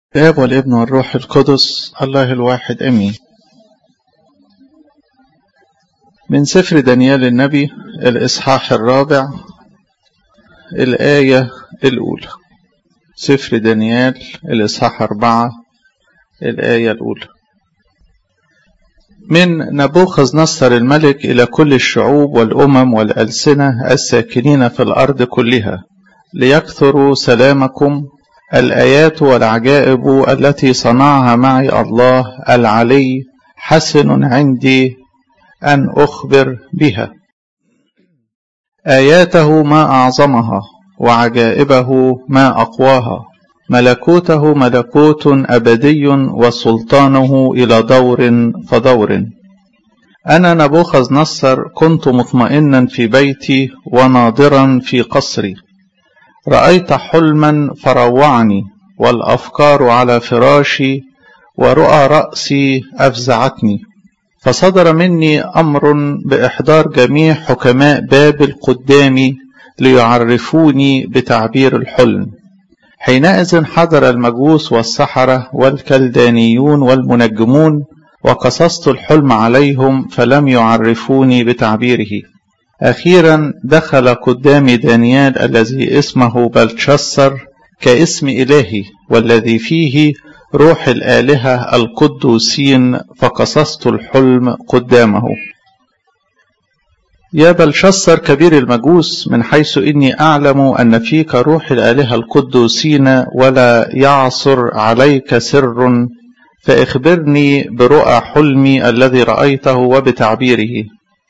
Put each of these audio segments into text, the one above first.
الآب والابن والروح القدس الله الواحد آمين. من سفر دانيال النبي الإصحاح 4 الآية الأولى. سفر دانيال الإصحاح 4 الآية الأولى. من نبوخذ نصر الملك إلى كل الشعوب والأمم والألسنة الساكنين في الأرض كلها، ليكثروا سلامكم الآيات والعجائب التي صنعها معي الله العلي حسن عندي أن أخبر بها. آياته ما أعظمها وعجائبه ما أقواها، ملكوته ملكوت أبدي وسلطانه إلى دور فدور. أنا نبوخذ نصر كنت مطمئنا في بيتي وناظرا في قصري، رأيت حلما فروعني، والأفكار على فراشي ورؤى رأسي أفزعتني. فصدر مني أمر بإحضار جميع حكماء بابل قدامي ليعرفوني بتعبير الحلم. حينئذ حضر المجوس والسحرة والكلدانيون والمنجمون، وقصصت الحلم عليهم فلم يعرفوني بتعبيره. أخيرا دخل قدامي دانيال الذي اسمه بلتشسر كاسم إلهي، والذي فيه روح الآلهة القدوسين، فقصصت الحلم قدامه. يا بلتشسر كبير المجوس، من حيث إني أعلم أن فيك روح الآلهة القدوسين ولا يعصر عليك سر، فاخبرني برؤى حلمي الذي رأيته وبتعبيره.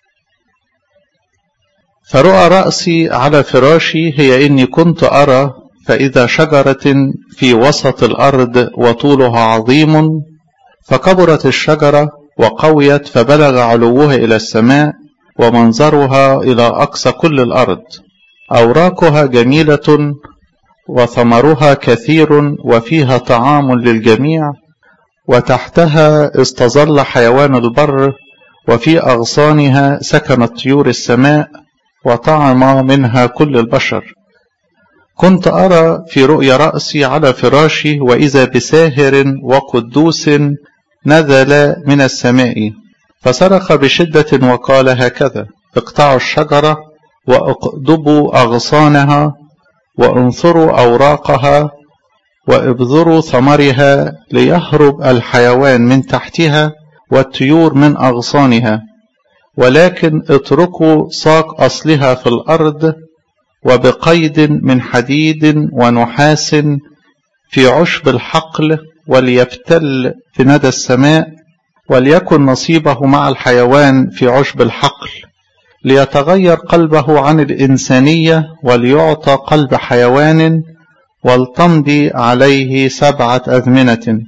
فرؤى رأسي على فراشي هي إني كنت أرى فإذا شجرة في وسط الأرض وطولها عظيم، فكبرت الشجرة وقويت فبلغ علوها إلى السماء، ومنظرها إلى أقصى كل الأرض. أوراقها جميلة وثمرها كثير وفيها طعام للجميع، وتحتها استظل حيوان البر، وفي أغصانها سكنت طيور السماء، وطعم منها كل البشر. كنت أرى في رؤيا رأسي على فراشي، وإذا بساهر وقدوس نزل من السماء، فصرخ بشدة وقال هكذا: اقطعوا الشجرة واقضبوا أغصانها، وانثروا أوراقها، وابذروا ثمرها، ليهرب الحيوان من تحتها والطيور من أغصانها، ولكن اتركوا ساق أصلها في الأرض، وبقيد من حديد ونحاس في عشب الحقل، وليبتل في ندى السماء، وليكن نصيبه مع الحيوان في عشب الحقل، ليتغير قلبه عن الإنسانية وليعطى قلب حيوان، ولتمضي عليه 7 أزمنة.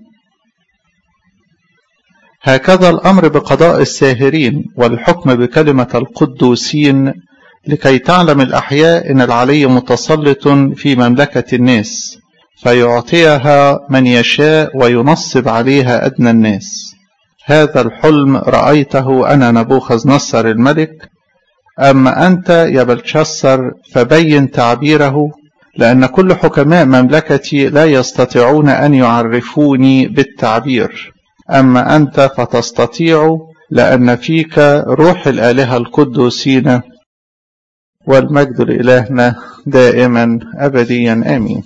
هكذا الأمر بقضاء الساهرين والحكم بكلمة القدوسين، لكي تعلم الأحياء إن العلي متسلط في مملكة الناس، فيعطيها من يشاء وينصب عليها أدنى الناس. هذا الحلم رأيته أنا نبوخذ نصر الملك. أما أنت يا بلتشسر فبين تعبيره، لأن كل حكماء مملكتي لا يستطيعون أن يعرفوني بالتعبير. أما أنت فتستطيع، لأن فيك روح الآلهة القدوسين، والمجد لإلهنا دائما أبديا آمين.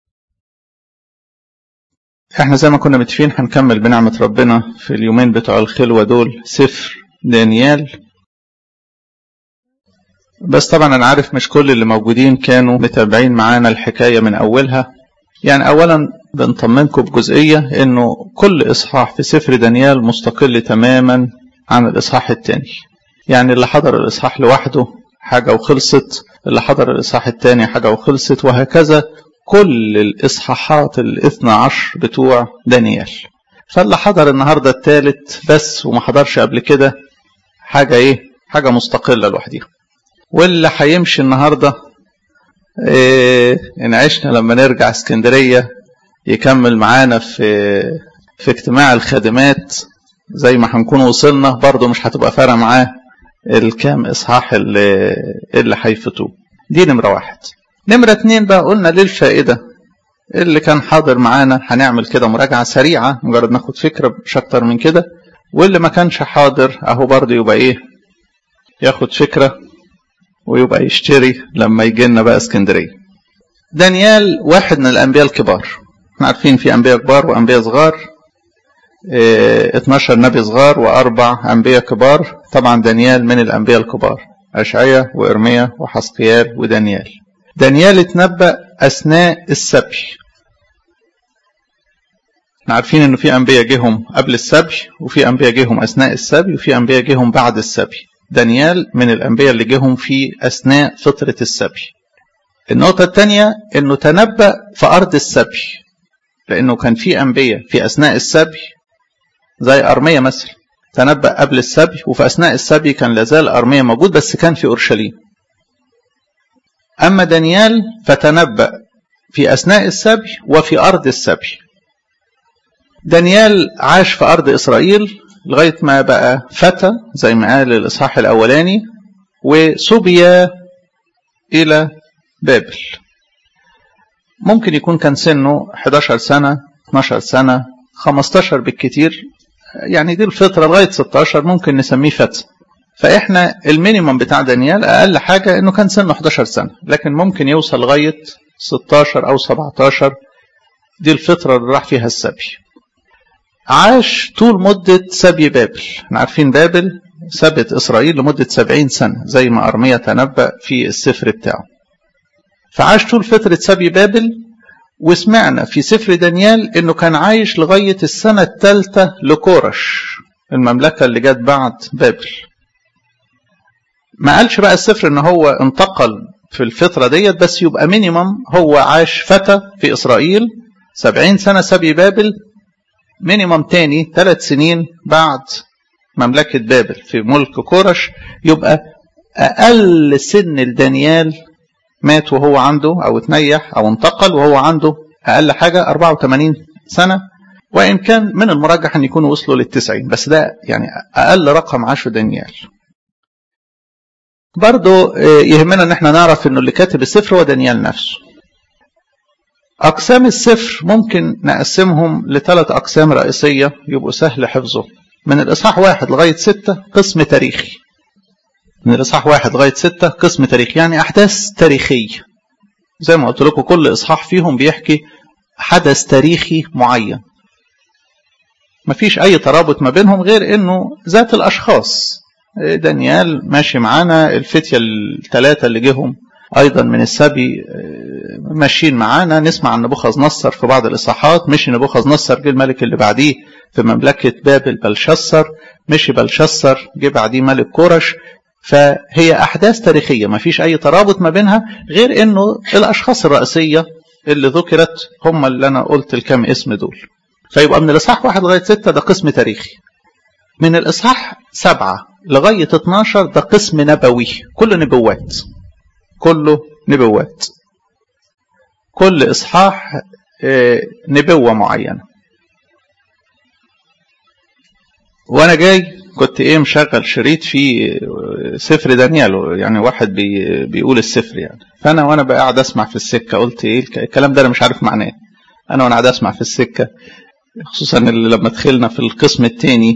احنا زي ما كنا متفقين هنكمل بنعمة ربنا في اليومين بتوع الخلوة دول سفر دانيال. بس طبعا أنا عارف مش كل اللي موجودين كانوا متابعين معانا الحكاية من أولها. يعني أولا بنطمنكم بجزئية إنه كل إصحاح في سفر دانيال مستقل تماما عن الإصحاح الثاني. يعني اللي حضر الإصحاح لوحده حاجة وخلصت، اللي حضر الإصحاح الثاني حاجة وخلصت، وهكذا كل الإصحاحات 12 بتوع دانيال. فاللي حضر النهاردة الثالث بس وما حضرش قبل كده حاجة حاجة مستقلة لوحدها. واللي هيمشي النهاردة إن عشنا لما نرجع اسكندرية يكمل معانا في اجتماع الخادمات زي ما هنكون وصلنا، برضو مش هتبقى فارقة معاه الكام إصحاح اللي هيفتوه. دي نمرة 1. نمرة 2 بقى قلنا للفائدة اللي كان حاضر معانا هنعمل كده مراجعة سريعة مجرد ناخد فكرة مش أكتر من كده، واللي ما كانش حاضر أهو برضه يبقى إيه ياخد فكرة ويبقى يشتري لما يجي لنا بقى اسكندرية. دانيال واحد من الأنبياء الكبار، احنا عارفين في أنبياء كبار وأنبياء صغار، 12 نبي صغار و4 أنبياء كبار. طبعا دانيال من الأنبياء الكبار، أشعيا وإرميا وحسقيال ودانيال. دانيال اتنبأ أثناء السبي. احنا عارفين انه في أنبياء جيهم قبل السبي، وفي أنبياء جيهم أثناء السبي، وفي أنبياء جيهم بعد السبي. دانيال من الأنبياء اللي جيهم في أثناء فترة السبي. النقطة الثانية انه تنبأ في أرض السبي، لأنه كان في أنبياء في أثناء السبي زي أرميا مثلا تنبأ قبل السبي، وفي أثناء السبي كان لازال أرميا موجود بس كان في أورشليم. أما دانيال فتنبأ في أثناء السبي وفي أرض السبي. دانيال عاش في أرض إسرائيل لغاية ما بقى فتى زي ما قال الإصحاح الأولاني، وسبي إلى بابل. ممكن يكون كان سنه 11 سنة 12 سنة 15 بالكتير، يعني دي الفترة لغاية 16 ممكن نسميه فتى. فإحنا المينيمم بتاع دانيال أقل حاجة إنه كان سنه 11 سنة، لكن ممكن يوصل لغاية 16 أو 17، دي الفترة اللي راح فيها السبي. عاش طول مدة سبي بابل. احنا عارفين بابل سبت إسرائيل لمدة 70 سنة زي ما أرميا تنبأ في السفر بتاعه. فعاش طول فترة سبي بابل، وسمعنا في سفر دانيال إنه كان عايش لغاية السنة الثالثة لكورش، المملكة اللي جت بعد بابل. ما قالش بقى السفر إن هو انتقل في الفترة ديت، بس يبقى مينيمم هو عاش فتى في إسرائيل 70 سنة سبي بابل، مينيمم تاني 3 سنين بعد مملكة بابل في ملك كورش. يبقى أقل سن لدانيال مات وهو عنده أو اتنيح أو انتقل وهو عنده أقل حاجة 84 سنة، وإن كان من المرجح أن يكونوا وصلوا لل90، بس ده يعني أقل رقم عاشه دانيال. برضو يهمنا أن احنا نعرف أنه اللي كاتب السفر هو دانيال نفسه. أقسام السفر ممكن نقسمهم ل3 أقسام رئيسية يبقوا سهل حفظه. من الإصحاح 1 لغاية 6 قسم تاريخي. من الإصحاح 1 لغاية 6 قسم تاريخي، يعني أحداث تاريخية. زي ما قلت لكم كل إصحاح فيهم بيحكي حدث تاريخي معين، مفيش أي ترابط ما بينهم غير إنه ذات الأشخاص. دانيال ماشي معانا، الفتية ال3 اللي جيهم أيضا من السبي ماشيين معانا. نسمع عن نبوخذ نصر في بعض الإصحاحات، مشي نبوخذ نصر جه الملك اللي بعديه في مملكة بابل بلشسر، مشي بلشسر جه بعديه ملك كورش. فهي أحداث تاريخية ما فيش أي ترابط ما بينها غير إنه الأشخاص الرئيسية اللي ذكرت هم اللي أنا قلت الكام اسم دول. فيبقى من الإصحاح 1 لغاية 6 ده قسم تاريخي. من الإصحاح 7 لغاية 12 ده قسم نبوي، كله نبوات، كله نبوات. كل إصحاح نبوة معينة. وأنا جاي كنت مشغل شريط في سفر دانيال، يعني واحد بيقول السفر يعني. فأنا وأنا بقى قاعد أسمع في السكة قلت الكلام ده أنا مش عارف معناه. أنا وأنا قاعد أسمع في السكة، خصوصا لما دخلنا في القسم الثاني،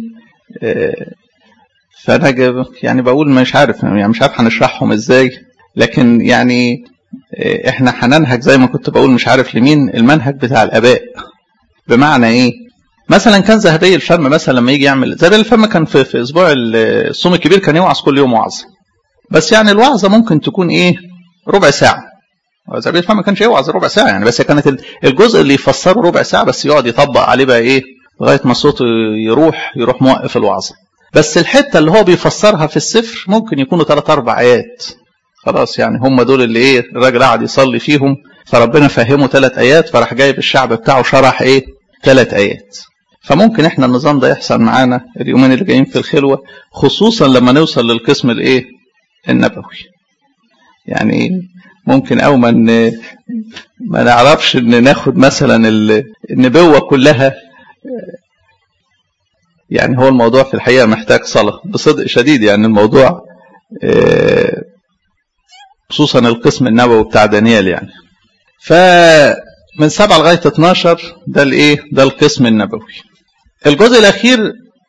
فأنا يعني بقول مش عارف هنشرحهم إزاي، لكن يعني إحنا هننهج زي ما كنت بقول مش عارف لمين المنهج بتاع الآباء. بمعنى إيه؟ مثلا كان ذهبي الفم مثلا لما يجي يعمل ذهبي الفم كان في اسبوع الصوم الكبير كان يوعظ كل يوم وعظه، بس يعني الوعظه ممكن تكون ربع ساعه. ذهبي الفم ما كانش يوعظ ربع ساعه يعني، بس كانت الجزء اللي يفسره ربع ساعه بس يقعد يطبق عليه بقى لغايه ما صوته يروح موقف الوعظه. بس الحته اللي هو بيفسرها في السفر ممكن يكونوا 3-4 آيات خلاص، يعني هم دول اللي الراجل قاعد يصلي فيهم، فربنا فهمه 3 آيات، فراح جايب الشعب بتاعه شرح 3 آيات. فممكن احنا النظام ده يحصل معانا اليومين اللي جايين في الخلوة، خصوصا لما نوصل للقسم النبوي. يعني ممكن او ما نعرفش ان ناخد مثلا النبوة كلها. يعني هو الموضوع في الحقيقة محتاج صلاة بصدق شديد، يعني الموضوع خصوصا القسم النبوي بتاع دانيال يعني. من 7 لغاية 12 ده الايه؟ ده القسم النبوي. الجزء الأخير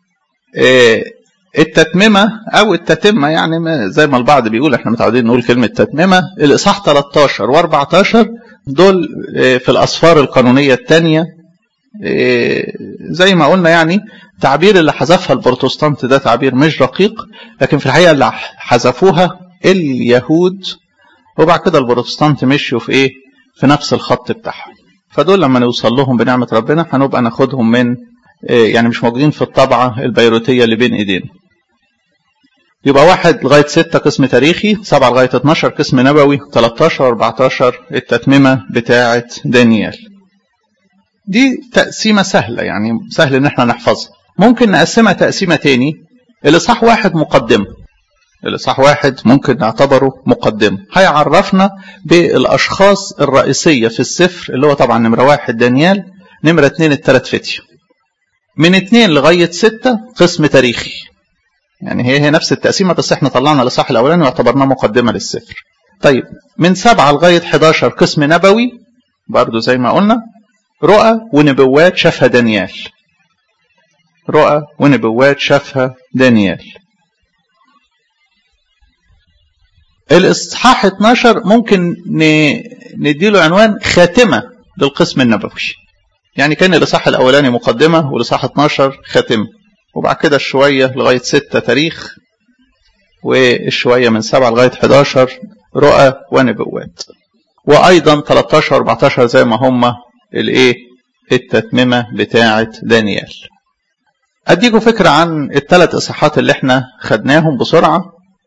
التتممة أو التتمة، يعني زي ما البعض بيقول، احنا متعودين نقول كلمة تتممة. الإصحاح 13 و14 دول في الأسفار القانونية الثانية، زي ما قلنا يعني تعبير اللي حذفها البروتستانت ده تعبير مش دقيق، لكن في الحقيقة اللي حذفوها اليهود، وبعد كده البروتستانت مشيوا في ايه؟ في نفس الخط بتاعهم. فدول لما نوصل لهم بنعمة ربنا هنبقى ناخدهم من يعني مش موجودين في الطبعة البيروتية اللي بين ايدينا. يبقى 1 لغاية 6 قسم تاريخي، 7 لغاية 12 قسم نبوي، 13 و14 التتممة بتاعة دانيال. دي تقسيمة سهلة، يعني سهل ان احنا نحفظها. ممكن نقسمها تقسيمة تاني. الإصحاح 1 مقدمة. الإصحاح 1 ممكن نعتبره مقدمة، هيعرفنا بالأشخاص الرئيسية في السفر، اللي هو طبعا نمرة 1 دانيال، نمرة 2 الثلاث فتية. من 2 لغاية 6 قسم تاريخي، يعني هي نفس التقسيمة، بس احنا طلعنا الإصحاح الأولاني واعتبرناه مقدمة للسفر. طيب من 7 لغاية 11 قسم نبوي، برضو زي ما قلنا، رؤى ونبوات شافها دانيال. رؤى ونبوات شافها دانيال. الإصحاح 12 ممكن نديله عنوان خاتمة للقسم النبوي، يعني كان الإصحاح الأولاني مقدمة والإصحاح 12 خاتمة، وبعد كده الشوية لغاية 6 تاريخ، والشوية من 7 لغاية 11 رؤى ونبوات، وأيضا 13 و14 زي ما هم الايه؟ التتممة بتاعة دانيال. أديكم فكرة عن الثلاث إصحاحات اللي احنا خدناهم بسرعة.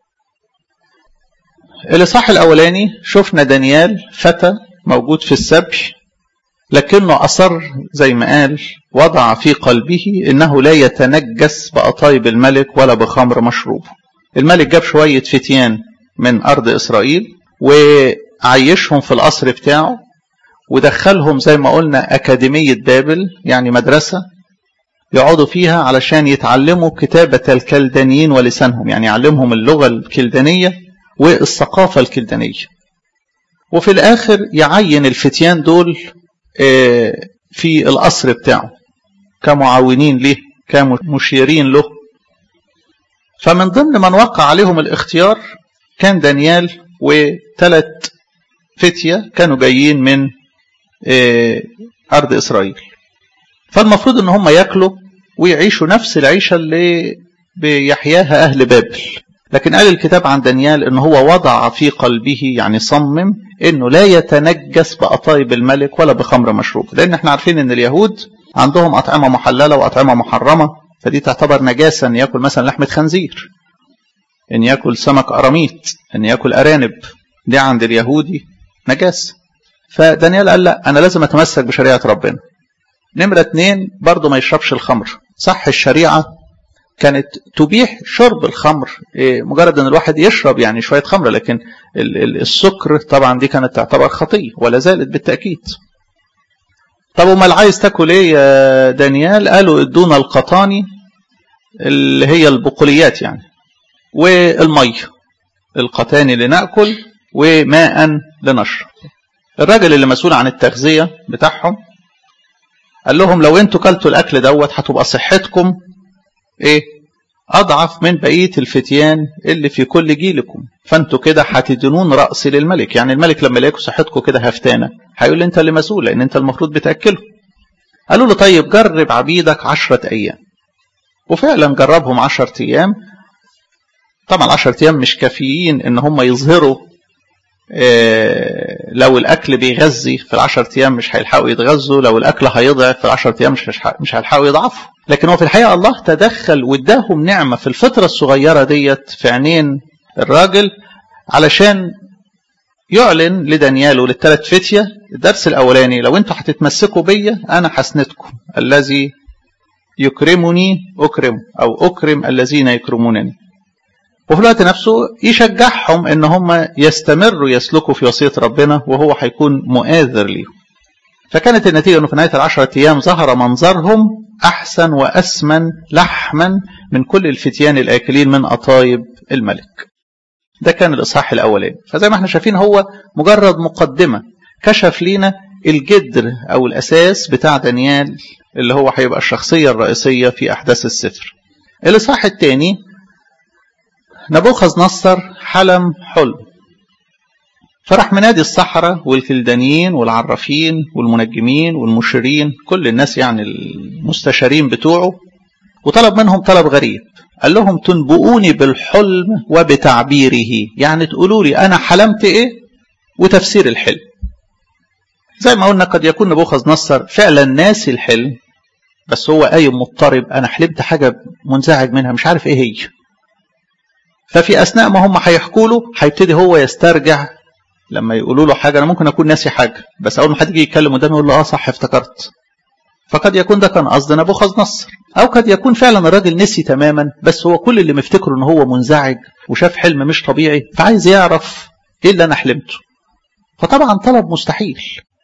الإصحاح الأولاني شفنا دانيال فتى موجود في السبي، لكنه أصر زي ما قال، وضع في قلبه إنه لا يتنجس بأطايب الملك ولا بخمر مشروب. الملك جاب شوية فتيان من أرض إسرائيل وعيشهم في القصر بتاعه، ودخلهم زي ما قلنا أكاديمية بابل، يعني مدرسة يقعدوا فيها علشان يتعلموا كتابة الكلدانيين ولسانهم، يعني يعلمهم اللغة الكلدانية والثقافة الكلدانية. وفي الآخر يعين الفتيان دول في القصر بتاعه كمعاونين له، كمشيرين له. فمن ضمن من وقع عليهم الاختيار كان دانيال و3 فتية كانوا جايين من أرض إسرائيل. فالمفروض ان هم يأكلوا ويعيشوا نفس العيشة اللي بيحياها أهل بابل، لكن قال الكتاب عن دانيال ان هو وضع في قلبه، يعني صمم انه لا يتنجس بأطايب الملك ولا بخمر مشروب، لان احنا عارفين ان اليهود عندهم أطعمة محللة وأطعمة محرمة، فدي تعتبر نجاسة ان يأكل مثلا لحمة خنزير، ان يأكل سمك قراميط، ان يأكل أرانب، دي عند اليهودي نجاسة. فدانيال قال لا، انا لازم اتمسك بشريعة ربنا. نمرة 2 برضو ما يشربش الخمر. صح الشريعة كانت تبيح شرب الخمر، مجرد ان الواحد يشرب يعني شوية خمر، لكن السكر طبعا دي كانت تعتبر خطية ولا زالت بالتأكيد. طب وما عايز تاكل ايه يا دانيال؟ قالوا ادونا القطاني اللي هي البقوليات يعني، والمية، القطاني لنأكل وماء لنشرب. الراجل اللي مسؤول عن التغذية بتاعهم قال لهم لو انتوا كلتوا الاكل دوت هتبقى صحتكم اضعف من بقيه الفتيان اللي في كل جيلكم، فانتوا كده هتدينون رأس للملك. يعني الملك لما يلاقوا صحتكم كده هفتانه هيقول لي انت اللي مسؤول، لان انت المفروض بتاكله. قالوا له طيب جرب عبيدك 10 أيام. وفعلا جربهم 10 أيام. طبعا 10 أيام مش كافيين ان هم يظهروا، لو الاكل بيغذي في 10 أيام مش هيلحقوا يتغذوا، لو الاكل هيضعف في 10 أيام مش هيلحقوا يضعفوا. لكن هو في الحقيقه الله تدخل واداهم نعمه في الفتره الصغيره ديت في عينين الراجل، علشان يعلن لدانيال وللثلاث فتيه الدرس الاولاني: لو انتوا هتتمسكوا بيا انا هسندكم، الذي يكرمني اكرم، او اكرم الذين يكرمونني. وفي الوقت نفسه يشجعهم ان هم يستمروا يسلكوا في وصية ربنا، وهو هيكون مؤازر ليهم. فكانت النتيجة انه في نهاية 10 أيام ظهر منظرهم احسن واسمن لحما من كل الفتيان الاكلين من اطايب الملك. ده كان الاصحاح الاولاني. فزي ما احنا شايفين هو مجرد مقدمة كشف لينا الجدر أو الأساس بتاع دانيال اللي هو هيبقى الشخصية الرئيسية في أحداث السفر. الإصحاح الثاني نبوخذ نصر حلم حلم، فراح منادي السحرة والكلدانيين والعرافين والمنجمين والمشيرين، كل الناس يعني المستشارين بتوعه، وطلب منهم طلب غريب. قال لهم تنبؤوني بالحلم وبتعبيره، يعني تقولوا لي أنا حلمت إيه وتفسير الحلم. زي ما قلنا قد يكون نبوخذ نصر فعلا ناسي الحلم، بس هو قايم مضطرب، أنا حلمت حاجة منزعج منها مش عارف إيه هي. ففي أثناء ما هم هيحكوا له هيبتدي هو يسترجع. لما يقولوا له حاجة أنا ممكن أكون ناسي حاجة، بس أول ما حد يجي يتكلم قدامي يقول له صح افتكرت. فقد يكون ده كان قصد نبوخذ نصر، أو قد يكون فعلا الراجل نسي تماما، بس هو كل اللي مفتكره إن هو منزعج وشاف حلم مش طبيعي، فعايز يعرف إيه اللي أنا حلمته. فطبعا طلب مستحيل.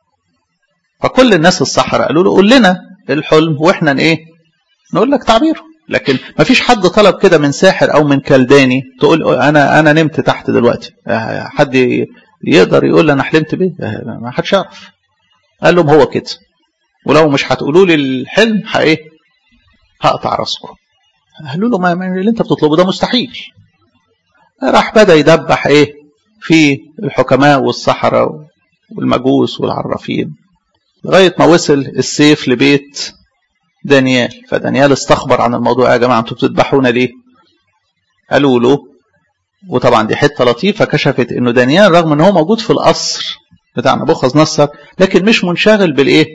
فكل الناس السحرة قالوا له قول لنا الحلم وإحنا إيه نقول لك تعبيره. لكن ما فيش حد طلب كده من ساحر أو من كلداني تقول أنا نمت تحت دلوقتي، حد يقدر يقول لي أنا حلمت بيه؟ ما حدش يعرف. قال لهم هو كده، ولو مش هتقولوا لي الحلم هقطع راسكم. قالوا له ما اللي انت بتطلبه ده مستحيل. راح بدأ يدبح في الحكماء والسحرة والمجوس والعرافين لغاية ما وصل السيف لبيت دانيال. فدانيال استخبر عن الموضوع، يا جماعة انتوا بتذبحونا ليه؟ قالوا له، وطبعا دي حتة لطيفة كشفت انه دانيال رغم ان هو موجود في القصر بتاع نبوخذ نصر لكن مش منشغل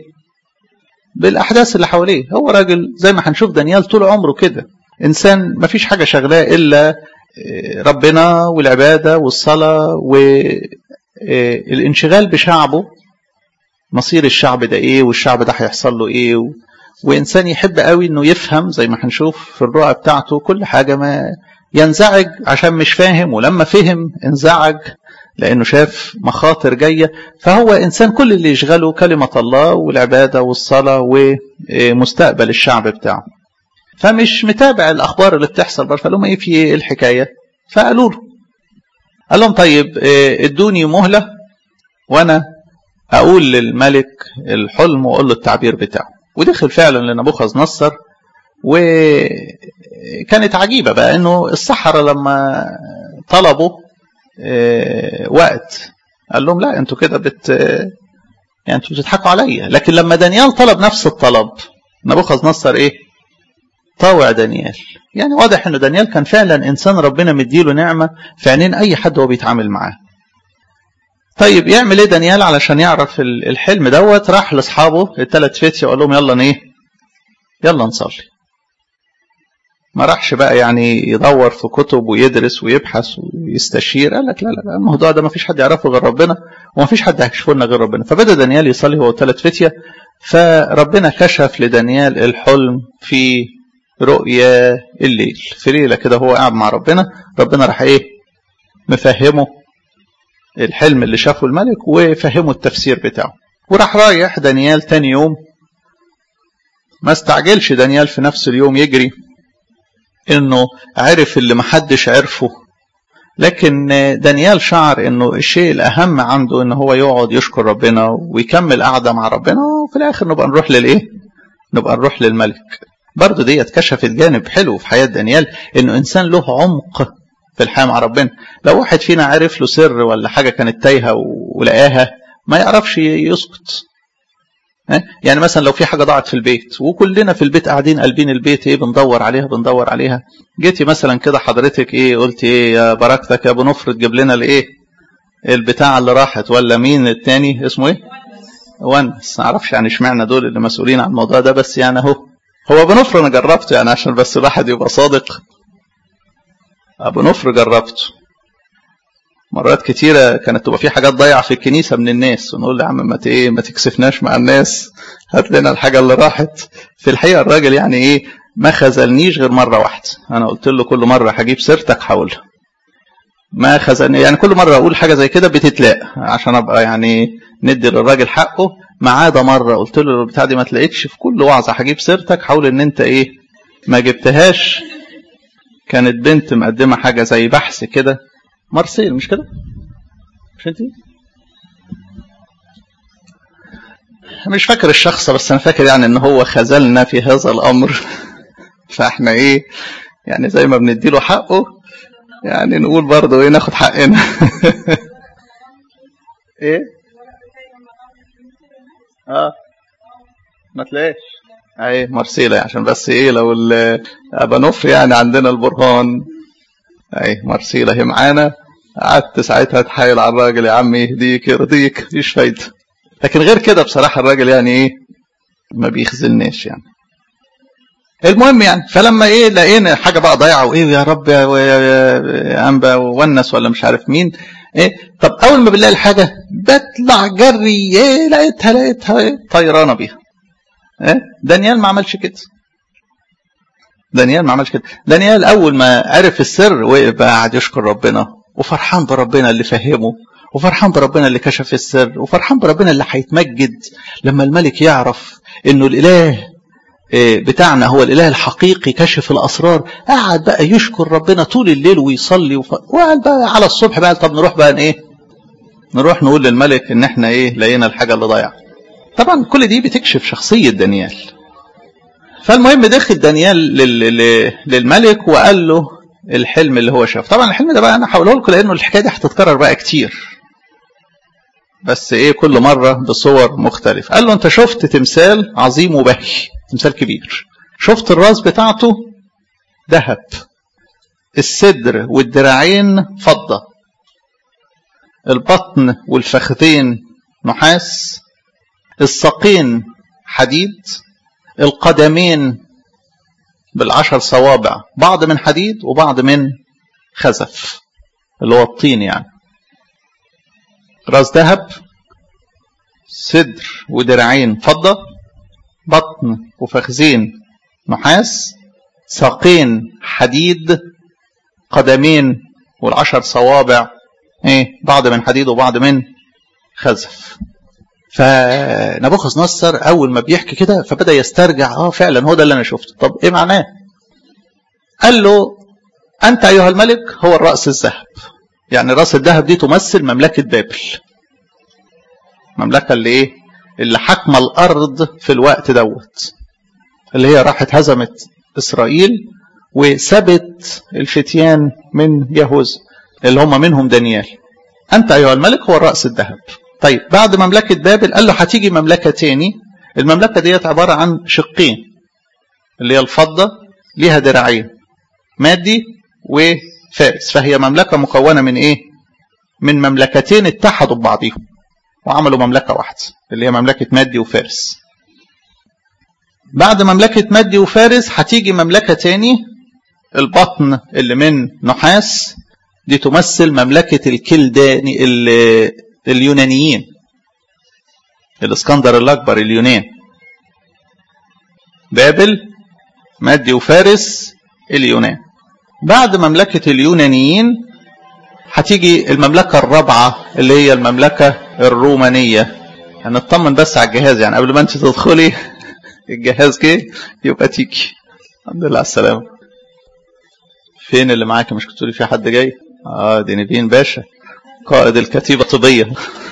بالاحداث اللي حواليه. هو راجل زي ما هنشوف دانيال طول عمره كده، انسان ما فيش حاجة شغلاه الا ربنا والعبادة والصلاة والانشغال بشعبه، مصير الشعب ده ايه والشعب ده هيحصل له ايه. وإنسان يحب قوي أنه يفهم زي ما هنشوف في الرؤى بتاعته كل حاجة، ما ينزعج عشان مش فاهم، ولما فهم انزعج لأنه شاف مخاطر جاية. فهو إنسان كل اللي يشغله كلمة الله والعبادة والصلاة ومستقبل الشعب بتاعه، فمش متابع الأخبار اللي بتحصل بره. فقالوا إيه في الحكاية؟ فقالوا له، قال لهم طيب ادوني مهلة وأنا أقول للملك الحلم وأقول له التعبير بتاعه. ودخل فعلا لنبوخذ نصر. وكانت عجيبة بقى انه السحرة لما طلبوا وقت قال لهم لا انتوا كده يعني انتوا بتضحكوا عليا. لكن لما دانيال طلب نفس الطلب نبوخذ نصر طاوع دانيال. يعني واضح انه دانيال كان فعلا انسان ربنا مديله نعمة في عينين اي حد هو بيتعامل معاه. طيب يعمل ايه دانيال علشان يعرف الحلم دوت؟ راح لاصحابه الثلاث فتية وقال لهم يلا نصلي. ما راحش بقى يعني يدور في كتب ويدرس ويبحث ويستشير. قال لك لا الموضوع ده ما فيش حد يعرفه غير ربنا، وما فيش حد هيكشفه لنا غير ربنا. فبدأ دانيال يصلي هو الثلاث فتية، فربنا كشف لدانيال الحلم في رؤيا الليل. في ليلة كده هو قاعد مع ربنا راح مفهمه الحلم اللي شافه الملك وفهمه التفسير بتاعه. وراح رايح دانيال تاني يوم. ما استعجلش دانيال في نفس اليوم يجري انه عرف اللي محدش عرفه، لكن دانيال شعر انه الشيء الاهم عنده انه هو يقعد يشكر ربنا ويكمل قعدة مع ربنا، وفي الاخر نبقى نروح للملك. برضو دي اتكشفت جانب حلو في حياة دانيال، انه انسان له عمق في الحياة مع ربنا. لو واحد فينا عرف له سر ولا حاجة كانت تايهة ولقاها ما يعرفش يسكت. يعني مثلا لو في حاجة ضاعت في البيت وكلنا في البيت قاعدين قلبين البيت بندور عليها، جيتي مثلا كده حضرتك قلت يا بركتك يا ابو نفر تجيب لنا البتاع اللي راحت، ولا مين التاني اسمه ونس. ما اعرفش يعني اشمعنى دول اللي مسؤولين عن الموضوع ده، بس يعني هو ابو نفر انا جربته يعني عشان بس الواحد يبقى صادق. ابو نفر جربته مرات كتيرة، كانت تبقى في حاجات ضايعة في الكنيسة من الناس ونقول له يا عم ما تكسفناش مع الناس، هات لنا الحاجة اللي راحت. في الحقيقة الراجل يعني ما خذلنيش غير مرة واحدة. انا قلت له كل مرة هجيب سيرتك حاولها، ما خذلني. يعني كل مرة اقول حاجة زي كده بتتلاقى عشان ابقى يعني ندي للراجل حقه. ما عدا مرة قلت له البتاع دي ما تلاقيتش، في كل وعظة هجيب سيرتك حاول ان انت ما جبتهاش. كانت بنت مقدمة حاجة زي بحث كده، مارسيل مش كده؟ مش انت؟ مش فاكر الشخص، بس انا فاكر يعني ان هو خذلنا في هذا الامر. فاحنا ايه يعني زي ما بنديله حقه يعني نقول برضه ايه ناخد حقنا. ايه ما تلاقيش ايه مرسيلة عشان بس ايه لو ابقى نفر يعني عندنا البرهان. ايه مرسيلة هي معانا. قعدت ساعتها اتحايل على الراجل يا عم يهديك يرضيك مفيش فايدة. لكن غير كده بصراحة الراجل يعني ايه ما بيخزلناش يعني. المهم يعني فلما ايه لقينا حاجة بقى ضايعة وايه يا رب يا انبا ونس ولا مش عارف مين ايه. طب اول ما بنلاقي الحاجة بطلع جري ايه لقيتها ايه طيرانة بيها. ايه دانيال ما عملش كده. دانيال اول ما عرف السر وقف بقى قاعد يشكر ربنا وفرحان بربنا اللي فهمه وفرحان بربنا اللي كشف السر وفرحان بربنا اللي هيتمجد لما الملك يعرف انه الاله بتاعنا هو الاله الحقيقي كشف الاسرار. قعد بقى يشكر ربنا طول الليل ويصلي وقال بقى على الصبح بقى طب نروح بقى ايه نروح نقول للملك ان احنا ايه لقينا الحاجه اللي ضايعه. طبعا كل دي بتكشف شخصيه دانيال. فالمهم دخل دانيال للملك وقال له الحلم اللي هو شافه. طبعا الحلم ده بقى انا هقوله لكم لانه الحكايه دي هتتكرر بقى كتير بس ايه كل مره بصور مختلفه. قال له انت شفت تمثال عظيم وبهي تمثال كبير. شفت الراس بتاعته ذهب الصدر والدراعين فضه البطن والفخذين نحاس الساقين حديد القدمين بالعشر صوابع بعض من حديد وبعض من خزف اللي هو الطين يعني. راس ذهب صدر ودراعين فضة بطن وفخذين نحاس ساقين حديد قدمين والعشر صوابع ايه بعض من حديد وبعض من خزف. فنبوخذ نصر اول ما بيحكي كده فبدا يسترجع فعلا هو ده اللي انا شفته. طب ايه معناه؟ قال له انت ايها الملك هو الراس الذهب. يعني راس الذهب دي تمثل مملكه بابل. مملكه اللي ايه اللي حكم الارض في الوقت دوت اللي هي راحت هزمت اسرائيل وسبت الفتيان من يهوذا اللي هم منهم دانيال. انت ايها الملك هو الراس الذهب. طيب بعد مملكة بابل قال له هتيجي مملكة تاني. المملكة ديت عبارة عن شقين اللي هي الفضة ليها دراعين مادي وفارس. فهي مملكة مكونة من ايه من مملكتين اتحدوا ببعضهم وعملوا مملكة واحدة اللي هي مملكة مادي وفارس. بعد مملكة مادي وفارس هتيجي مملكة تاني البطن اللي من نحاس دي تمثل مملكة الكلداني اليونانيين الاسكندر الأكبر اليونان. بابل مادي وفارس اليونان. بعد مملكة اليونانيين هتيجي المملكة الرابعة اللي هي المملكة الرومانية. هنطمن بس على الجهاز يعني قبل ما انت تدخلي الجهاز كده يبقى تيجي. الحمد لله على السلامة. فين اللي معاك مش كنتوا لي في حد جاي؟ دي نبين باشا قائد الكتيبة الطبية.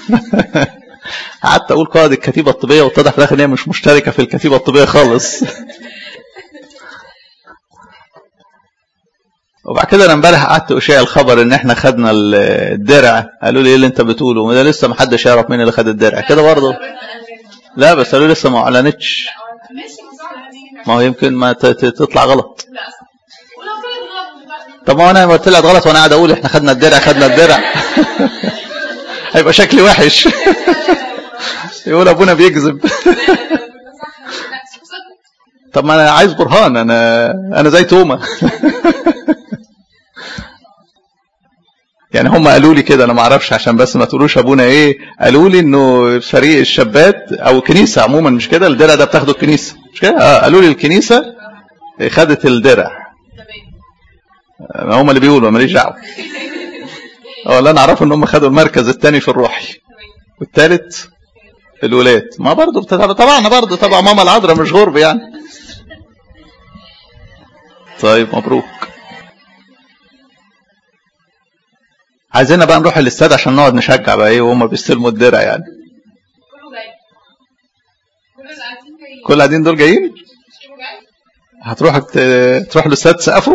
قعدت اقول قائد الكتيبة الطبية واتضح في الاخر ان هي مش مشتركة في الكتيبة الطبية خالص. وبعد كده انا امبارح قعدت اشيع الخبر ان احنا خدنا الدرع. قالوا لي ايه اللي انت بتقوله ده لسه ما حدش يعرف مين اللي خد الدرع كده برضه. لا بس قالوا لي لسه ما اعلنتش. ما هو يمكن ما تطلع غلط. طب ما انا طلعت غلط وانا قاعد اقول احنا خدنا الدرع هيبقى شكلي وحش. يقول ابونا بيكذب. طب ما انا عايز برهان. انا زي توما. يعني هم قالوا لي كده انا ما اعرفش عشان بس ما تقولوش ابونا ايه. قالوا لي انه فريق الشابات او الكنيسه عموما مش كده الدرع ده بتاخده الكنيسه مش كده. قالوا لي الكنيسه خدت الدرع. هم اللي بيقولوا ماليش دعوه. ولا انا اعرف ان هم خدوا المركز الثاني في الروحي والثالث الولاد. ما برضه طبعا برضه طبعا ماما العذراء مش غرب يعني. طيب مبروك. عايزين بقى نروح الاستاد عشان نقعد نشجع بقى ايه وهم بيستلموا الدرع يعني. كل قاعدين دول جايين؟ هتروح للاستاذ تسقفوا؟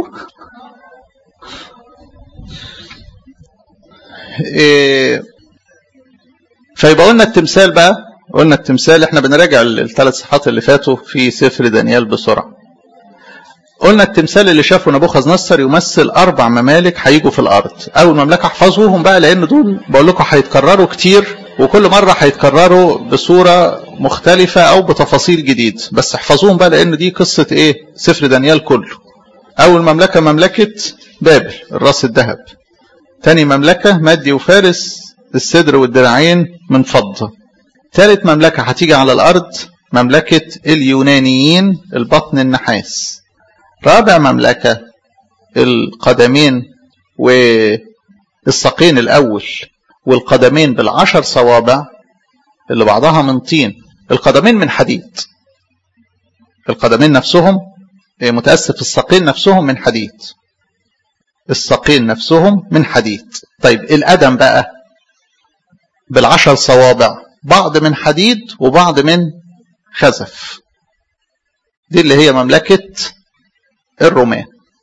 فيبقى قلنا التمثال بقى، قلنا التمثال احنا بنراجع الثلاث صفحات اللي فاتوا في سفر دانيال بسرعة. قلنا التمثال اللي شافه نبوخذ نصر يمثل 4 ممالك هيجوا في الارض. اول مملكة احفظوهم بقى، لان دول بقول لكم هيتكرروا كتير، وكل مرة هيتكرروا بصورة مختلفة او بتفاصيل جديد، بس احفظوهم بقى لان دي قصة ايه سفر دانيال كله. اول مملكة مملكة بابل الراس الذهب. تاني مملكة مادي وفارس الصدر والدراعين من فضة. ثالث مملكة هتيجي على الارض مملكة اليونانيين البطن النحاس. رابع مملكة القدمين والساقين الأول والقدمين بال10 صوابع اللي بعضها من طين، القدمين من حديد. القدمين نفسهم متأسف، الساقين نفسهم من حديد. الساقين نفسهم من حديد. طيب القدم بقى بال10 صوابع، بعض من حديد وبعض من خزف. دي اللي هي مملكة الرومان.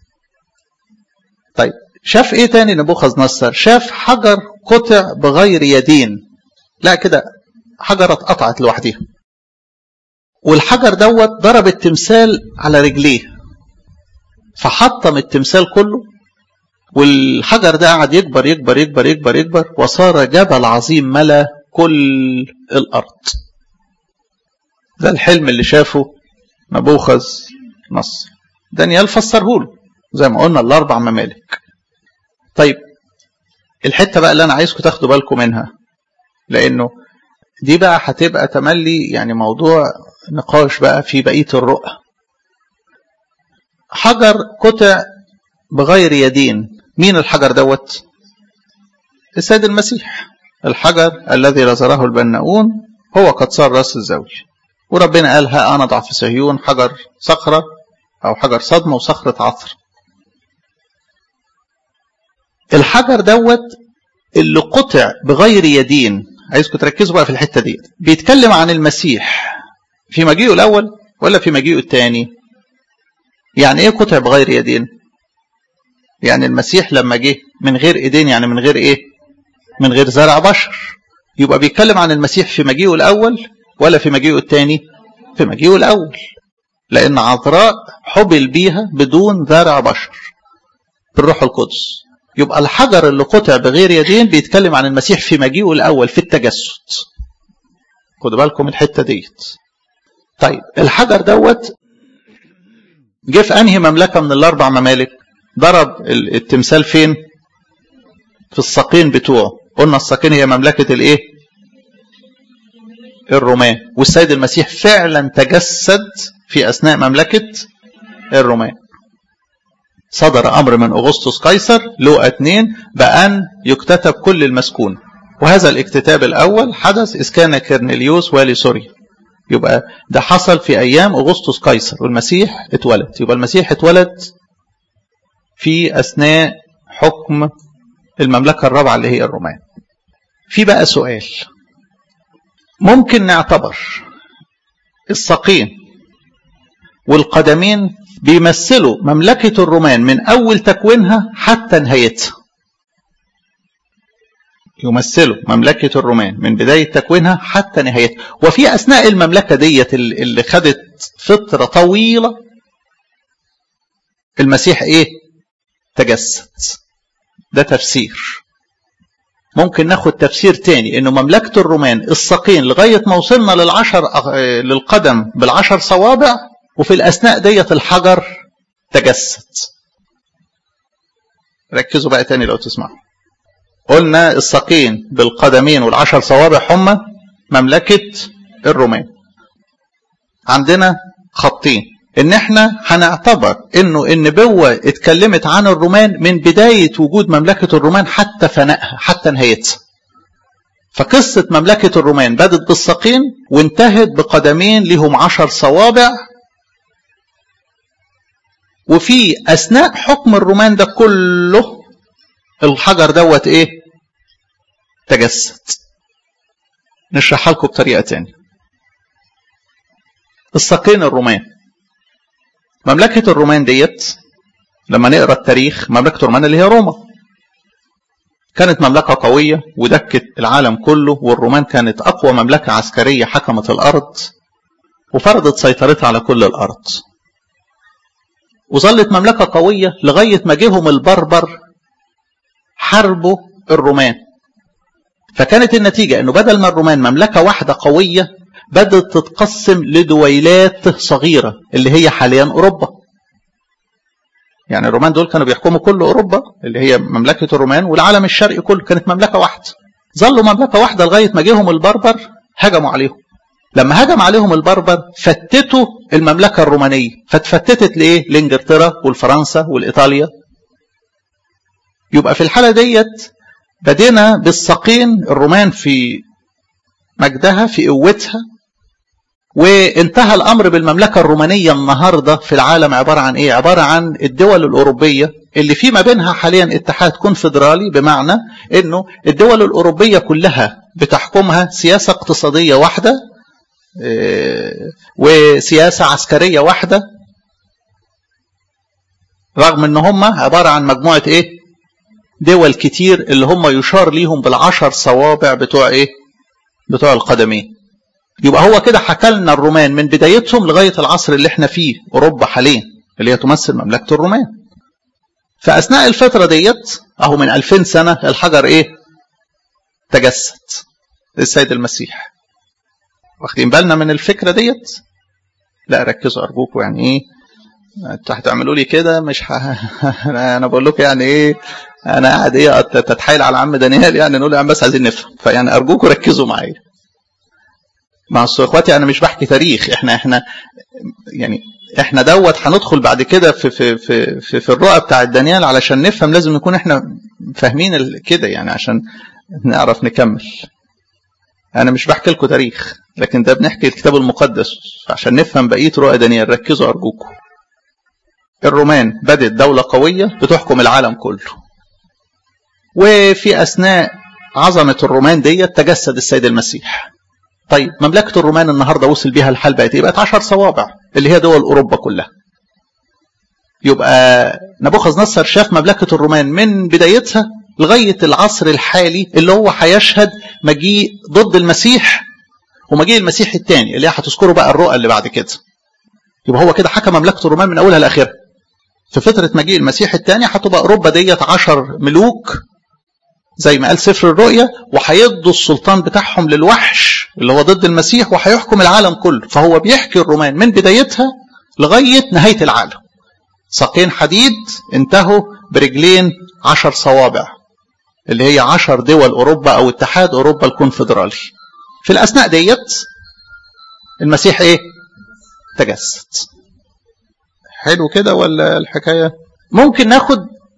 طيب شاف ايه تاني نبوخذ نصر؟ شاف حجر قطع بغير يدين. لا كده حجرة اتقطعت لوحدها، والحجر دوت ضرب التمثال على رجليه فحطم التمثال كله، والحجر ده قعد يكبر يكبر يكبر يكبر يكبر وصار جبل عظيم ملا كل الارض. ده الحلم اللي شافه نبوخذ نصر. دانيال فسره له زي ما قلنا ال4 ممالك. طيب الحته بقى اللي انا عايزكم تاخدوا بالكم منها، لانه دي بقى هتبقى تملي يعني موضوع نقاش بقى في بقيه الرؤى. حجر قطع بغير يدين، مين الحجر دوت؟ السيد المسيح. الحجر الذي رزره البناؤون هو قد صار راس الزاويه، وربنا قال ها انا اضع في صهيون حجر صخره او حجر صدمه وصخره عثر. الحجر دوت اللي قطع بغير يدين، عايزكم تركزوا بقى في الحته دي. بيتكلم عن المسيح في مجيئه الاول ولا في مجيئه الثاني؟ يعني ايه قطع بغير يدين؟ يعني المسيح لما جه من غير ايدين، يعني من غير ايه؟ من غير زرع بشر. يبقى بيتكلم عن المسيح في مجيئه الاول ولا في مجيئه الثاني؟ في مجيئه الاول، لان عذراء حبل بيها بدون زرع بشر بالروح القدس. يبقى الحجر اللي قطع بغير يدين بيتكلم عن المسيح في مجيئه الاول في التجسد. خدوا بالكم الحته ديت. طيب الحجر دوت جه في انهي مملكه من ال4 ممالك؟ ضرب التمثال فين؟ في الساقين بتوعه. قلنا الساقين هي مملكه الايه؟ الرومان. والسيد المسيح فعلا تجسد في اثناء مملكه الرومان. صدر امر من اغسطس قيصر لوقا 2 بان يكتتب كل المسكون، وهذا الاكتتاب الاول حدث اذ كان كرنيليوس والي سوريا. يبقى ده حصل في ايام اغسطس قيصر والمسيح اتولد. يبقى المسيح اتولد في اثناء حكم المملكه الرابعه اللي هي الرومان. في بقى سؤال، ممكن نعتبر الساقين والقدمين بيمثلوا مملكة الرومان من أول تكوينها حتى نهايتها. يمثلوا مملكة الرومان من بداية تكوينها حتى نهايتها. وفي أثناء المملكة ديت اللي خدت فترة طويلة المسيح إيه؟ تجسد. ده تفسير. ممكن ناخد تفسير تاني إنه مملكة الرومان الساقين لغاية ما وصلنا للقدم بال10 صوابع، وفي الأثناء ديت الحجر تجسد. ركزوا بقى تاني لو تسمعوا. قلنا الساقين بالقدمين وال10 صوابع هم مملكة الرومان. عندنا خطين، ان احنا هنعتبر انه النبوة اتكلمت عن الرومان من بداية وجود مملكة الرومان حتى فنائها حتى نهايتها. فقصة مملكة الرومان بدت بالساقين وانتهت بقدمين لهم 10 صوابع، وفي أثناء حكم الرومان ده كله الحجر دوت إيه؟ تجسد. نشرحها لكم بطريقة تانية. الساقين الرومان. مملكة الرومان ديت لما نقرأ التاريخ، مملكة الرومان اللي هي روما كانت مملكة قوية ودكت العالم كله، والرومان كانت أقوى مملكة عسكرية حكمت الأرض وفرضت سيطرتها على كل الأرض، وظلت مملكة قوية لغاية ما جيهم البربر حاربوا الرومان. فكانت النتيجة أنه بدل ما الرومان مملكة واحدة قوية بدأت تتقسم لدويلات صغيرة اللي هي حاليا أوروبا. يعني الرومان دول كانوا بيحكموا كل أوروبا اللي هي مملكة الرومان، والعالم الشرقي كله كانت مملكة واحدة. ظلوا مملكة واحدة لغاية ما جيهم البربر هجموا عليهم. لما هجم عليهم البربر فتتوا المملكة الرومانية، فتفتتت لإيه؟ لإنجلترا والفرنسا والإيطاليا. يبقى في الحالة ديت بدينا بالساقين الرومان في مجدها في قوتها، وانتهى الأمر بالمملكة الرومانية. النهاردة في العالم عبارة عن إيه؟ عبارة عن الدول الأوروبية اللي فيما بينها حاليا اتحاد كونفدرالي، بمعنى أنه الدول الأوروبية كلها بتحكمها سياسة اقتصادية واحدة وسياسة عسكرية واحدة، رغم ان هم عبارة عن مجموعة ايه؟ دول كتير اللي هم يشار ليهم بالعشر صوابع بتوع ايه؟ بتوع القدمين. يبقى هو كده حكى لنا الرومان من بدايتهم لغاية العصر اللي احنا فيه أوروبا حاليا اللي هي تمثل مملكة الرومان. فأثناء الفترة ديت اهو من 2000 سنة الحجر ايه؟ تجسد السيد المسيح. واخدين بالنا من الفكرة ديت؟ لا ركزوا أرجوكم. يعني ايه انتوا هتعملوا لي كده؟ مش انا بقول لكم يعني ايه، انا قاعد ايه تتحايل على عم دانيال يعني نقول يعني بس عايزين نفهم. فيعني ارجوكم ركزوا معايا. مع اخواتي انا مش بحكي تاريخ، احنا دوت هندخل بعد كده في الرؤى بتاع دانيال علشان نفهم. لازم نكون احنا فاهمين كده يعني عشان نعرف نكمل. انا مش بحكي لكم تاريخ، لكن ده بنحكي الكتاب المقدس عشان نفهم بقية رؤى دانيال. ركزوا أرجوكم. الرومان بدت دولة قوية بتحكم العالم كله، وفي أثناء عظمة الرومان دي تجسد السيد المسيح. طيب مملكة الرومان النهاردة وصل بيها الحال بقت ايه؟ بقت 10 صوابع اللي هي دول أوروبا كلها. يبقى نبوخذ نصر شاف مملكة الرومان من بدايتها لغاية العصر الحالي اللي هو هيشهد مجيء ضد المسيح ومجيء المسيح الثاني اللي هتذكروا بقى الرؤى اللي بعد كده. يبقى هو كده حكى مملكة الرومان من أولها لآخرها. في فترة مجيء المسيح الثاني هتبقى أوروبا ديت 10 ملوك زي ما قال سفر الرؤيا، وهيدوا السلطان بتاعهم للوحش اللي هو ضد المسيح وهيحكم العالم كله. فهو بيحكي الرومان من بدايتها لغاية نهاية العالم. ساقين حديد انتهوا برجلين 10 صوابع اللي هي 10 دول أوروبا أو اتحاد أوروبا الكونفدرالي. في الأثناء ديت المسيح ايه؟ تجسد. حلو كده ولا الحكاية؟ ممكن ناخد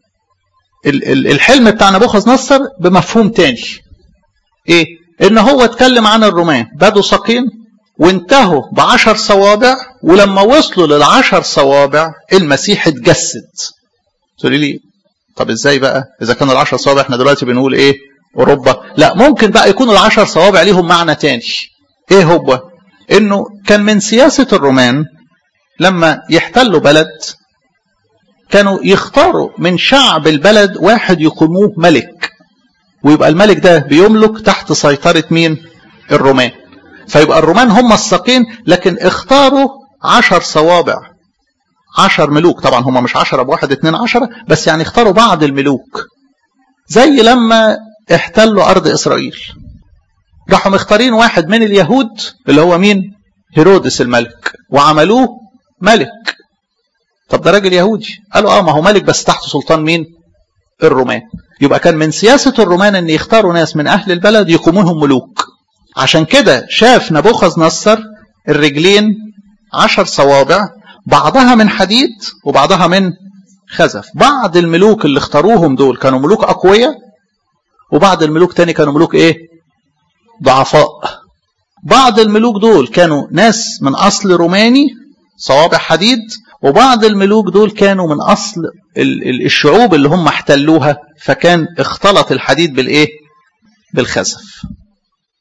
الحلم بتاع نبوخذ نصر بمفهوم تاني. ايه؟ ان هو اتكلم عن الرومان بدوا ساقين وانتهوا ب10 صوابع، ولما وصلوا لل10 صوابع المسيح اتجسد. تقولي لي طب ازاي بقى اذا كان ال10 صوابع احنا دلوقتي بنقول ايه؟ اوروبا. لا، ممكن بقى يكون ال10 صوابع ليهم معنى تاني. ايه هو؟ انه كان من سياسة الرومان لما يحتلوا بلد كانوا يختاروا من شعب البلد واحد يقيموه ملك، ويبقى الملك ده بيملك تحت سيطرة مين؟ الرومان. فيبقى الرومان هم الساقين، لكن اختاروا 10 صوابع 10 ملوك. طبعا هم مش 10 بواحد 2 10، بس يعني اختاروا بعض الملوك. زي لما احتلوا أرض إسرائيل راحوا مختارين واحد من اليهود اللي هو مين؟ هيرودس الملك، وعملوه ملك. طب ده راجل يهودي. قالوا ما هو ملك بس تحت سلطان مين؟ الرومان. يبقى كان من سياسة الرومان ان يختاروا ناس من اهل البلد يقومونهم ملوك. عشان كده شاف نبوخذ نصر الرجلين 10 صوابع، بعضها من حديد وبعضها من خزف. بعض الملوك اللي اختاروهم دول كانوا ملوك اقوياء، وبعض الملوك تاني كانوا ملوك ايه؟ ضعفاء. بعض الملوك دول كانوا ناس من اصل روماني صوابع حديد، وبعض الملوك دول كانوا من أصل الشعوب اللي هم احتلوها، فكان اختلط الحديد بالإيه؟ بالخزف.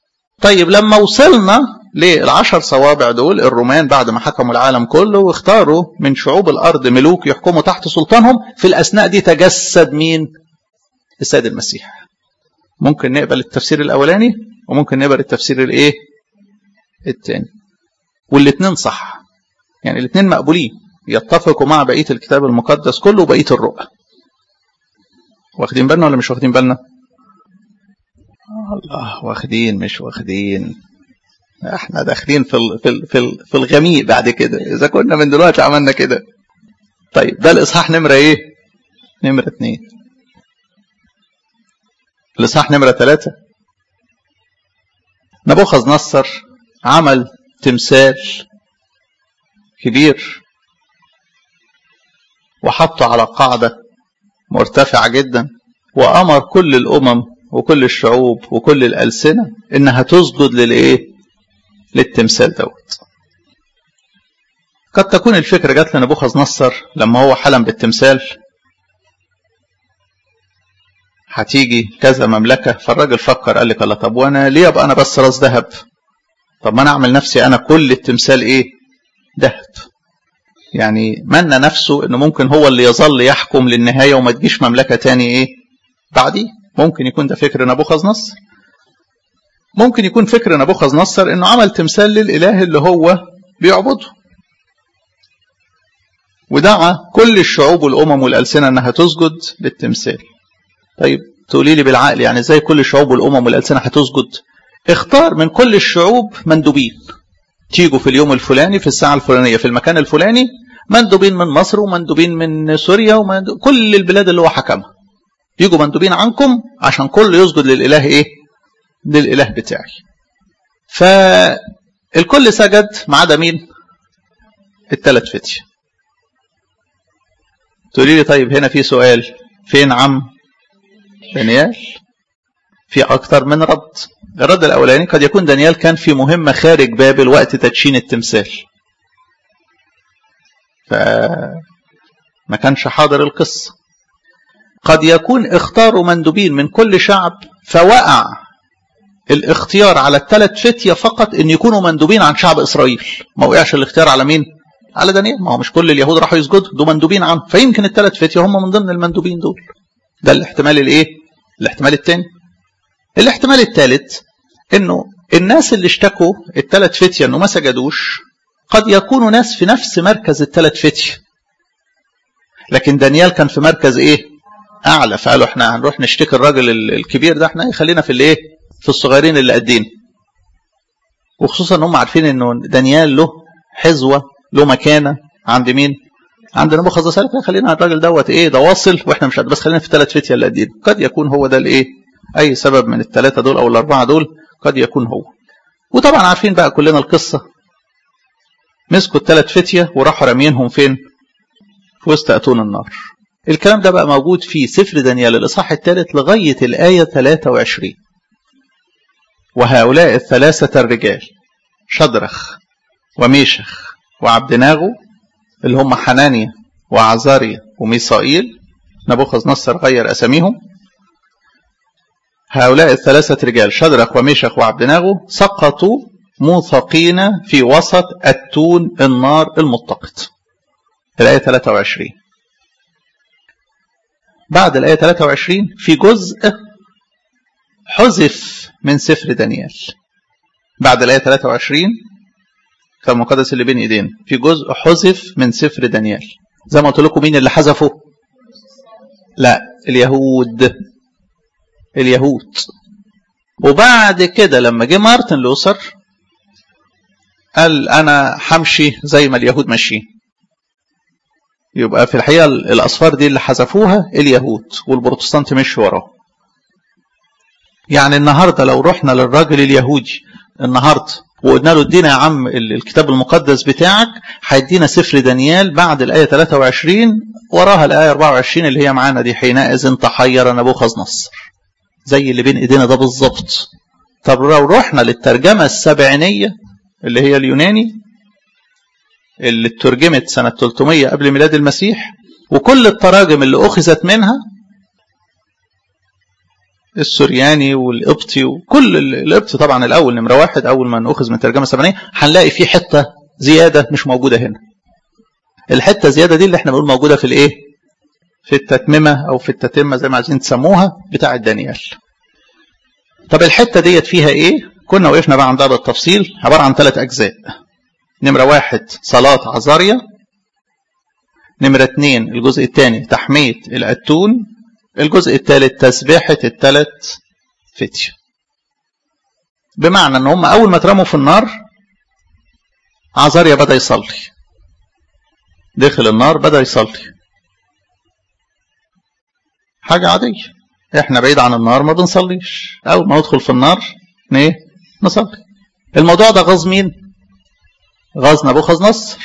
طيب لما وصلنا لل10 صوابع دول، الرومان بعد ما حكموا العالم كله واختاروا من شعوب الأرض ملوك يحكموا تحت سلطانهم، في الأثناء دي تجسد مين؟ السيد المسيح. ممكن نقبل التفسير الأولاني وممكن نقبل التفسير الايه؟ الثاني، والاثنين صح، يعني الاثنين مقبولين، يتفقوا مع بقية الكتاب المقدس كله وبقية الرؤى. واخدين بالنا ولا مش واخدين بالنا؟ الله، واخدين مش واخدين؟ احنا داخلين في الغميق بعد كده اذا كنا من دلوقتي عملنا كده. طيب ده الاصحاح نمرة ايه؟ نمرة 2. الاصحاح نمرة 3، نبوخذ نصر عمل تمثال كبير وحطه على قاعدة مرتفعة جدا، وأمر كل الأمم وكل الشعوب وكل الألسنة إنها تسجد للإيه؟ للتمثال دوت. قد تكون الفكرة جات لنبوخذ نصر لما هو حلم بالتمثال هتيجي كذا مملكة، فالراجل فكر قال لك الله، طب وانا ليه ابقى انا بس راس ذهب؟ طب ما انا اعمل نفسي انا كل التمثال ايه؟ ذهب. يعني منى نفسه انه ممكن هو اللي يظل يحكم للنهاية وما تجيش مملكة تاني ايه بعديه. ممكن يكون ده فكر نبوخذ نصر. ممكن يكون فكر نبوخذ نصر انه عمل تمثال للاله اللي هو بيعبده، ودعا كل الشعوب والامم والالسنة انها تسجد للتمثال. طيب تقولي لي بالعقل يعني ازاي كل الشعوب والامم والالسنه هتسجد؟ اختار من كل الشعوب مندوبين تيجوا في اليوم الفلاني في الساعه الفلانيه في المكان الفلاني، مندوبين من مصر ومندوبين من سوريا كل البلاد اللي هو حكمها، يجوا مندوبين عنكم عشان كل يسجد للاله ايه؟ للاله بتاعي. فالكل سجد ما عدا مين؟ ال3 فتية. تقولي لي طيب هنا في سؤال، فين عم دانيال؟ في أكتر من رد. الرد الأولاني قد يكون دانيال كان في مهمة خارج بابل وقت تدشين التمثال، فما كانش حاضر القصة. قد يكون اختاروا مندوبين من كل شعب، فوقع الاختيار على ال3 فتية فقط ان يكونوا مندوبين عن شعب إسرائيل، ما وقعش الاختيار على مين؟ على دانيال. ما هو مش كل اليهود راحوا يسجدوا، دول مندوبين عنه، فيمكن ال3 فتية هم من ضمن المندوبين دول. ده الاحتمال الايه؟ الاحتمال الثاني. الاحتمال الثالث انه الناس اللي اشتكوا ال3 فتية انه ما سجدوش قد يكونوا ناس في نفس مركز ال3 فتية، لكن دانيال كان في مركز ايه؟ اعلى، فقالوا احنا هنروح نشتكي الراجل الكبير ده، احنا خلينا في الايه؟ في الصغيرين اللي قدين. وخصوصا ان هم عارفين انه دانيال له حظوة له مكانة عند مين؟ عند نبوخذ نصر. خلينا الراجل دوت ايه؟ ده واصل واحنا مش قد، بس خلينا في ال3 فتية اللي قدين. قد يكون هو ده الايه؟ اي سبب من ال3 دول او ال4 دول قد يكون هو. وطبعا عارفين بقى كلنا القصة، مسكوا ال3 فتية وراحوا رامينهم فين؟ في وسط اتون النار. الكلام ده بقى موجود في سفر دانيال الاصحاح الثالث لغاية الآية 23. وهؤلاء ال3 الرجال شدرخ وميشخ وعبدناغو اللي هم حنانيا وعزاريا وميسائيل، نبوخذ نصر غير أساميهم. هؤلاء ال3 رجال شدرخ وميشخ وعبدناغو سقطوا موثقين في وسط أتون النار المتقد. الآية 23. بعد الآية 23 في جزء حذف من سفر دانيال. بعد الآية 23 الكتاب المقدس اللي بين ايدينا في جزء حذف من سفر دانيال. زي ما قلت لكم مين اللي حذفه؟ لا، اليهود. وبعد كده لما جه مارتن لوثر قال انا همشي زي ما اليهود ماشيين. يبقى في الحقيقه الاصفار دي اللي حذفوها اليهود والبروتستانت مشوا وراه. يعني النهارده لو رحنا للراجل اليهودي النهارده وقلنا له ادينا يا عم الكتاب المقدس بتاعك، هيدينا سفر دانيال بعد الآية 23 وراها الآية 24 اللي هي معانا دي، حينئذ تحير نبوخذ نصر، زي اللي بين ايدينا ده بالظبط. طب لو رحنا للترجمة السبعينية اللي هي اليوناني اللي اترجمت سنة 300 قبل ميلاد المسيح، وكل التراجم اللي أخذت منها السورياني والقبطي وكل القبطي طبعا الأول نمرة واحد أول ما نأخذ من ترجمة سبعينية هنلاقي في حتة زيادة مش موجودة هنا. الحتة زيادة دي اللي احنا بنقول موجودة في الايه؟ في التتممة أو في التتمة زي ما عايزين تسموها بتاعة دانيال. طب الحتة ديت فيها ايه؟ كنا وقفنا بقى عندها بالتفصيل، عبارة عن 3 أجزاء. نمرة 1 صلاة عزاريا، نمرة 2 الجزء الثاني تحمية الأتون، الجزء الثالث تسبيحة ال3 فتية. بمعنى ان هم أول ما اترموا في النار عزاريا بدأ يصلي، دخل النار بدأ يصلي، حاجة عادية. احنا بعيد عن النار ما بنصليش، اول ما ندخل في النار ايه؟ نصلي. الموضوع ده غاظ مين؟ غاظ نبوخذ نصر.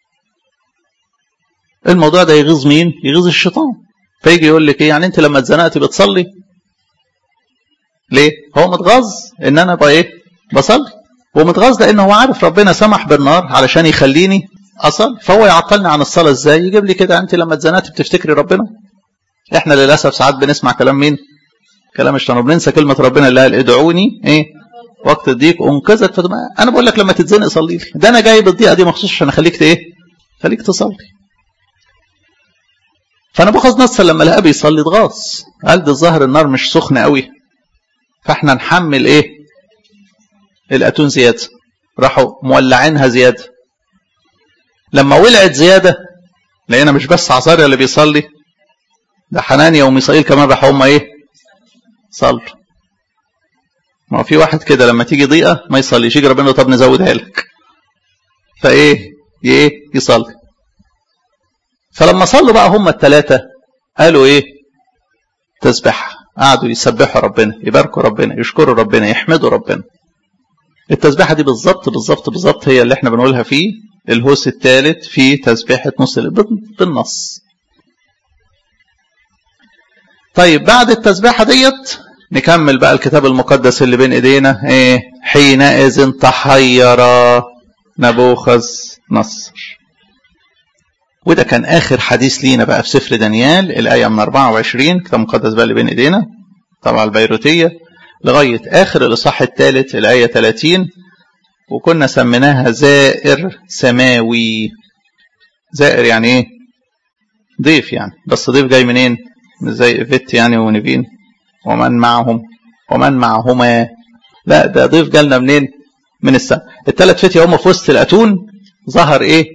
الموضوع ده يغيظ مين؟ يغيظ الشيطان. فيجي يقول لك ايه يعني انت لما اتزنقتي بتصلي ليه؟ هو متغاظ ان انا بقى ايه؟ بصلي، ومتغاظ لان هو عارف ربنا سمح بالنار علشان يخليني اصلي، فهو يعطلني عن الصلاه ازاي؟ يجيب لي كده انت لما اتزنقتي بتفتكري ربنا. احنا للاسف ساعات بنسمع كلام مين؟ كلام الشيطان، وبننسى كلمه ربنا اللي قال ادعوني ايه؟ وقت الضيق انقذك. انا بقول لك لما تتزنق صلي لي، ده انا جايب الضيقه دي مخصوص عشان اخليك ايه؟ خليك تصلي. فنبوخذ نصر لما لقاه بيصلي اتغاظ، قال ده الظاهر النار مش سخنه قوي، فاحنا نحمل ايه؟ الاتون زياده. راحوا مولعينها زياده. لما ولعت زياده لقينا مش بس عزاريا اللي بيصلي، ده حنانيا وميسائيل كمان راحوا هم ايه؟ صلوا. ما هو في واحد كده لما تيجي ضيقه ما يصليش، يجي ربنا طب نزودها لك، فايه؟ ايه؟ يصلي. فلما صلوا بقى هم ال3 قالوا ايه؟ تسبح، قعدوا يسبحوا ربنا، يباركوا ربنا، يشكروا ربنا، يحمدوا ربنا. التسبيحه دي بالظبط بالظبط بالظبط هي اللي احنا بنقولها في الهوس الثالث في تسبيحه نص بالنص. طيب بعد التسبيحه ديت نكمل بقى الكتاب المقدس اللي بين ايدينا ايه؟ حينئذ تحير نبوخذ نصر. وده كان آخر حديث لينا بقى في سفر دانيال، الآية من 24 كتاب مقدس بقى اللي بين إيدينا طبعا البيروتية لغاية آخر الإصحاح الثالث الآية 30. وكنا سميناها زائر سماوي. زائر يعني إيه؟ ضيف يعني، بس ضيف جاي منين؟ مش زي إيفيت يعني ونبين ومن معهم ومن معهما، لا ده ضيف جالنا منين؟ من السماء. ال3 فتية هم في وسط الأتون ظهر إيه؟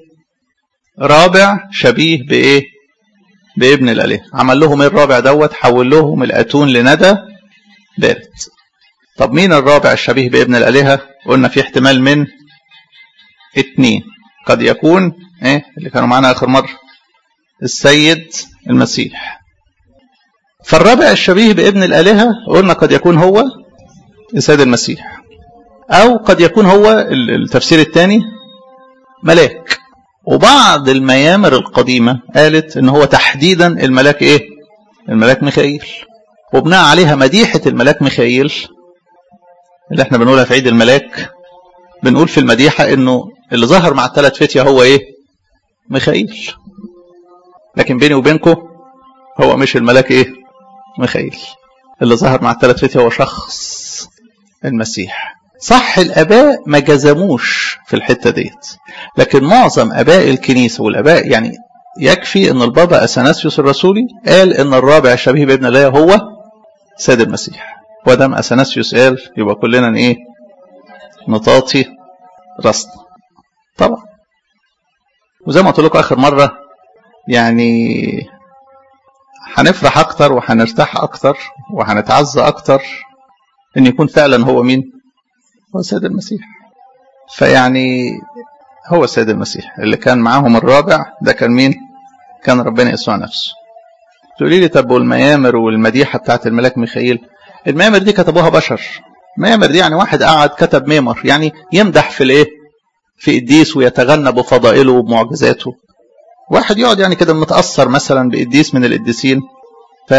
رابع شبيه بايه؟ بابن الآلهة. عمل لهم ايه الرابع دوت؟ حول لهم الاتون لندى بارد. طب مين الرابع الشبيه بابن الآلهة؟ قلنا في احتمال من 2، قد يكون ايه اللي كانوا معانا اخر مرة؟ السيد المسيح. فالرابع الشبيه بابن الآلهة قلنا قد يكون هو السيد المسيح، او قد يكون هو التفسير الثاني ملاك. وبعض الميامر القديمة قالت ان هو تحديدا الملاك ايه؟ الملاك ميخائيل. وبناء عليها مديحة الملاك ميخائيل اللي احنا بنقولها في عيد الملاك، بنقول في المديحة انه اللي ظهر مع ال3 فتية هو ايه؟ ميخائيل. لكن بيني وبينكم هو مش الملاك ايه؟ ميخائيل. اللي ظهر مع ال3 فتية هو شخص المسيح. صح الآباء ما جزموش في الحتة ديت، لكن معظم آباء الكنيسة والآباء يعني يكفي ان البابا أثناسيوس الرسولي قال ان الرابع الشبيه بابن الله هو سيد المسيح. ودام أثناسيوس قال يبقى كلنا ايه؟ نطاطي راسنا طبعا. وزي ما قلت لكم آخر مرة يعني هنفرح أكتر وهنرتاح أكتر وهنتعزى أكتر ان يكون فعلا هو مين؟ هو سيد المسيح. فيعني هو سيد المسيح اللي كان معاهم الرابع ده كان مين؟ كان ربنا يسوع نفسه. تقولي لي طب والميامر والمديحة بتاعت الملاك ميخائيل؟ الميامر دي كتبوها بشر. الميامر دي يعني واحد قاعد كتب ميمر يعني يمدح في الايه؟ في قديس ويتغنى بفضائله وبمعجزاته. واحد يقعد يعني كده متأثر مثلا بقديس من القديسين. ف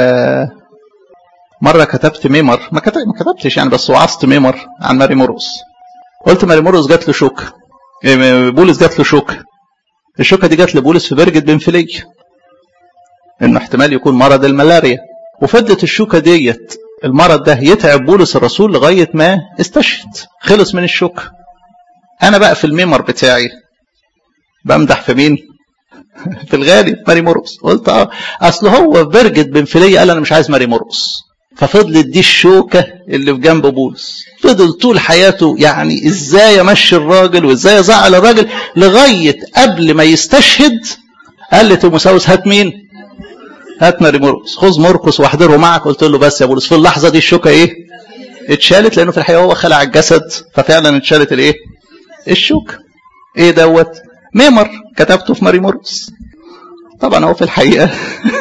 مرة كتبت ميمر، ما كتبتش يعني بس وعظت ميمر عن ماري مرقس. قلت ماري مرقس جات له شوكة، بولس جات له شوكة. الشوكة دي جات لبولس في برجة بنفلية، انه احتمال يكون مرض الملاريا. وفضلت الشوكة ديت المرض ده يتعب بولس الرسول لغاية ما استشهد، خلص من الشوك. أنا بقى في الميمر بتاعي بمدح في مين؟ في الغالي ماري مرقس. قلت أصل هو في برجة بنفلية قال أنا مش عايز ماري مرقس، ففضلت دي الشوكة اللي في جنب بولس. فضل طول حياته يعني إزاي يمشي الراجل وإزاي يزعل الراجل، لغاية قبل ما يستشهد قال لتيموثاوس هات مين؟ هات ماري مرقس، خذ مرقس واحضره معك. قلت له بس يا بولس. في اللحظة دي الشوكة إيه؟ اتشالت، لأنه في الحقيقة هو خلع الجسد، ففعلا اتشالت الإيه؟ الشوكة. إيه دوت؟ ميمر كتبته في ماري مرقس. طبعا هو في الحقيقة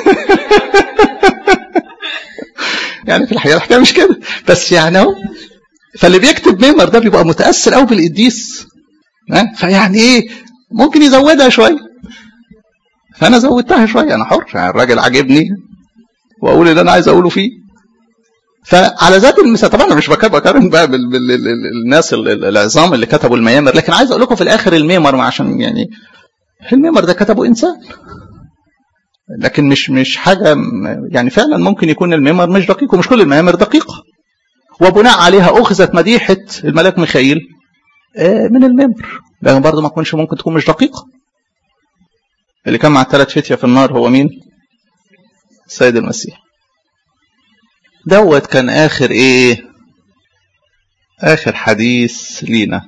يعني في الحقيقة الحكاية مش كده، بس يعني هو فاللي بيكتب ميمر ده بيبقى متأثر قوي بالقديس، فيعني ايه ممكن يزودها شوية، فأنا زودتها شوية، أنا حر يعني، الراجل عجبني وأقول اللي أنا عايز أقوله فيه. فعلى ذات المثال طبعا أنا مش بقارن بقى بالناس العظام اللي كتبوا الميامر، لكن عايز أقول لكم في الآخر الميمر، عشان يعني الميمر ده كتبه إنسان، لكن مش حاجة يعني فعلا ممكن يكون الميمر مش دقيق، ومش كل الميامر دقيقة، وبناء عليها أخذت مديحة الملاك ميخائيل من الميمر، لكن برضه ما تكونش ممكن تكون مش دقيقة. اللي كان مع الثلاث فتية في النار هو مين؟ السيد المسيح. دوت كان آخر إيه؟ آخر حديث لينا.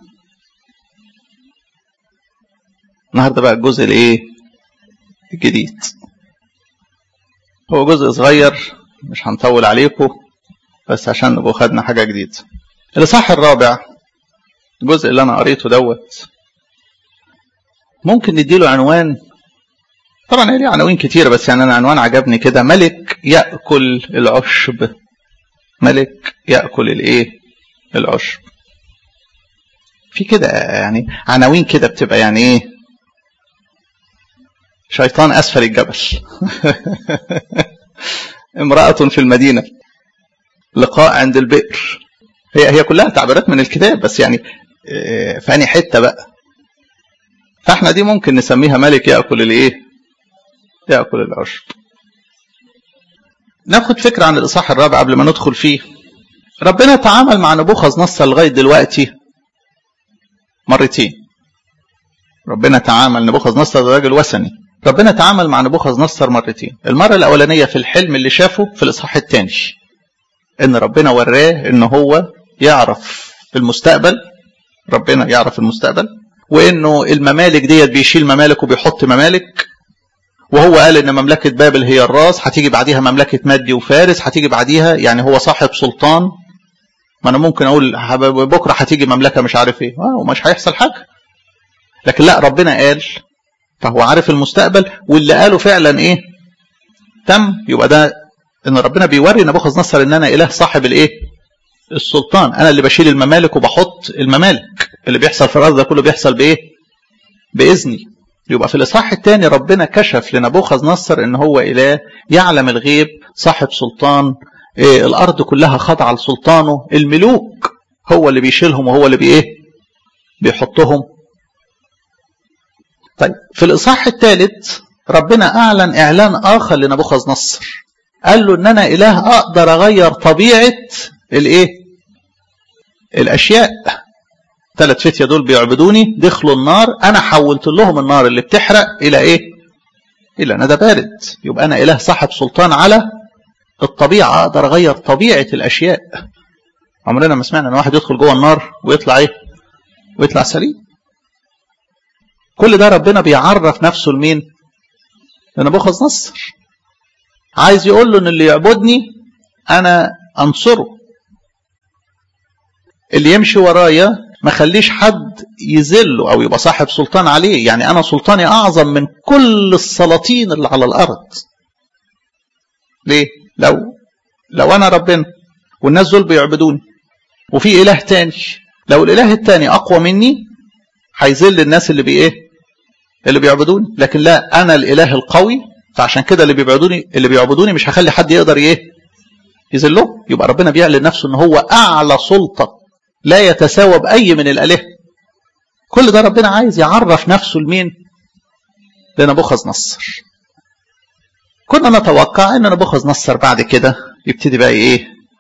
النهارده بقى الجزء الإيه؟ الجديد. هو جزء صغير مش هنطول عليكم، بس عشان نبقوا خدنا حاجة جديدة. الإصحاح الرابع الجزء اللي أنا قريته دوت ممكن نديله عنوان، طبعا هي ليه عناوين كتيرة بس يعني أنا عنوان عجبني كده: ملك يأكل العشب. ملك يأكل الإيه؟ العشب. في كده يعني عناوين كده بتبقى يعني إيه؟ شيطان أسفل الجبل امرأة في المدينة، لقاء عند البئر. هي كلها تعبيرات من الكتاب، بس يعني فاني حتة بقى، فاحنا دي ممكن نسميها ملك يأكل الايه؟ يأكل العشب. ناخد فكرة عن الإصحاح الرابع قبل ما ندخل فيه. ربنا تعامل مع نبوخذ نصر لغاية دلوقتي مرتين. ربنا تعامل نبوخذ نصر راجل وثني، ربنا تعامل مع نبوخذ نصر مرتين. المرة الأولانية في الحلم اللي شافه في الإصحاح الثاني، إن ربنا وراه إن هو يعرف المستقبل، ربنا يعرف المستقبل، وإنه الممالك ديت بيشيل ممالك وبيحط ممالك، وهو قال إن مملكة بابل هي الراس، هتيجي بعديها مملكة مادي وفارس، هتيجي بعديها يعني هو صاحب سلطان. ما أنا ممكن أقول بكرة هتيجي مملكة مش عارف إيه، ومش هيحصل حاجة، لكن لا، ربنا قال، فهو عارف المستقبل، واللي قاله فعلا إيه؟ تم. يبقى ده إن ربنا بيوري نبوخذ نصر إن أنا إله صاحب الإيه؟ السلطان، أنا اللي بشيل الممالك وبحط الممالك، اللي بيحصل في الأرض ده كله بيحصل بإيه؟ بإذني. يبقى في الإصحاح الثاني ربنا كشف لنبوخذ نصر إن هو إله يعلم الغيب، صاحب سلطان، الأرض كلها خاضعة لسلطانه، الملوك هو اللي بيشيلهم وهو اللي بإيه؟ بيحطهم. طيب في الإصحاح الثالث ربنا أعلن إعلان آخر لنبوخذ نصر، قال له إن أنا إله أقدر أغير طبيعة الإيه؟ الأشياء. 3 فتية دول بيعبدوني، دخلوا النار، أنا حولت لهم النار اللي بتحرق إلى إيه؟ إلى ندى بارد. يبقى أنا إله صاحب سلطان على الطبيعة، أقدر أغير طبيعة الأشياء. عمرنا ما سمعنا أن واحد يدخل جوه النار ويطلع إيه؟ ويطلع سليم. كل ده ربنا بيعرف نفسه لمين؟ لنبوخذ نصر. عايز يقول له إن اللي يعبدني أنا أنصره، اللي يمشي ورايا ما خليش حد يذله أو يبقى صاحب سلطان عليه. يعني أنا سلطاني أعظم من كل السلاطين اللي على الأرض. ليه؟ لو أنا ربنا والناس دول بيعبدوني وفي إله تاني، لو الإله التاني أقوى مني هيذل الناس اللي بيعبدوني، لكن لا، أنا الإله القوي، فعشان كده اللي بيعبدوني مش هخلي حد يقدر يذله. يبقى ربنا بيعلن نفسه إن هو أعلى سلطة لا يتساوى بأي من الآلهة. كل ده ربنا عايز يعرف نفسه لمين؟ لنبوخذ نصر. كنا نتوقع ان نبوخذ نصر بعد كده يبتدي بقى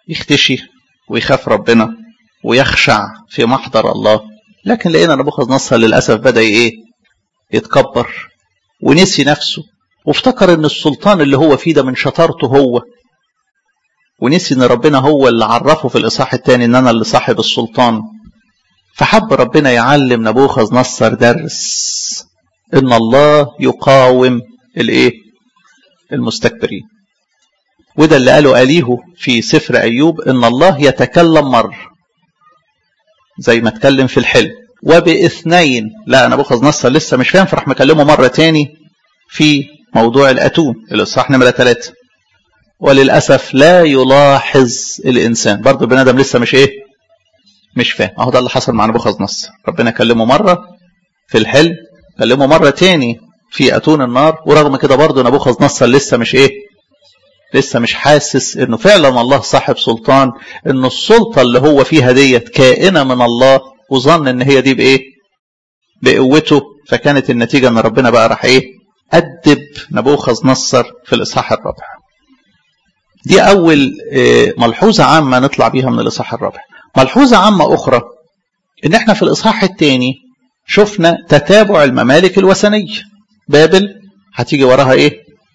يختشي ويخاف ربنا ويخشع في محضر الله. لكن لقينا نبوخذ نصر للأسف بدأ إيه؟ يتكبر ونسي نفسه، وافتكر ان السلطان اللي هو فيه ده من شطارته هو، ونسي ان ربنا هو اللي عرفه في الإصحاح الثاني ان انا اللي صاحب السلطان. فحب ربنا يعلم نبوخذ نصر درس، ان الله يقاوم الايه؟ المستكبرين. وده اللي قاله أليه في سفر أيوب، ان الله يتكلم مرة زي ما اتكلم في الحلم وباثنين. لا نبوخذ نصر لسه مش فاهم، فراح مكلمه مرة تاني في موضوع الأتون الإصحاح نمرة 3. وللأسف لا يلاحظ الإنسان، برضه البني آدم لسه مش إيه؟ مش فاهم. أهو ده اللي حصل مع نبوخذ نصر. ربنا كلمه مرة في الحلم، كلمه مرة تاني في أتون النار، ورغم كده برضه نبوخذ نصر لسه مش إيه؟ لسه مش حاسس إنه فعلا الله صاحب سلطان، إنه السلطة اللي هو فيها ديت كائنة من الله، وظن إن هي دي بإيه؟ بقوته. فكانت النتيجة إن ربنا بقى راح إيه؟ أدب نبوخذ نصر في الإصحاح الرابع. دي أول ملحوظة عامة نطلع بيها من الإصحاح الرابع. ملحوظة عامة أخرى، إن إحنا في الإصحاح الثاني شفنا تتابع الممالك الوثنية. بابل هتيجي وراها إيه؟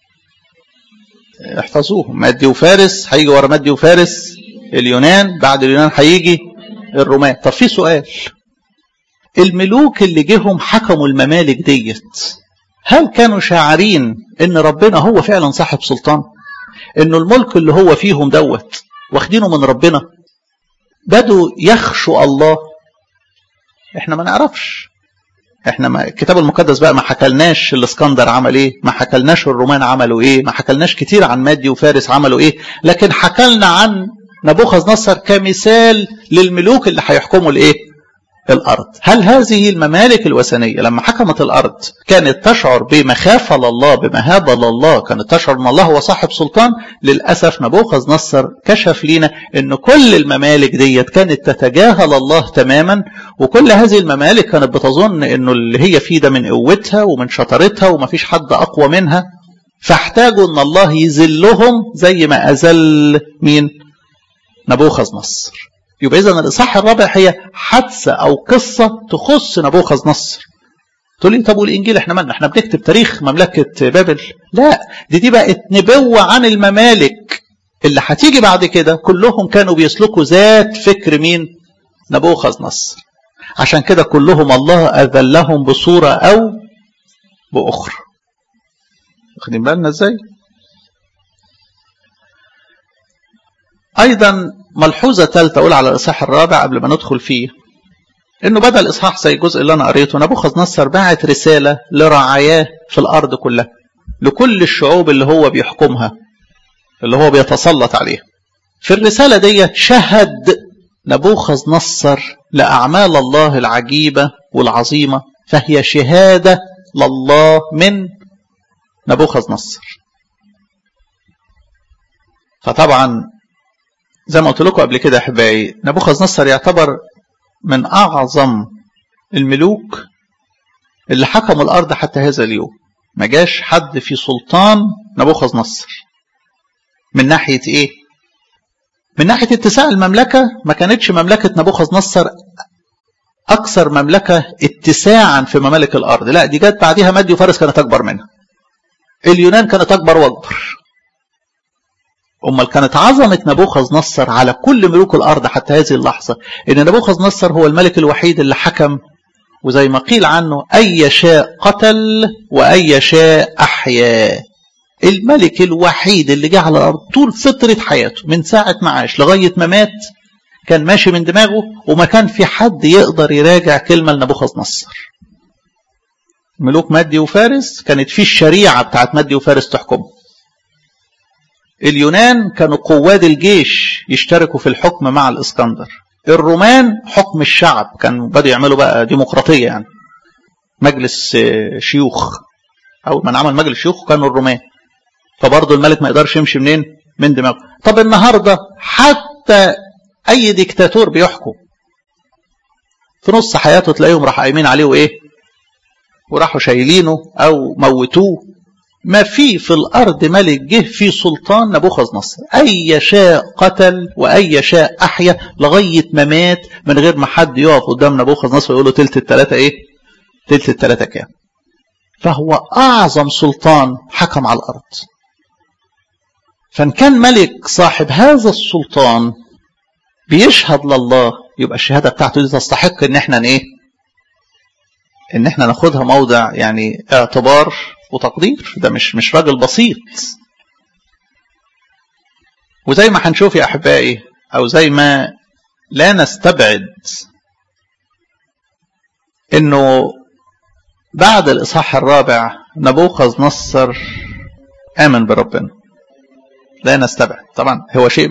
احفظوه، مادي وفارس، هيجي ورا مادي وفارس اليونان، بعد اليونان هيجي الرومان. طب في سؤال، الملوك اللي جيهم حكموا الممالك ديت، هل كانوا شاعرين ان ربنا هو فعلا صاحب سلطان؟ انه الملك اللي هو فيهم دوت واخدينه من ربنا؟ بدوا يخشوا الله؟ احنا ما نعرفش. احنا الكتاب المقدس بقى ما حكلناش الاسكندر عمل ايه، ما حكلناش الرومان عملوا ايه، ما حكلناش كتير عن مادي وفارس عملوا ايه، لكن حكلنا عن نبوخذ نصر كمثال للملوك اللي هيحكموا الايه؟ الأرض. هل هذه الممالك الوثنية لما حكمت الأرض كانت تشعر بمخافة لله، بمهابة لله، كانت تشعر أن الله هو صاحب سلطان؟ للأسف نبوخذ نصر كشف لنا أن كل الممالك ديت كانت تتجاهل الله تماما، وكل هذه الممالك كانت بتظن أنه اللي هي فيه ده من قوتها ومن شطارتها ومفيش حد أقوى منها، فاحتاجوا أن الله يذلهم زي ما أذل مين؟ نبوخذ نصر. يبقى إذن الإصحاح الرابع هي حادثة أو قصة تخص نبوخذ نصر. تقول لي طب والإنجيل احنا مالنا؟ احنا بنكتب تاريخ مملكة بابل؟ لا، دي بقت نبوة عن الممالك اللي هتيجي بعد كده، كلهم كانوا بيسلكوا ذات فكر مين؟ نبوخذ نصر. عشان كده كلهم الله أذلهم بصورة أو بأخرى. واخدين بالنا ازاي؟ أيضا ملحوظة ثالثة أقول على الإصحاح الرابع قبل ما ندخل فيه، إنه بدأ الإصحاح زي الجزء اللي أنا قريته، نبوخذ نصر بعت رسالة لرعاياه في الأرض كلها، لكل الشعوب اللي هو بيحكمها، اللي هو بيتسلط عليها. في الرسالة دي شهد نبوخذ نصر لأعمال الله العجيبة والعظيمة، فهي شهادة لله من نبوخذ نصر. فطبعا زي ما قلت لكم قبل كده أحبائي، نبوخذ نصر يعتبر من أعظم الملوك اللي حكموا الأرض حتى هذا اليوم. ما جاش حد في سلطان نبوخذ نصر. من ناحية إيه؟ من ناحية اتساع المملكة، ما كانتش مملكة نبوخذ نصر أكثر مملكة اتساعا في ممالك الأرض، لا دي جت بعدها مادي وفارس كانت أكبر منها، اليونان كانت أكبر وأكبر. أمال كانت عظمة نبوخذ نصر على كل ملوك الأرض حتى هذه اللحظة، إن نبوخذ نصر هو الملك الوحيد اللي حكم، وزي ما قيل عنه أي شاء قتل وأي شاء أحيا. الملك الوحيد اللي جه على الأرض طول فترة حياته، من ساعة ما عاش لغاية ما مات، كان ماشي من دماغه، وما كان في حد يقدر يراجع كلمة لنبوخذ نصر. ملوك مادي وفارس كانت في الشريعة بتاعت مادي وفارس تحكم. اليونان كانوا قواد الجيش يشتركوا في الحكم مع الإسكندر. الرومان حكم الشعب، كانوا بدأوا يعملوا بقى ديمقراطية، يعني مجلس شيوخ. أول ما عمل مجلس شيوخ كانوا الرومان، فبرضه الملك ما يقدرش يمشي منين؟ من دماغه. طب النهاردة حتى أي ديكتاتور بيحكم في نص حياته تلاقيهم راح قايمين عليه وإيه؟ وراحوا شايلينه أو موتوه ما في الأرض ملك جه في سلطان نبوخذ نصر، أي شاء قتل وأي شاء أحيا لغاية ما مات من غير ما حد يقف قدام نبوخذ نصر ويقول له تلت التلاتة إيه؟ تلت التلاتة كام؟ فهو أعظم سلطان حكم على الأرض. فإن كان ملك صاحب هذا السلطان بيشهد لله، يبقى الشهادة بتاعته دي تستحق إن إحنا إيه؟ إن إحنا ناخدها موضع يعني اعتبار وتقدير. ده مش راجل بسيط. وزي ما هنشوف يا أحبائي، أو زي ما لا نستبعد إنه بعد الإصحاح الرابع نبوخذ نصر آمن بربنا. لا نستبعد، طبعا هو شيء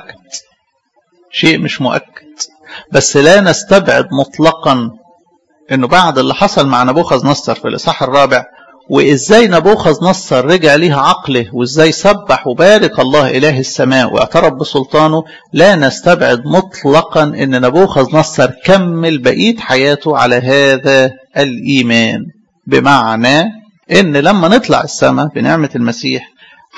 مش مؤكد، بس لا نستبعد مطلقا إنه بعد اللي حصل مع نبوخذ نصر في الإصحاح الرابع، وإزاي نبوخذ نصر رجع ليها عقله، وإزاي سبح وبارك الله إله السماء واعترف بسلطانه، لا نستبعد مطلقا إن نبوخذ نصر كمل بقية حياته على هذا الإيمان. بمعنى إن لما نطلع السماء بنعمة المسيح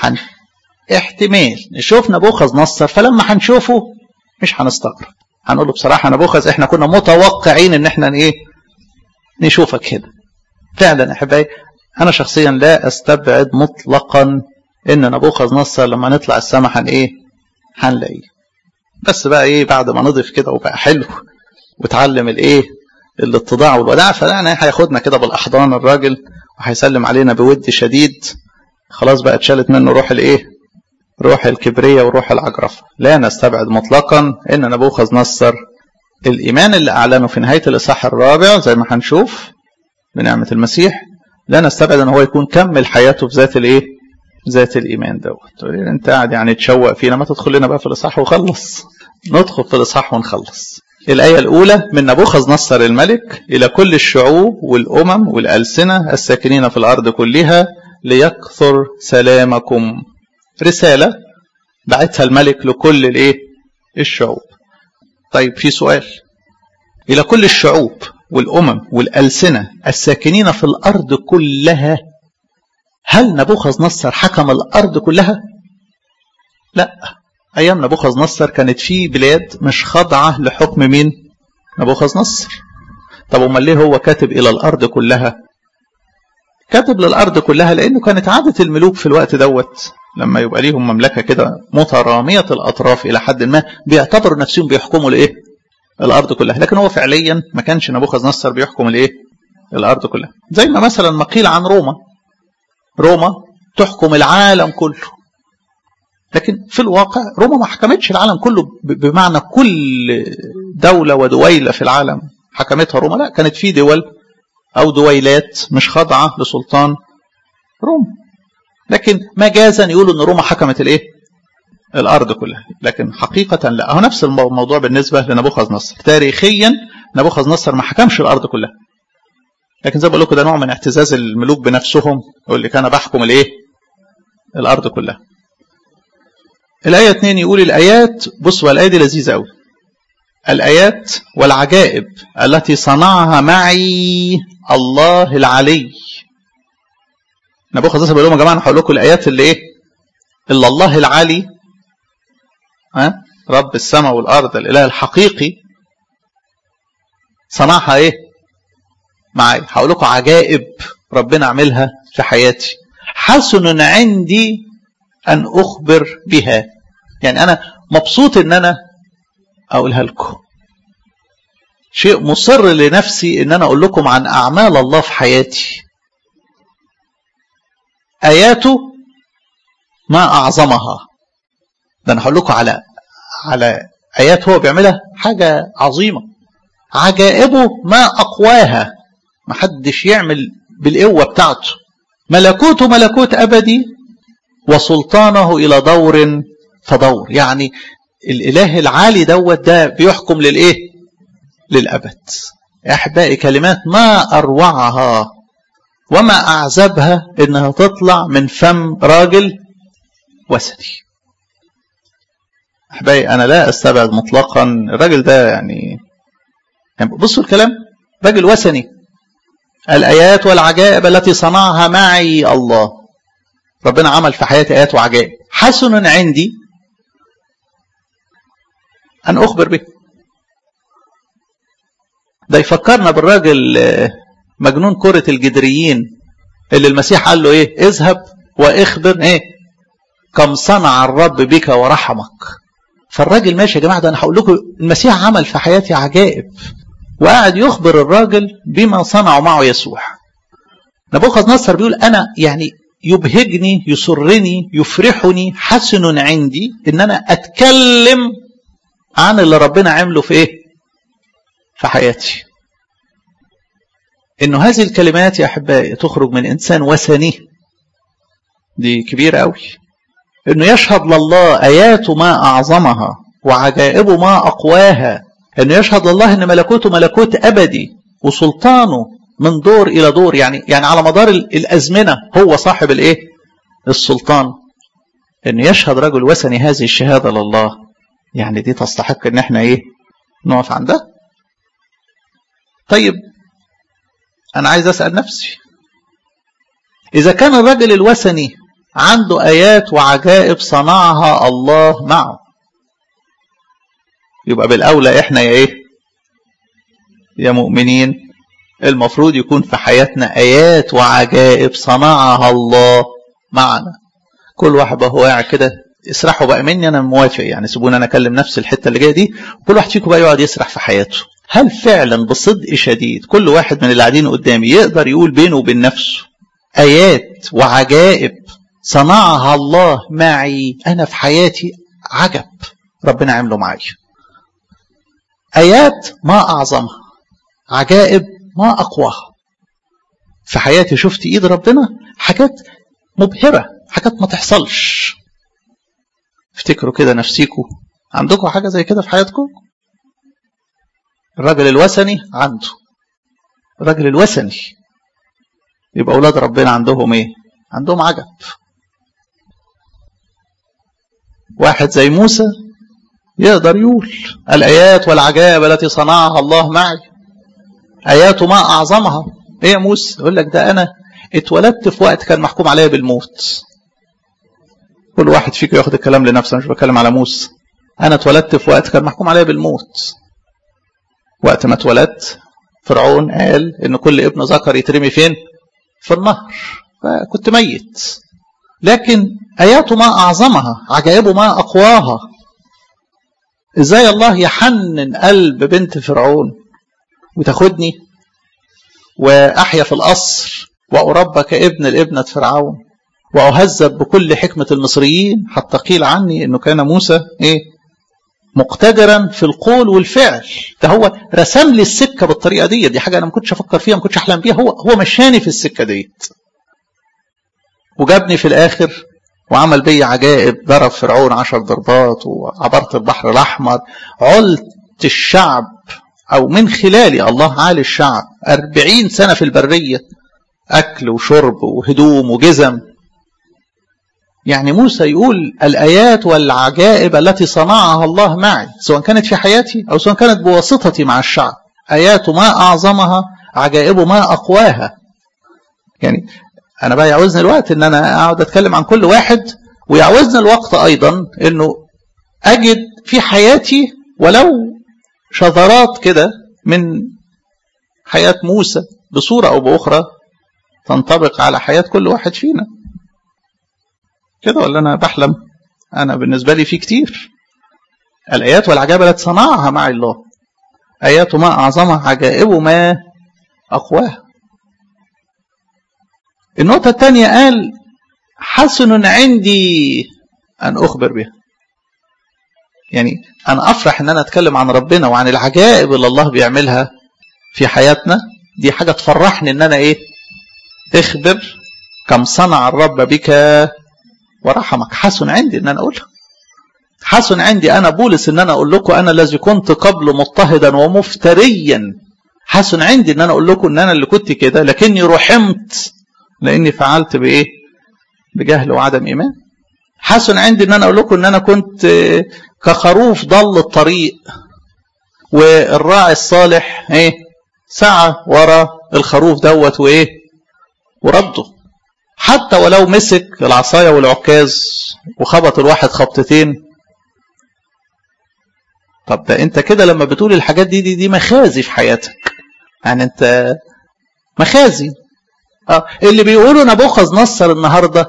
احتمال نشوف نبوخذ نصر، فلما هنشوفه مش هنستغرب، هنقول له بصراحة نبوخذ إحنا كنا متوقعين إن إحنا إيه نشوفك هنا. فعلا يا أحبائي أنا شخصيا لا أستبعد مطلقا إن نبوخذ نصر لما نطلع السماء هنلاقيه. بس بقى إيه بعد ما نضيف كده وبقى حلو وتعلم الإيه الاتضاع والوداع، فأنا هياخدنا كده بالأحضان الراجل وهيسلم علينا بود شديد. خلاص بقى اتشالت منه روح الإيه؟ روح الكبرية وروح العجرفة. لا نستبعد مطلقا إن نبوخذ نصر الإيمان اللي أعلنه في نهاية الإصحاح الرابع زي ما هنشوف بنعمة المسيح، لا نستبعد ان هو يكون كمل حياته في ذات الايه؟ ذات الايمان دوت. انت قاعد يعني تشوق فينا، ما تدخل لنا بقى في الاصحاح وخلص. ندخل في الاصحاح ونخلص. الايه الاولى: من نبوخذ نصر الملك الى كل الشعوب والامم والالسنه الساكنين في الارض كلها ليكثر سلامكم. رساله بعتها الملك لكل الايه؟ الشعوب. طيب في سؤال: الى كل الشعوب والأمم والألسنة الساكنين في الأرض كلها، هل نبوخذ نصر حكم الأرض كلها؟ لا، أيام نبوخذ نصر كانت في بلاد مش خاضعة لحكم مين؟ نبوخذ نصر. طب أمال ليه هو كاتب إلى الأرض كلها؟ كاتب للأرض كلها لأنه كانت عادة الملوك في الوقت دوت لما يبقى ليهم مملكة كده مترامية الأطراف إلى حد ما بيعتبروا نفسهم بيحكموا لإيه؟ الأرض كلها. لكن هو فعليا ما كانش نبوخذ نصر بيحكم الإيه؟ الأرض كلها. زي ما مثلا ما قيل عن روما تحكم العالم كله، لكن في الواقع روما ما حكمتش العالم كله بمعنى كل دولة ودويلة في العالم حكمتها روما. لا، كانت في دول أو دويلات مش خاضعة لسلطان روما، لكن مجازا يقولوا أن روما حكمت الإيه؟ الأرض كلها. لكن حقيقة لا. هو نفس الموضوع بالنسبة لنبوخذ نصر. تاريخيا نبوخذ نصر ما حكمش الأرض كلها، لكن زي ما بقول لكم ده نوع من اعتزاز الملوك بنفسهم، يقول لك أنا بحكم الإيه؟ الأرض كلها. الآية 2 يقول الآيات، بصوا الآية دي لذيذة قوي: الآيات والعجائب التي صنعها معي الله العلي. نبوخذ نصر بيقول لهم يا جماعة أنا هقول لكم الآيات اللي إيه؟ إلا الله العلي، رب السماء والأرض الإله الحقيقي صنعها إيه؟ معي. هقول لكم عجائب ربنا عملها في حياتي، حسن عندي أن أخبر بها. يعني أنا مبسوط إن أنا أقولها لكم، شيء مصر لنفسي إن أنا أقول لكم عن أعمال الله في حياتي. آياته ما أعظمها. ده أنا هقول لكم على آيات هو بيعملها حاجة عظيمة. عجائبه ما أقواها، ما حدش يعمل بالقوة بتاعته. ملكوته ملكوت أبدي وسلطانه إلى دور فدور. يعني الإله العالي دوت ده بيحكم للإيه؟ للأبد. يا أحبائي كلمات ما أروعها وما أعزبها إنها تطلع من فم راجل وثني. أحبائي أنا لا أستبعد مطلقا الراجل ده يعني بصوا الكلام، راجل وثني. الآيات والعجائب التي صنعها معي الله. ربنا عمل في حياتي آيات وعجائب، حسن عندي أن أخبر به. ده يفكرنا بالراجل مجنون كرة الجدريين اللي المسيح قال له ايه؟ اذهب واخبر ايه؟ كم صنع الرب بك ورحمك. فالراجل ماشي يا جماعة، ده انا هقول لكم المسيح عمل في حياتي عجائب، وقاعد يخبر الراجل بما صنعوا معه يسوع. نبوخذ نصر بيقول انا يعني يبهجني يسرني يفرحني حسن عندي ان انا اتكلم عن اللي ربنا عمله في ايه؟ في حياتي. انه هذه الكلمات يا احبائي تخرج من انسان وثني، دي كبيرة قوي. انه يشهد لله اياته ما اعظمها وعجائبه ما اقواها، انه يشهد لله ان ملكوته ملكوت ابدي وسلطانه من دور الى دور، يعني على مدار الازمنة هو صاحب الايه؟ السلطان. انه يشهد رجل وثني هذه الشهادة لله، يعني دي تستحق ان احنا ايه؟ نقف عندها. طيب انا عايز اسأل نفسي، اذا كان الرجل الوثني عنده ايات وعجائب صنعها الله معه، يبقى بالاولى احنا يا ايه؟ يا مؤمنين المفروض يكون في حياتنا ايات وعجائب صنعها الله معنا. كل واحد بقى هو قاعد كده اسرحوا بقى مني، انا موافق يعني، سيبوني انا اكلم نفس الحته اللي جايه دي، وكل واحد فيكم بقى يقعد يسرح في حياته. هل فعلا بصدق شديد كل واحد من اللي قاعدين قدامي يقدر يقول بينه وبين نفسه ايات وعجائب صنعها الله معي؟ انا في حياتي عجب ربنا عمله معي، ايات ما اعظمها، عجائب ما اقواها. في حياتي شفت ايد ربنا، حاجات مبهرة، حاجات ما تحصلش. افتكروا كده نفسيكم، عندكم حاجة زي كده في حياتكم؟ الرجل الوثني عنده، الرجل الوثني يبقى أولاد ربنا عندهم ايه؟ عندهم عجب. واحد زي موسى يقدر يقول الآيات والعجائب التي صنعها الله معي، آياته ما أعظمها. ايه يا موسى؟ يقول لك ده أنا اتولدت في وقت كان محكوم عليا بالموت. كل واحد فيكم ياخد الكلام لنفسه، مش بتكلم على موسى. أنا اتولدت في وقت كان محكوم عليا بالموت. وقت ما اتولدت فرعون قال إن كل ابن ذكر يترمي فين؟ في النهر، فكنت ميت. لكن آياته ما أعظمها، عجائبه ما أقواها. إزاي الله يحنن قلب بنت فرعون وتاخدني وأحيا في القصر وأربى كابن الابنة فرعون وأهذب بكل حكمة المصريين، حتى قيل عني إنه كان موسى إيه؟ مقتدرا في القول والفعل. ده هو رسم لي السكة بالطريقة دي حاجة أنا ما كنتش أفكر فيها، ما كنتش أحلم بيها، هو مشاني في السكة دي وجابني في الآخر وعمل بي عجائب. ضرب فرعون 10 ضربات وعبرت البحر الأحمر، علت الشعب أو من خلالي الله عالي الشعب 40 سنة في البرية، أكل وشرب وهدوم وجزم. يعني موسى يقول الآيات والعجائب التي صنعها الله معي، سواء كانت في حياتي أو سواء كانت بواسطتي مع الشعب، آيات ما أعظمها عجائب ما أقواها. يعني أنا بقى يعوزني الوقت إن أنا أقعد أتكلم عن كل واحد، ويعوزني الوقت أيضا إنه أجد في حياتي ولو شذرات كده من حياة موسى بصورة أو بأخرى تنطبق على حياة كل واحد فينا. كده ولا أنا بحلم؟ أنا بالنسبة لي في كتير. الآيات والعجائب التي صنعها معي الله، آياته ما أعظمها عجائبه ما أقواها. النقطة الثانية قال حسن عندي أن أخبر بها. يعني أنا أفرح أن أنا أتكلم عن ربنا وعن العجائب اللي الله بيعملها في حياتنا، دي حاجة تفرحني أن أنا إيه؟ اخبر كم صنع الرب بك ورحمك. حسن عندي أن أنا أقولها. حسن عندي أنا بولس أن أنا أقول لكم أنا الذي كنت قبل مضطهدا ومفتريا. حسن عندي أن أنا أقول لكم أن أنا اللي كنت كده لكني رحمت لأني فعلت بإيه؟ بجهل وعدم إيمان. حسن عندي أن أنا أقول لكم أن أنا كنت كخروف ضل الطريق والراعي الصالح إيه؟ سعى ورا الخروف دوت وإيه؟ ورده. حتى ولو مسك العصاية والعكاز وخبط الواحد خبطتين. طب ده انت كده لما بتقول الحاجات دي مخازي في حياتك، يعني انت مخازي. اللي بيقولوا نبوخذ نصر النهاردة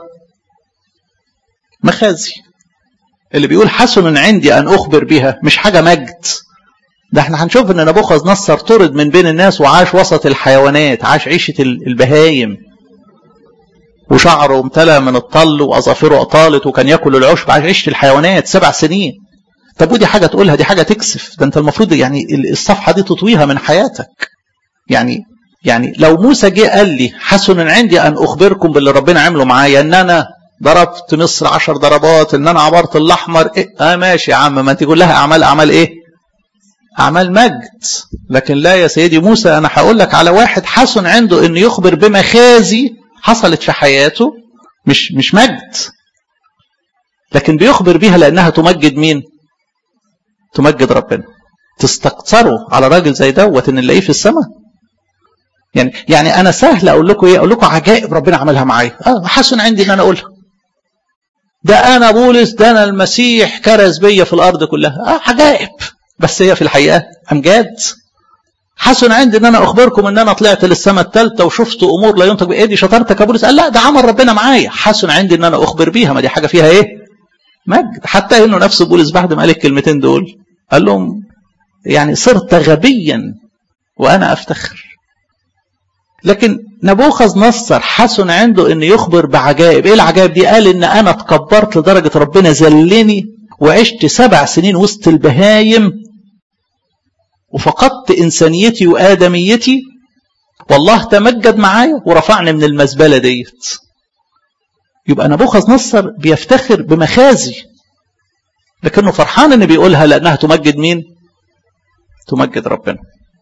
مخازي. اللي بيقول حسن عندي أن أخبر بها مش حاجة مجد. ده احنا هنشوف ان نبوخذ نصر طرد من بين الناس وعاش وسط الحيوانات، عاش عيشة البهايم، وشعره امتلأ من الطل وأظافره أطالت وكان يأكل العشب، عاش عيشة الحيوانات 7 سنين. طب ودي حاجة تقولها؟ دي حاجة تكسف. ده انت المفروض يعني الصفحة دي تطويها من حياتك. يعني لو موسى جه قال لي حسن عندي أن أخبركم باللي ربنا عمله معايا، ان انا ضربت مصر 10 ضربات، ان انا عبرت الأحمر، ماشي يا عم، ما انت كلها أعمال ايه؟ أعمال مجد. لكن لا يا سيدي موسى، أنا هقول لك على واحد حسن عنده أن يخبر بمخازي حصلت في حياته، مش مجد، لكن بيخبر بيها لأنها تمجد مين؟ تمجد ربنا. تستقصروا على راجل زي دوت ان نلاقيه في السماء؟ يعني أنا سهل أقول لكم إيه؟ أقول لكم عجائب ربنا عملها معايا، حسن عندي أن أنا أقولها. ده أنا بولس، ده أنا المسيح كرز بيا في الأرض كلها، عجائب، بس هي في الحقيقة أمجاد. حسن عندي ان انا اخبركم ان انا طلعت للسماء الثالثه وشفت امور لا ينطق بايه. دي شطارتك يا بولس؟ قال لا، ده عمل ربنا معايا. حسن عندي ان انا اخبر بيها، ما دي حاجه فيها ايه؟ مجد. حتى انه نفس بولس بعد ما قال الكلمتين دول قال لهم يعني صرت غبيا وانا افتخر. لكن نبوخذ نصر حسن عنده ان يخبر بعجائب. ايه العجائب دي؟ قال ان انا اتكبرت لدرجه ربنا ذلني وعشت 7 سنين وسط البهايم وفقدت إنسانيتي وآدميتي، والله تمجد معايا ورفعني من المزبلة ديت. يبقى نبوخذ نصر بيفتخر بمخازي، لكنه فرحان ان بيقولها لأنها تمجد مين؟ تمجد ربنا.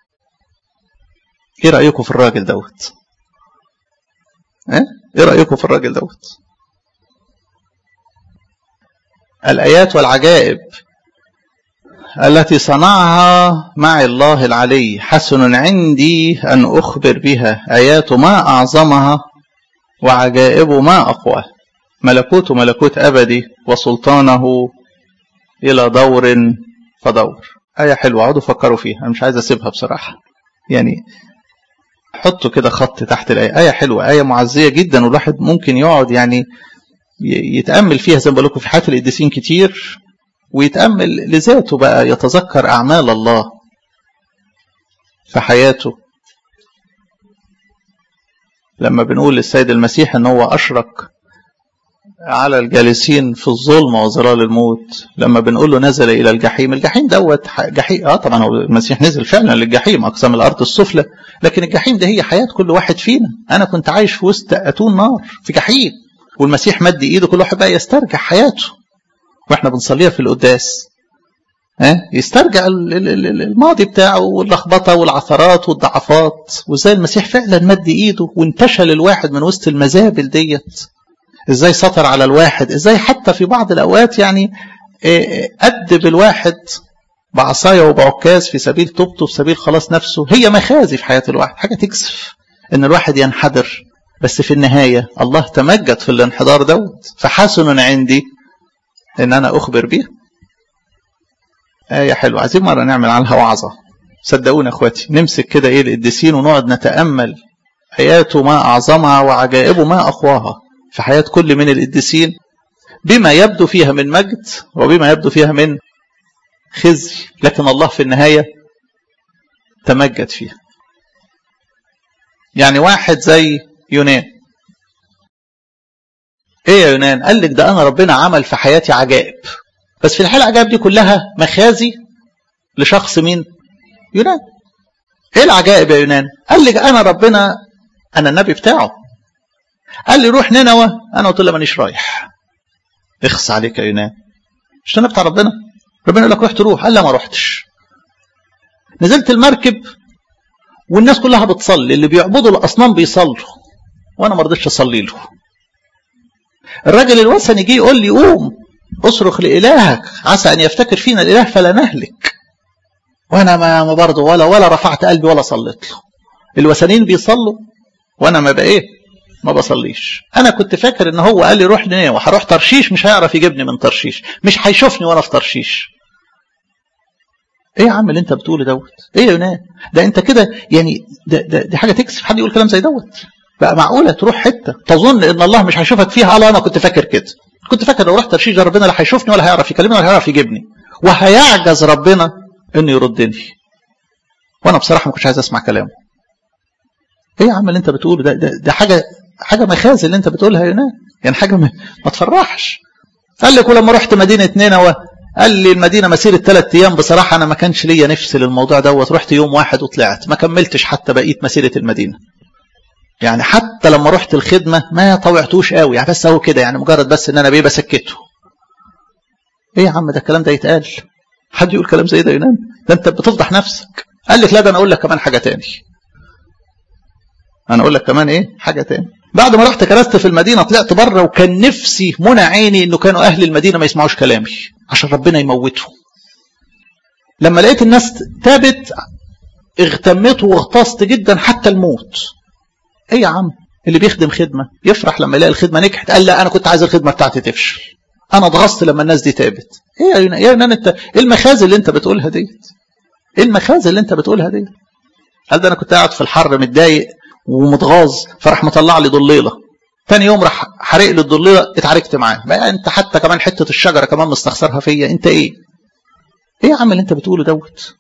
ايه رأيكم في الراجل دوت؟ ايه رأيكم في الراجل دوت؟ الآيات والعجائب التي صنعها مع الله العلي حسن عندي أن أخبر بها، آيات ما أعظمها وعجائب ما أقوى. ملكوت ملكوت أبدي وسلطانه إلى دور فدور. آية حلوة، اقعدوا فكروا فيها، أنا مش عايز أسيبها بصراحة. يعني حطوا كده خط تحت الآية. آية حلوة، آية معزية جدا، والواحد ممكن يقعد يعني يتأمل فيها زي ما بقول لكم في حياة القديسين كتير، ويتأمل لذاته بقى، يتذكر أعمال الله في حياته. لما بنقول للسيد المسيح ان هو أشرق على الجالسين في الظلم وظلال الموت، لما بنقول له نزل إلى الجحيم. الجحيم دوت جحيم، طبعا هو المسيح نزل فعلا للجحيم أقسام الأرض السفلى، لكن الجحيم ده هي حياة كل واحد فينا. أنا كنت عايش في وسط أتون نار في جحيم، والمسيح مد إيده، كل واحد بقى يسترجع حياته، واحنا بنصليها في القداس، يسترجع الماضي بتاعه واللخبطه والعثرات والضعفات، وازاي المسيح فعلا مد ايده وانتشل الواحد من وسط المزابل ديت، ازاي سطر على الواحد، ازاي حتى في بعض الاوقات يعني ادب الواحد بعصايه وبعكاز في سبيل توبته، في سبيل خلاص نفسه. هي مخازي في حياه الواحد، حاجه تكسف ان الواحد ينحدر، بس في النهايه الله تمجد في الانحدار دوت. فحسن عندي ان انا اخبر بيه. آية حلوة، عايزين مرة نعمل عنها وعظة، صدقونا اخواتي، نمسك كده ايه القديسين ونقعد نتأمل آياته ما أعظمها وعجائبه ما أقواها في حياة كل من القديسين، بما يبدو فيها من مجد وبما يبدو فيها من خزي، لكن الله في النهاية تمجد فيها. يعني واحد زي يونان، ايه يا يونان؟ قال لك ده انا ربنا عمل في حياتي عجائب، بس في الحقيقة العجائب دي كلها مخازي لشخص مين؟ يونان. ايه العجائب يا يونان؟ قال لك انا ربنا، انا النبي بتاعه، قال لي روح نينوى، انا قلت له مانيش رايح. اخص عليك يا يونان، مش انا بتاع ربنا؟ ربنا يقول لك روح تروح، قال لا ما روحتش. نزلت المركب والناس كلها بتصلي، اللي بيعبدوا الاصنام بيصلوا، وانا ما رضيتش اصلي له. الراجل الوثني جه يقول لي قوم اصرخ لإلهك عسى أن يفتكر فينا الإله فلا نهلك، وأنا ما برضه ولا رفعت قلبي ولا صليت له. الوثنيين بيصلوا وأنا ما بقى إيه؟ ما بصليش. انا كنت فاكر ان هو قال لي روح نينوى وهروح ترشيش مش هيعرف يجيبني من ترشيش، مش هيشوفني وانا في ترشيش. ايه يا عم اللي انت بتقوله دوت؟ ايه يا يونان؟ ده انت كده يعني دي حاجه تكسف حد يقول كلام زي دوت. بقى معقوله تروح حته تظن ان الله مش هيشوفك فيها؟ الله انا كنت فاكر كده، كنت فاكر لو رحت ترشيش ربنا لا هيشوفني ولا هيعرف يكلمني ولا هيعرف يجيبني، وهيعجز ربنا انه يردني. وانا بصراحه ما كنتش عايز اسمع كلامه. ايه يا عم اللي انت بتقوله ده حاجه مخازن اللي انت بتقولها يا يونان، يعني حاجه ما تفرحش. قال لك ولما رحت مدينه نينوى قال لي المدينه مسيره 3 ايام، بصراحه انا ما كانش ليا نفس للموضوع دوت، رحت يوم واحد وطلعت ما كملتش حتى بقيه مسيره المدينه. يعني حتى لما رحت الخدمه ما طوعتوش قوي، يعني بس هو كده، يعني مجرد بس ان انا بسكته. ايه يا عم ده الكلام ده يتقال؟ حد يقول كلام زي ده يا يونان؟ ده انت بتفضح نفسك. قال لك لا ده انا اقول لك كمان حاجه تاني. انا اقول لك كمان ايه حاجه تاني. بعد ما رحت كرست في المدينه طلعت بره وكان نفسي منى عيني انه كانوا اهل المدينه ما يسمعوش كلامي عشان ربنا يموتهم. لما لقيت الناس تابت اغتميت واغتصت جدا حتى الموت. ايه يا عم اللي بيخدم خدمه يفرح لما يلاقي الخدمه نجحت؟ قال لا انا كنت عايز الخدمه بتاعتي تفشل، انا اتغصت لما الناس دي تابت. ايه يا يونان انت ايه المخازن اللي انت بتقولها ديت؟ ايه المخازن اللي انت بتقولها ديت؟ قال ده انا كنت قاعد في الحر متضايق ومتغاظ فراح مطلع لي ضليله، ثاني يوم راح حرق لي الضليله اتعاركت معاه. بقى انت حتى كمان حته الشجره كمان مستخسرها فيا، انت ايه؟ ايه يا عم اللي انت بتقوله دوت؟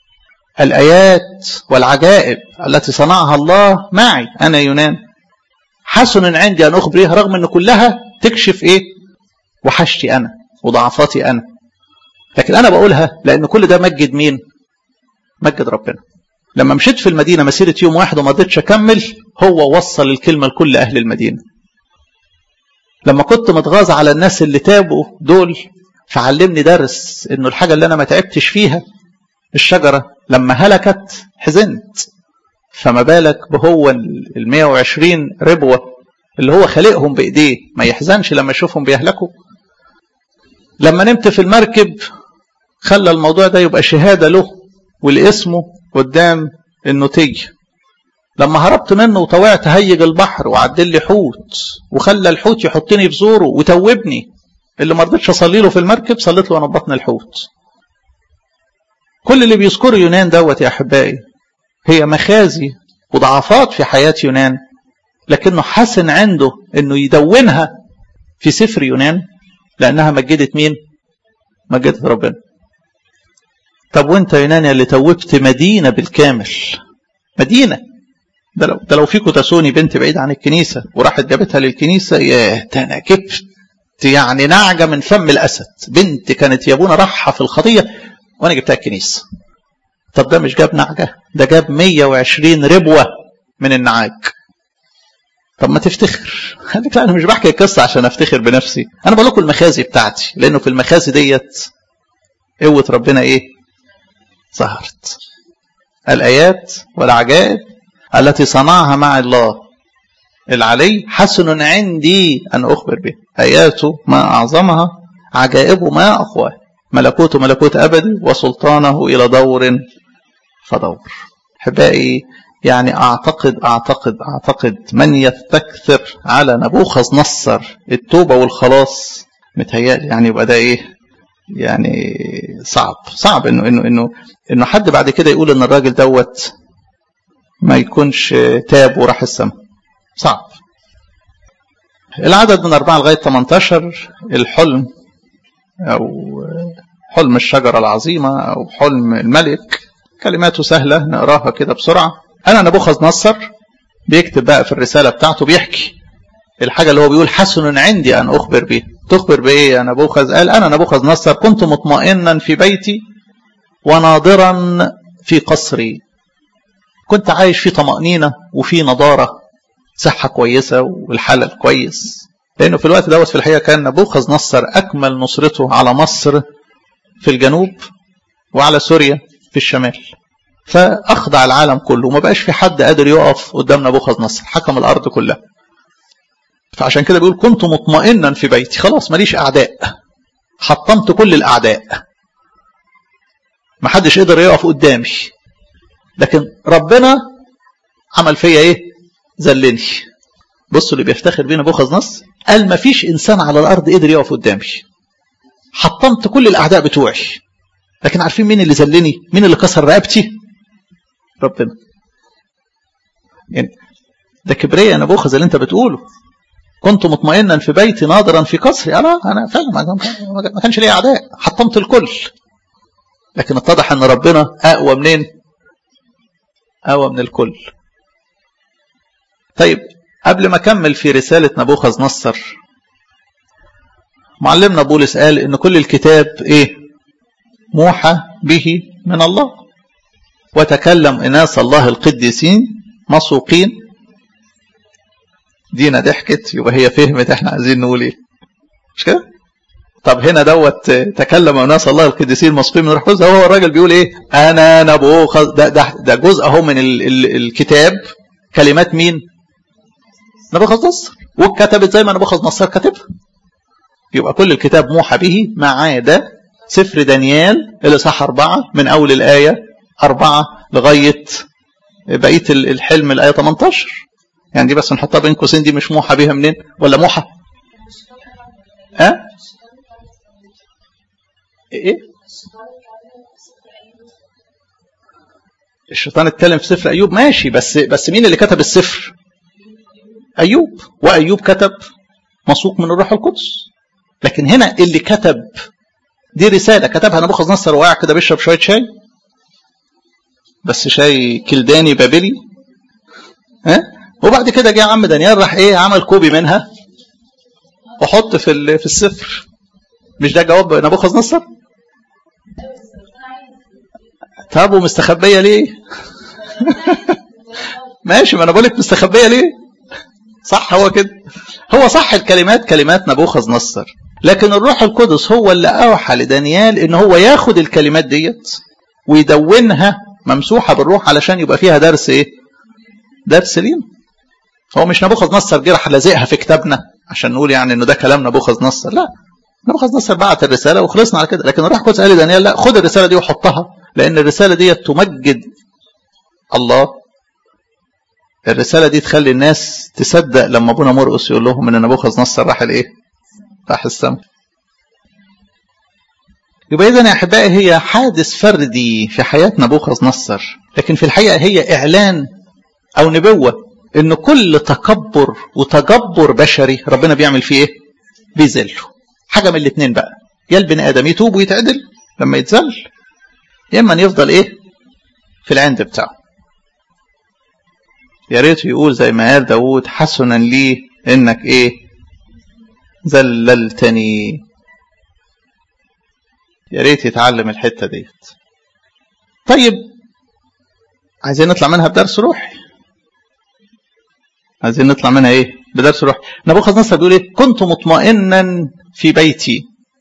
الايات والعجائب التي صنعها الله معي انا يونان حسن عندي ان اخبر بها، رغم ان كلها تكشف ايه؟ وحشتي انا وضعفاتي انا، لكن انا بقولها لان كل ده مجد مين؟ مجد ربنا. لما مشيت في المدينة مسيرة يوم واحد وما قدرتش أكمل، هو وصل الكلمة لكل أهل المدينة. لما كنت متغاظ على الناس اللي تابوا دول فعلمني درس إنه الحاجة اللي أنا ما تعبتش فيها، الشجرة لما هلكت حزنت، فما بالك بهو 120 ربوة اللي هو خلقهم بإيديه ما يحزنش لما يشوفهم بيهلكوا. لما نمت في المركب خلى الموضوع ده يبقى شهادة له والاسمه قدام النوتية. لما هربت منه وطوعت هيج البحر وعدل لي حوت وخلى الحوت يحطني في زوره وتوبني، اللي ما رضيتش اصلي له في المركب صليت له وانا بطن الحوت. كل اللي بيذكر يونان دوت يا احبائي هي مخازي وضعفات في حياة يونان، لكنه حسن عنده انه يدونها في سفر يونان لانها مجدت مين؟ مجدت ربنا. طب وانت يونان اللي توبت مدينة بالكامل، مدينة، ده لو فيكم تسوني بنت بعيد عن الكنيسة وراحت جابتها للكنيسة، ياه ده انا جبت يعني نعجة من فم الأسد. بنت كانت يا ابونا راحة في الخطية وانا جبتها الكنيسة. طب ده مش جاب نعجة، ده جاب 120 ربوة من النعاج. طب ما تفتخر. قالك لا انا مش بحكي القصة عشان افتخر بنفسي، انا بقول لكم المخازي بتاعتي، لانه في المخازي ديت قوة ربنا ايه؟ ظهرت. الآيات والعجائب التي صنعها مع الله العلي حسن عندي أن أخبر به، آياته ما أعظمها، عجائبه ما أقواه، ملكوته ملكوت أبدي وسلطانه إلى دور فدور. أحبائي يعني أعتقد من يستكثر على نبوخذ نصر التوبة والخلاص متهيألي يعني يبقى ده إيه؟ يعني صعب انه حد بعد كده يقول ان الراجل دوت ما يكونش تاب وراح السماء. صعب. العدد من 4 لغاية 18 الحلم او حلم الشجرة العظيمة او حلم الملك، كلماته سهلة نقراها كده بسرعة. انا نبوخذ نصر بيكتب بقى في الرسالة بتاعته بيحكي الحاجة اللي هو بيقول حسن عندي أن أخبر به. تخبر بإيه يا نبوخذ؟ قال أنا نبوخذ نصر كنت مطمئنا في بيتي وناظرا في قصري. كنت عايش في طمأنينة وفي نضارة، صحة كويسة والحلال كويس، لأنه في الوقت دوت في الحقيقة كان نبوخذ نصر أكمل نصرته على مصر في الجنوب وعلى سوريا في الشمال، فأخضع العالم كله وما بقاش في حد قادر يقف قدام نبوخذ نصر، حكم الأرض كلها. فعشان كده بيقول كنت مطمئنا في بيتي، خلاص ماليش أعداء، حطمت كل الأعداء، ما حدش قدر يقف قدامي، لكن ربنا عمل فيا ايه؟ ذلني، بصوا اللي بيفتخر بيه نبوخذ نصر، قال ما فيش انسان على الارض قدر يقف قدامي، حطمت كل الاعداء بتوعي، لكن عارفين مين اللي ذلني؟ مين اللي كسر رقبتي؟ ربنا. يعني ده كبرياء يا نبوخذ اللي انت بتقوله. كنت مطمئنا في بيتي ناظرا في قصري. انا فعلا ما كانش لي اعداء، حطمت الكل، لكن اتضح ان ربنا اقوى منين؟ اقوى من الكل. طيب قبل ما اكمل في رسالة نبوخذ نصر، معلمنا بولس قال ان كل الكتاب ايه؟ موحى به من الله، وتكلم اناس الله القديسين مسوقين. دينا ضحكت، يبقى هي فهمت احنا عايزين نقول ايه، مش كده؟ طب هنا دوت تكلم اناس الله القديسين مسوقين من روح القدس، هو الراجل بيقول ايه؟ انا نبوخذ. ده جزء اهو من الكتاب، كلمات مين؟ نبوخذ نصر، واتكتبت زي ما نبوخذ نصر كاتبها. يبقى كل الكتاب موحى به ما عدا سفر دانيال الإصحاح 4 من أول الآية 4 لغاية بقية الحلم الآية 18. يعني دي بس نحطها بين قوسين، دي مش موحى بها منين؟ ولا موحى؟ ايه؟ الشيطان اتكلم في سفر أيوب، ماشي، بس مين اللي كتب السفر؟ أيوب، وأيوب كتب مسوق من الروح القدس. لكن هنا اللي كتب دي رسالة كتبها نبوخذ نصر وقع كده بيشرب شوية شاي، بس شاي كلداني بابلي، وبعد كده جه عم دانيال راح ايه؟ عمل كوبي منها وحط في السفر. مش ده جواب نبوخذ نصر؟ طب ومستخبية ليه؟ ماشي، ما انا بقولك مستخبية ليه؟ صح، هو كده، هو صح، الكلمات كلمات نبوخذ نصر، لكن الروح القدس هو اللي أوحى لدانيال ان هو ياخد الكلمات ديت ويدونها ممسوحة بالروح علشان يبقى فيها درس ايه؟ درس لينا. هو مش نبوخذ نصر جه راح لازقها في كتابنا عشان نقول يعني انه ده كلام نبوخذ نصر، لا، نبوخذ نصر بعت الرسالة وخلصنا على كده. لكن الروح القدس قال لدانيال لا، خد الرسالة دي وحطها، لان الرسالة دي تمجد الله. الرسالة دي تخلي الناس تصدق لما ابونا مرقس يقول لهم ان نبوخذ نصر راح الايه؟ راح السماء. يبقى إذن يا أحبائي هي حادث فردي في حياة نبوخذ نصر، لكن في الحقيقة هي إعلان أو نبوة إن كل تكبر وتجبر بشري ربنا بيعمل فيه إيه؟ بيذله. حاجة من الاثنين بقى، يا البني آدم يتوب ويتعدل لما يتذل، يا إما يفضل إيه؟ في العند بتاعه. يا ريت يقول زي ما قال داود: حسنا لي إنك إيه؟ ذللتني. يا ريت يتعلم الحتة ديت. طيب عايزين نطلع منها بدرس روحي. عايزين نطلع منها ايه؟ بدرس روحي. نبوخذ نصر بيقول ايه؟ كنت مطمئنا في بيتي.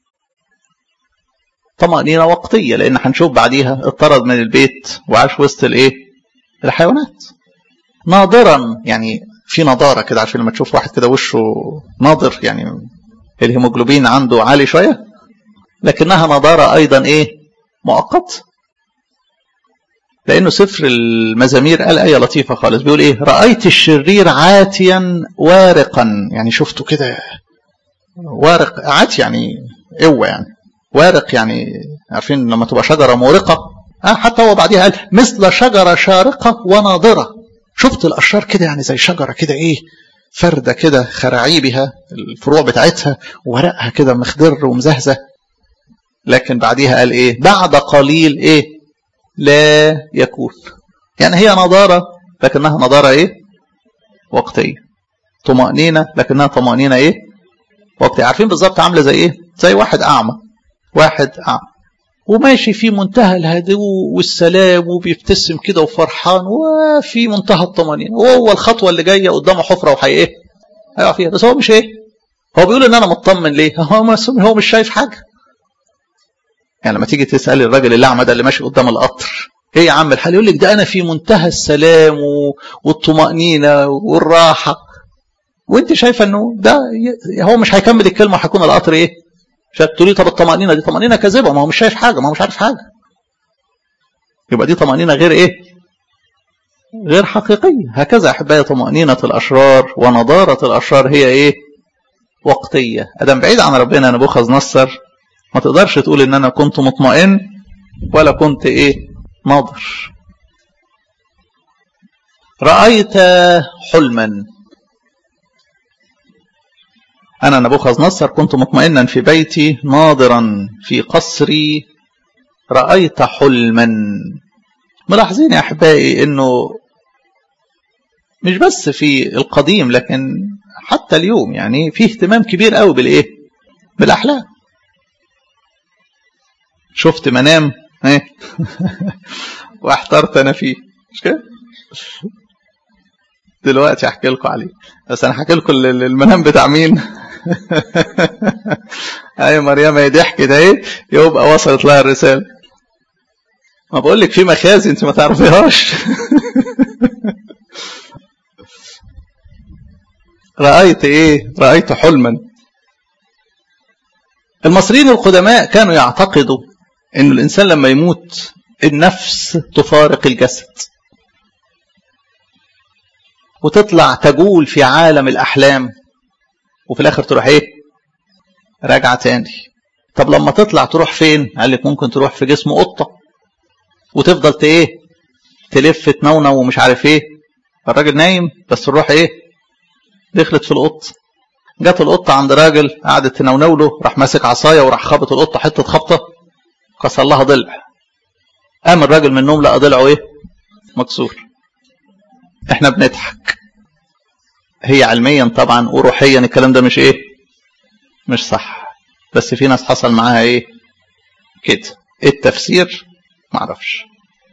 طمأنينة وقتية، لان هنشوف بعديها اطرد من البيت وعاش وسط الايه؟ الحيوانات. ناظرا، يعني في نضارة كده، عشان لما تشوف واحد كده وشه ناظر يعني الهيموجلوبين عنده عالي شوية، لكنها نضارة أيضا إيه؟ مؤقت. لأنه سفر المزامير قال آية لطيفة خالص، بيقول إيه؟ رأيت الشرير عاتيا وارقا. يعني شفته كده وارق، عات يعني قوة، يعني وارق، يعني عارفين لما تبقى شجرة مورقة، حتى هو بعديها قال مثل شجرة شارقة وناضرة. شفت الأشجار كده يعني زي شجرة كده إيه؟ فردة كده، خراعيبها الفروع بتاعتها ورقها كده مخضر ومزهزة. لكن بعديها قال ايه؟ بعد قليل ايه؟ لا يكون. يعني هي نضارة لكنها نضارة ايه؟ وقتية. طمأنينة لكنها طمأنينة ايه؟ وقتية. عارفين بالظبط عاملة زي ايه؟ زي واحد اعمى. واحد اعمى وماشي في منتهى الهدوء والسلام وبيبتسم كده وفرحان وفي منتهى الطمأنينة، وهو الخطوة اللي جاية قدامه حفرة وحي ايه؟ هيقع فيها. بس هو مش ايه؟ هو بيقول ان انا مطمن ليه؟ هو مش شايف حاجة. يعني لما تيجي تسأل الراجل الأعمى ده اللي ماشي قدام القطر، ايه يا عم الحال؟ يقول لك ده انا في منتهى السلام والطمأنينة والراحة، وانت شايفه انه ده هو مش هيكمل الكلمة، هيكون القطر ايه؟ تقول لي طب الطمأنينة دي طمأنينة كاذبة، ما هو مش شايف حاجة، ما هو مش عارف حاجة. يبقى دي طمأنينة غير ايه؟ غير حقيقية. هكذا أحبائي طمأنينة الأشرار ونضارة الأشرار هي إيه؟ وقتية. أدم بعيد عن ربنا نبوخذ نصر ما تقدرش تقول إن أنا كنت مطمئن ولا كنت إيه؟ ناظر. رأيت حلما. أنا نبوخذ نصر كنت مطمئنا في بيتي ناظرا في قصري رأيت حلما. ملاحظين يا أحبائي إنه مش بس في القديم لكن حتى اليوم يعني في اهتمام كبير قوي بالإيه؟ بالأحلام. شفت منام ايه واحترت أنا فيه، مش كده؟ دلوقتي أحكي لكم عليه، بس أنا حكي لكم المنام بتاع مين؟ أي مريم هي ضحكت اهي يبقى وصلت لها الرسالة. ما بقول لك في مخازي انت ما تعرفيهاش. رأيت ايه؟ رأيت حلما. المصريين القدماء كانوا يعتقدوا ان الانسان لما يموت النفس تفارق الجسد وتطلع تجول في عالم الاحلام وفي الاخر تروح ايه؟ راجعه تاني. طب لما تطلع تروح فين؟ قال لك ممكن تروح في جسم قطه وتفضل ايه؟ تلف تنونو ومش عارف ايه. الراجل نايم بس الروح ايه؟ دخلت في القط. جت القطه عند راجل قعدت تنونو له، راح ماسك عصايه وراح خبط القطه حته خبطه كسر لها ضلع. قام الراجل من النوم لقى ضلعه ايه؟ مكسور. احنا بنضحك. هي علميا طبعا وروحيا الكلام ده مش ايه؟ مش صح. بس في ناس حصل معاها ايه؟ كده. ايه التفسير؟ معرفش.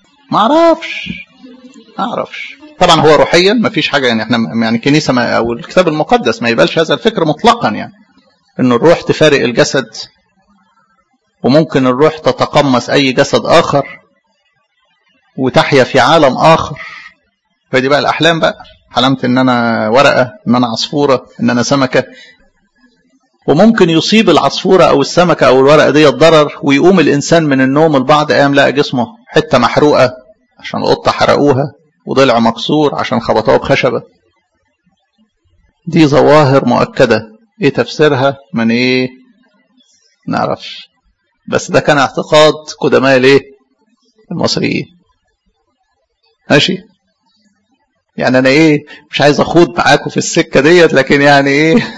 طبعا هو روحيا ما فيش حاجه يعني احنا يعني الكنيسه او الكتاب المقدس ما يقبلش هذا الفكر مطلقا، يعني ان الروح تفارق الجسد وممكن الروح تتقمص اي جسد اخر وتحيا في عالم اخر. فدي بقى الاحلام بقى، حلمت ان انا ورقه، ان انا عصفوره، ان انا سمكه، وممكن يصيب العصفوره او السمكه او الورقه دي الضرر ويقوم الانسان من النوم. البعض قام لقى جسمه حته محروقه عشان القطه حرقوها وضلع مكسور عشان خبطوها بخشبه. دي ظواهر مؤكده. ايه تفسيرها؟ من ايه؟ نعرفش. بس ده كان اعتقاد قدماء الايه؟ المصريين. ماشي؟ يعني انا ايه مش عايز اخوض معاكم في السكه ديت، لكن يعني ايه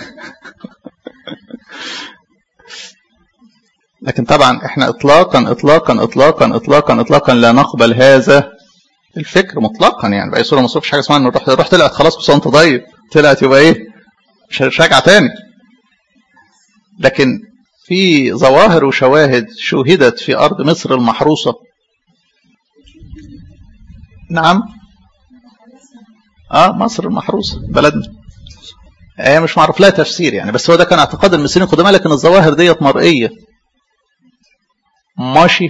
لكن طبعا احنا اطلاقا اطلاقا اطلاقا اطلاقا اطلاقا لا نقبل هذا الفكر مطلقا. يعني باي صوره ما صرفش حاجه اسمها ان الروح طلعت خلاص بس انت ضيب طلعت يبقى ايه؟ مش راجعه تاني. لكن في ظواهر وشواهد شوهدت في ارض مصر المحروسه. نعم مصر المحروسه بلدنا. هي مش معروف لها تفسير يعني، بس هو ده كان اعتقاد المصريين القدماء. لكن الظواهر ديت مرئيه. ماشي.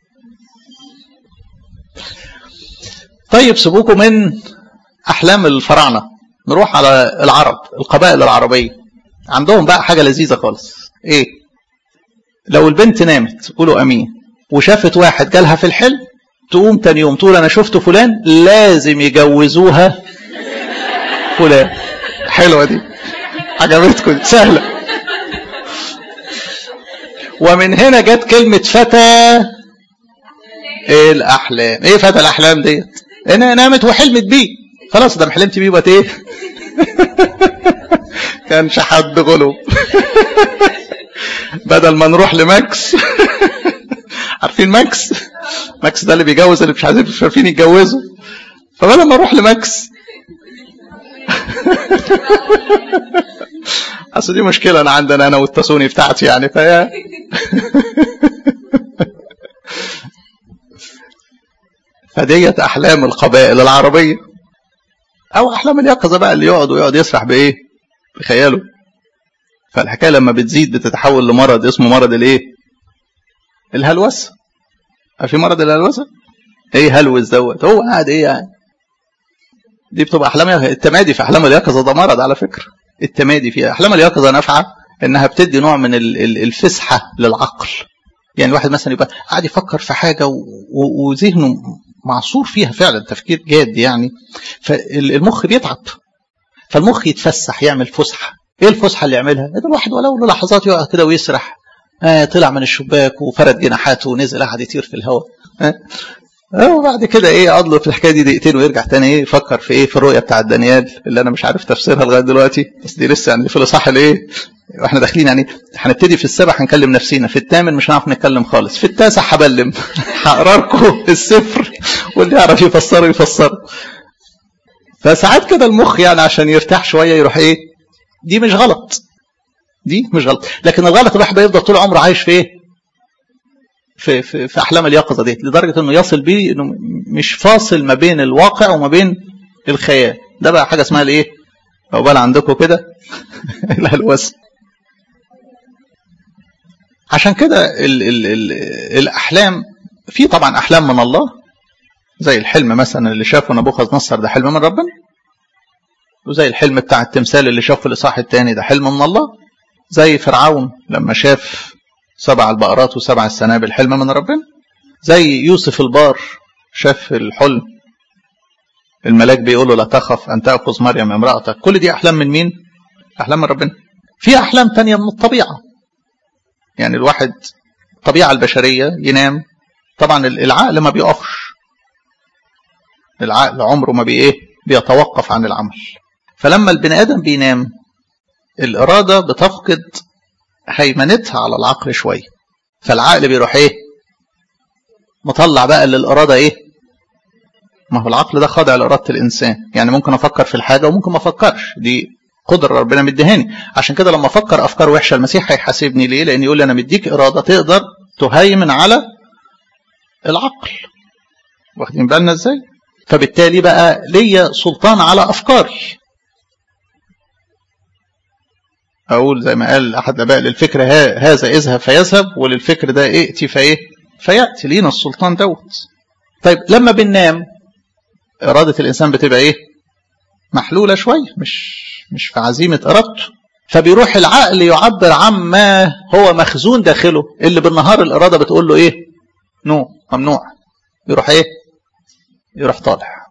طيب سيبوكم من احلام الفراعنه، نروح على العرب. القبائل العربيه عندهم بقى حاجه لذيذه خالص. ايه؟ لو البنت نامت قولوا امين وشافت واحد جالها في الحلم، تقوم تاني يوم تقول انا شفت فلان، لازم يجوزوها فلان. حلوه دي، عجبتكم؟ سهله. ومن هنا جت كلمه فتى الاحلام. ايه فتى الاحلام ديت؟ انا نامت وحلمت بيه، خلاص ده حلمت بيه بقت ايه؟ كانش حد غلو. بدل ما نروح لماكس. عارفين ماكس؟ ماكس ده اللي بيجوز اللي مش عارفين يتجوزوا. فبدل ما نروح لماكس، اصل دي مشكله انا عندنا انا والتسوني بتاعتي يعني فديت احلام القبائل العربيه او احلام اليقظه بقى، اللي يقعد يسرح بايه؟ بخياله. فالحكايه لما بتزيد بتتحول لمرض اسمه مرض الايه؟ الهلوسه. في مرض الهلوسه؟ ايه هلوس دوت؟ هو قاعد ايه يعني؟ دي بتبقى احلام التمادي. في احلام اليقظه ده مرض على فكره. التمادي في احلام اليقظه نافعه انها بتدي نوع من الفسحه للعقل. يعني الواحد مثلا يبقى قاعد يفكر في حاجة وذهنه معصور فيها فعلا تفكير جاد يعني، فالمخ بيتعب، فالمخ يتفسح يعمل فسحة. ايه الفسحة اللي يعملها؟ ده الواحد ولو له لحظات يقع كده ويسرح، طلع من الشباك وفرد جناحاته ونزل قاعد يطير في الهواء، وبعد كده ايه يقعد له في الحكايه دي دقيقتين ويرجع تاني ايه يفكر في ايه، في الرؤيه بتاعت دانيال اللي انا مش عارف تفسيرها لغايه دلوقتي، بس دي لسه يعني في الاصحاح الايه، واحنا داخلين يعني هنبتدي في السابع هنكلم نفسينا، في الثامن مش هنعرف نتكلم خالص، في التاسع هبلم هقرا لكم السفر واللي يعرف يفسره يفسره. فساعات كده المخ يعني عشان يرتاح شويه يروح ايه، دي مش غلط، دي مش غلط، لكن الغلط الواحد بيفضل طول عمره عايش في ايه، في احلام اليقظه دي، لدرجه انه يصل بيه انه مش فاصل ما بين الواقع وما بين الخيال. ده بقى حاجه اسمها الايه، لو بقى عندكم كده الهلوسه. عشان كده الاحلام، في طبعا احلام من الله زي الحلم مثلا اللي شافه نبوخذ نصر، ده حلم من ربنا، وزي الحلم بتاع التمثال اللي شافه الاصحاح الثاني ده حلم من الله، زي فرعون لما شاف 7 البقرات و7 السنابل حلم من ربنا، زي يوسف البار شاف الحلم الملاك بيقول له لا تخف أن تأخذ مريم امرأتك. كل دي أحلام من مين؟ أحلام من ربنا. في أحلام تانية من الطبيعة، يعني الواحد الطبيعة البشرية ينام، طبعا العقل ما بيقفش، العقل عمره ما بيتوقف عن العمل، فلما البني آدم بينام الإرادة بتفقد هيمنتها على العقل شوية، فالعقل بيروح ايه مطلع بقى للإرادة ايه، ما هو العقل ده خاضع لإرادة الإنسان، يعني ممكن أفكر في الحاجة وممكن ما أفكرش، دي قدرة ربنا مديهاني. عشان كده لما أفكر أفكار وحشة المسيح هيحاسبني ليه؟ لأن يقول لي أنا مديك إرادة تقدر تهيمن على العقل، واخدين بالنا إزاي؟ فبالتالي بقى ليا سلطان على أفكاري. أقول زي ما قال أحد الآباء للفكر هذا اذهب فيذهب، وللفكر ده ائتي فيأتي، لينا السلطان دوت. طيب لما بننام إرادة الإنسان بتبقى إيه؟ محلولة شوية، مش في عزيمة إرادته، فبيروح العقل يعبر عما هو مخزون داخله، اللي بالنهار الإرادة بتقول له إيه؟ نو، ممنوع، يروح إيه؟ يروح طالع.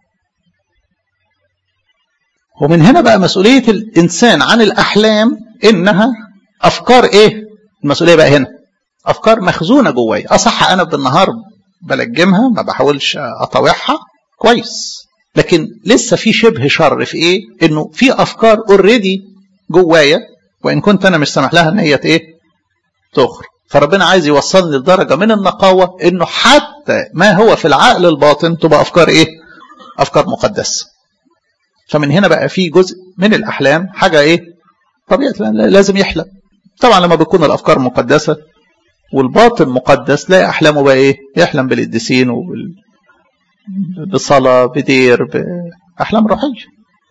ومن هنا بقى مسؤولية الإنسان عن الأحلام إنها أفكار إيه؟ المسؤولية بقى هنا أفكار مخزونة جوايا، أصح أنا بالنهار بلجمها ما بحاولش أطوعها كويس، لكن لسه في شبه شر في إيه؟ إنه في أفكار أوريدي جوايا، وإن كنت أنا مش سامح لها إن هي إيه؟ تخرج. فربنا عايز يوصلني لدرجة من النقاوة إنه حتى ما هو في العقل الباطن تبقى أفكار إيه؟ أفكار مقدسة. فمن هنا بقى في جزء من الأحلام حاجة إيه؟ طبيعة لازم يحلم. طبعا لما بتكون الأفكار مقدسة والباطن مقدس لا أحلامه بقى إيه؟ يحلم بالقديسين بصلاة بدير بأحلام روحية.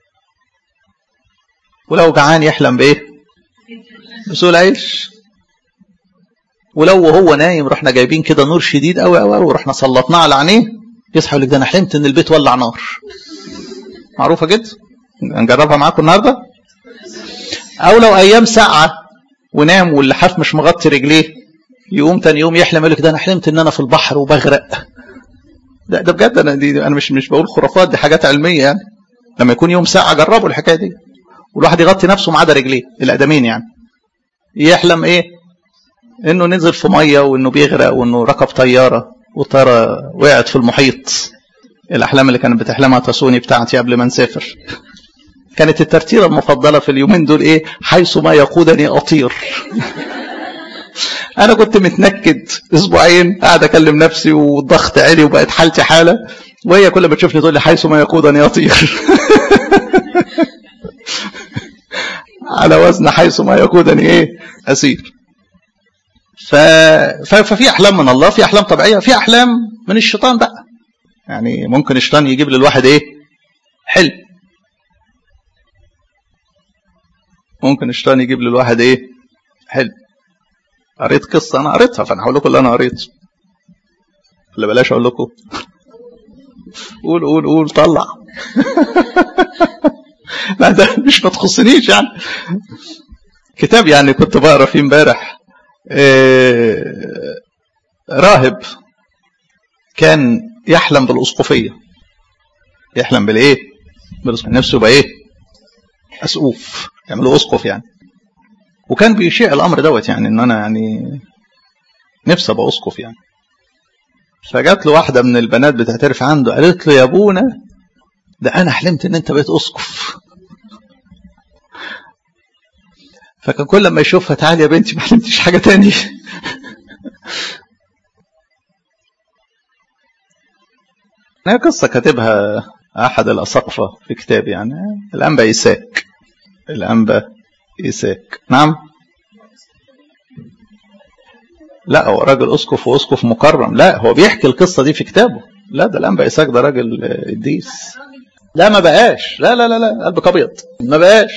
ولو جعان يحلم بإيه؟ بسول عيش. ولو وهو نايم رحنا جايبين كده نور شديد قوي قوي ورحنا سلطناه على عينيه، يصحى يقول لك ده أنا حلمت إن البيت ولع نار. معروفة جدا، نجربها معاكم النهاردة. أو لو أيام ساعة ونام واللحاف مش مغطي رجليه، يقوم تاني يوم يحلم يقول لك ده أنا حلمت إن أنا في البحر وبغرق. ده بجد، أنا مش بقول خرافات، دي حاجات علمية يعني. لما يكون يوم ساعة جربوا الحكاية دي، والواحد يغطي نفسه ما عدا رجليه الأقدمين يعني، يحلم إيه؟ إنه نزل في مية وإنه بيغرق وإنه ركب طيارة والطيارة وقعت في المحيط. الأحلام اللي كانت بتحلمها تسوني بتاعتي قبل ما نسافر، كانت الترتيرة المفضلة في اليومين دول إيه؟ حيث ما يقودني أطير. أنا كنت متنكد أسبوعين قاعد أكلم نفسي والضغط عالي وبقت حالتي حالة، وهي كل ما تشوفني تقول لي حيث ما يقودني أطير. على وزن حيث ما يقودني إيه؟ أسير. ففي أحلام من الله، في أحلام طبيعية، في أحلام من الشيطان بقى. يعني ممكن الشيطان يجيب للواحد إيه؟ حلم. ممكن الشيطان يجيب للواحد إيه؟ حلم. قريت قصة أنا قريتها، فأنا هقول لكم اللي أنا قريته. ولا بلاش أقول لكم؟ قول طلع. لا ده مش ما تخصنيش يعني. كتاب يعني كنت بقرا فيه امبارح، راهب كان يحلم بالأسقفية. يحلم بالإيه؟ بالأسقف. نفسه يبقى إيه؟ أسقوف، يعملوا أسقف يعني. وكان بيشيع الأمر دوت يعني إن أنا يعني نفسي أبقى أسقف يعني. فجات له واحدة من البنات بتعترف عنده، قالت له يا أبونا ده أنا حلمت إن أنت بقيت أسقف. فكان كل ما يشوفها تعالي يا بنتي ما حلمتش حاجة تاني. هي قصة كاتبها أحد الأساقفة في كتاب يعني، الأنبا إيساك. الأنبا إيساك، نعم. لا هو راجل أسقف وأسقف مكرم، لا هو بيحكي القصة دي في كتابه. لا ده الأنبا إيساك ده راجل قديس. لا ما بقاش، لا لا لا لا، قلبك أبيض، ما بقاش.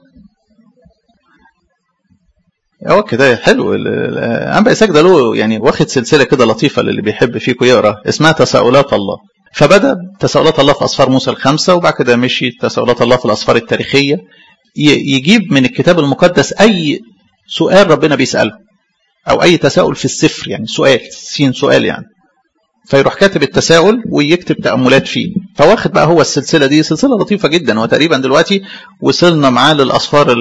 هو كده حلو. الأنبا إيساك ده له يعني واخد سلسلة كده لطيفة للي بيحب فيكم يقرأ، اسمها تساؤلات الله. فبدأ تساؤلات الله في أسفار موسى ال5، وبعد كده مشي تساؤلات الله في الأسفار التاريخية. يجيب من الكتاب المقدس أي سؤال ربنا بيسأله أو أي تساؤل في السفر، يعني سؤال يعني، فيروح كاتب التساؤل ويكتب تأملات فيه. فواخد بقى هو السلسلة دي سلسلة لطيفة جدا، وتقريبا دلوقتي وصلنا معاه للأسفار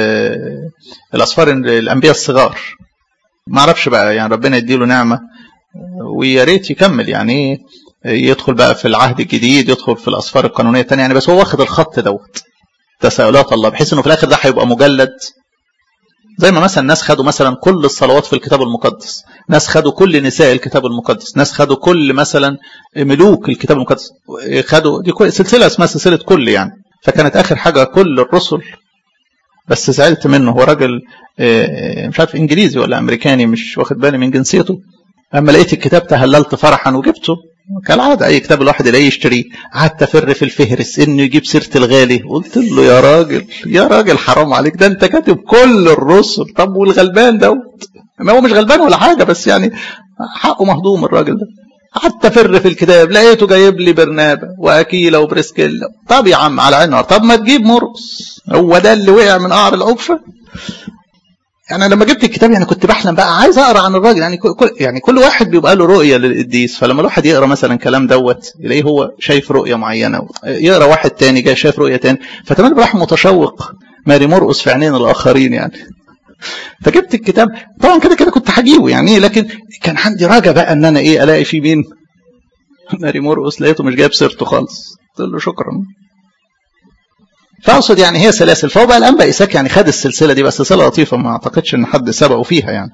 الأنبياء الصغار. ما اعرفش بقى يعني ربنا يديله نعمة ويا ريت يكمل يعني، يدخل بقى في العهد الجديد، يدخل في الأسفار القانونية الثانية يعني. بس هو واخد الخط دوت تساؤلات الله، بحيث انه في الاخر ده هيبقى مجلد. زي ما مثلا ناس خدوا مثلا كل الصلوات في الكتاب المقدس، ناس خدوا كل نساء الكتاب المقدس، ناس خدوا كل مثلا ملوك الكتاب المقدس، خدوا دي سلسلة اسمها سلسلة كل يعني. فكانت اخر حاجة كل الرسل. بس زعلت منه، هو راجل مش عارف انجليزي ولا امريكاني، مش واخد بالي من جنسيته. اما لقيت الكتاب تهللت فرحا وجبته كالعادة. اي كتاب الواحد يلاقيه يشتريه. قعدت افر في الفهرس انه يجيب سيرة الغالي، قلت له يا راجل حرام عليك، ده انت كاتب كل الرسل. طب والغلبان دوت؟ ما هو مش غلبان ولا حاجة، بس يعني حقه مهضوم الراجل ده. قعدت افر في الكتاب، لقيته جايب لي برنابا واكيلا وبريسكيلا. طب يا عم على عينها، طب ما تجيب مرقس، هو ده اللي وقع من قعر العقفة؟ يعني لما جبت الكتاب يعني كنت بحلم بقى عايز اقرا عن الراجل يعني كل واحد بيبقى له رؤيه للقديس. فلما الواحد يقرا مثلا كلام دوت يلاقيه هو شايف رؤيه معينه، يقرا واحد تاني جاي شايف رؤيه تاني، فتمام راح متشوق ماري مرقس في عينين الاخرين يعني. فجبت الكتاب طبعا كده كنت هجيبه يعني، لكن كان عندي رجا بقى ان انا الاقي فيه مين؟ ماري مرقس. لقيته مش جايب سيرته خالص، قلت له شكرا. فاقصد يعني هي سلاسل. فهو بقى الانبا إيساك يعني خد السلسله دي، بس سلسله لطيفه ما اعتقدش ان حد سبقه فيها يعني.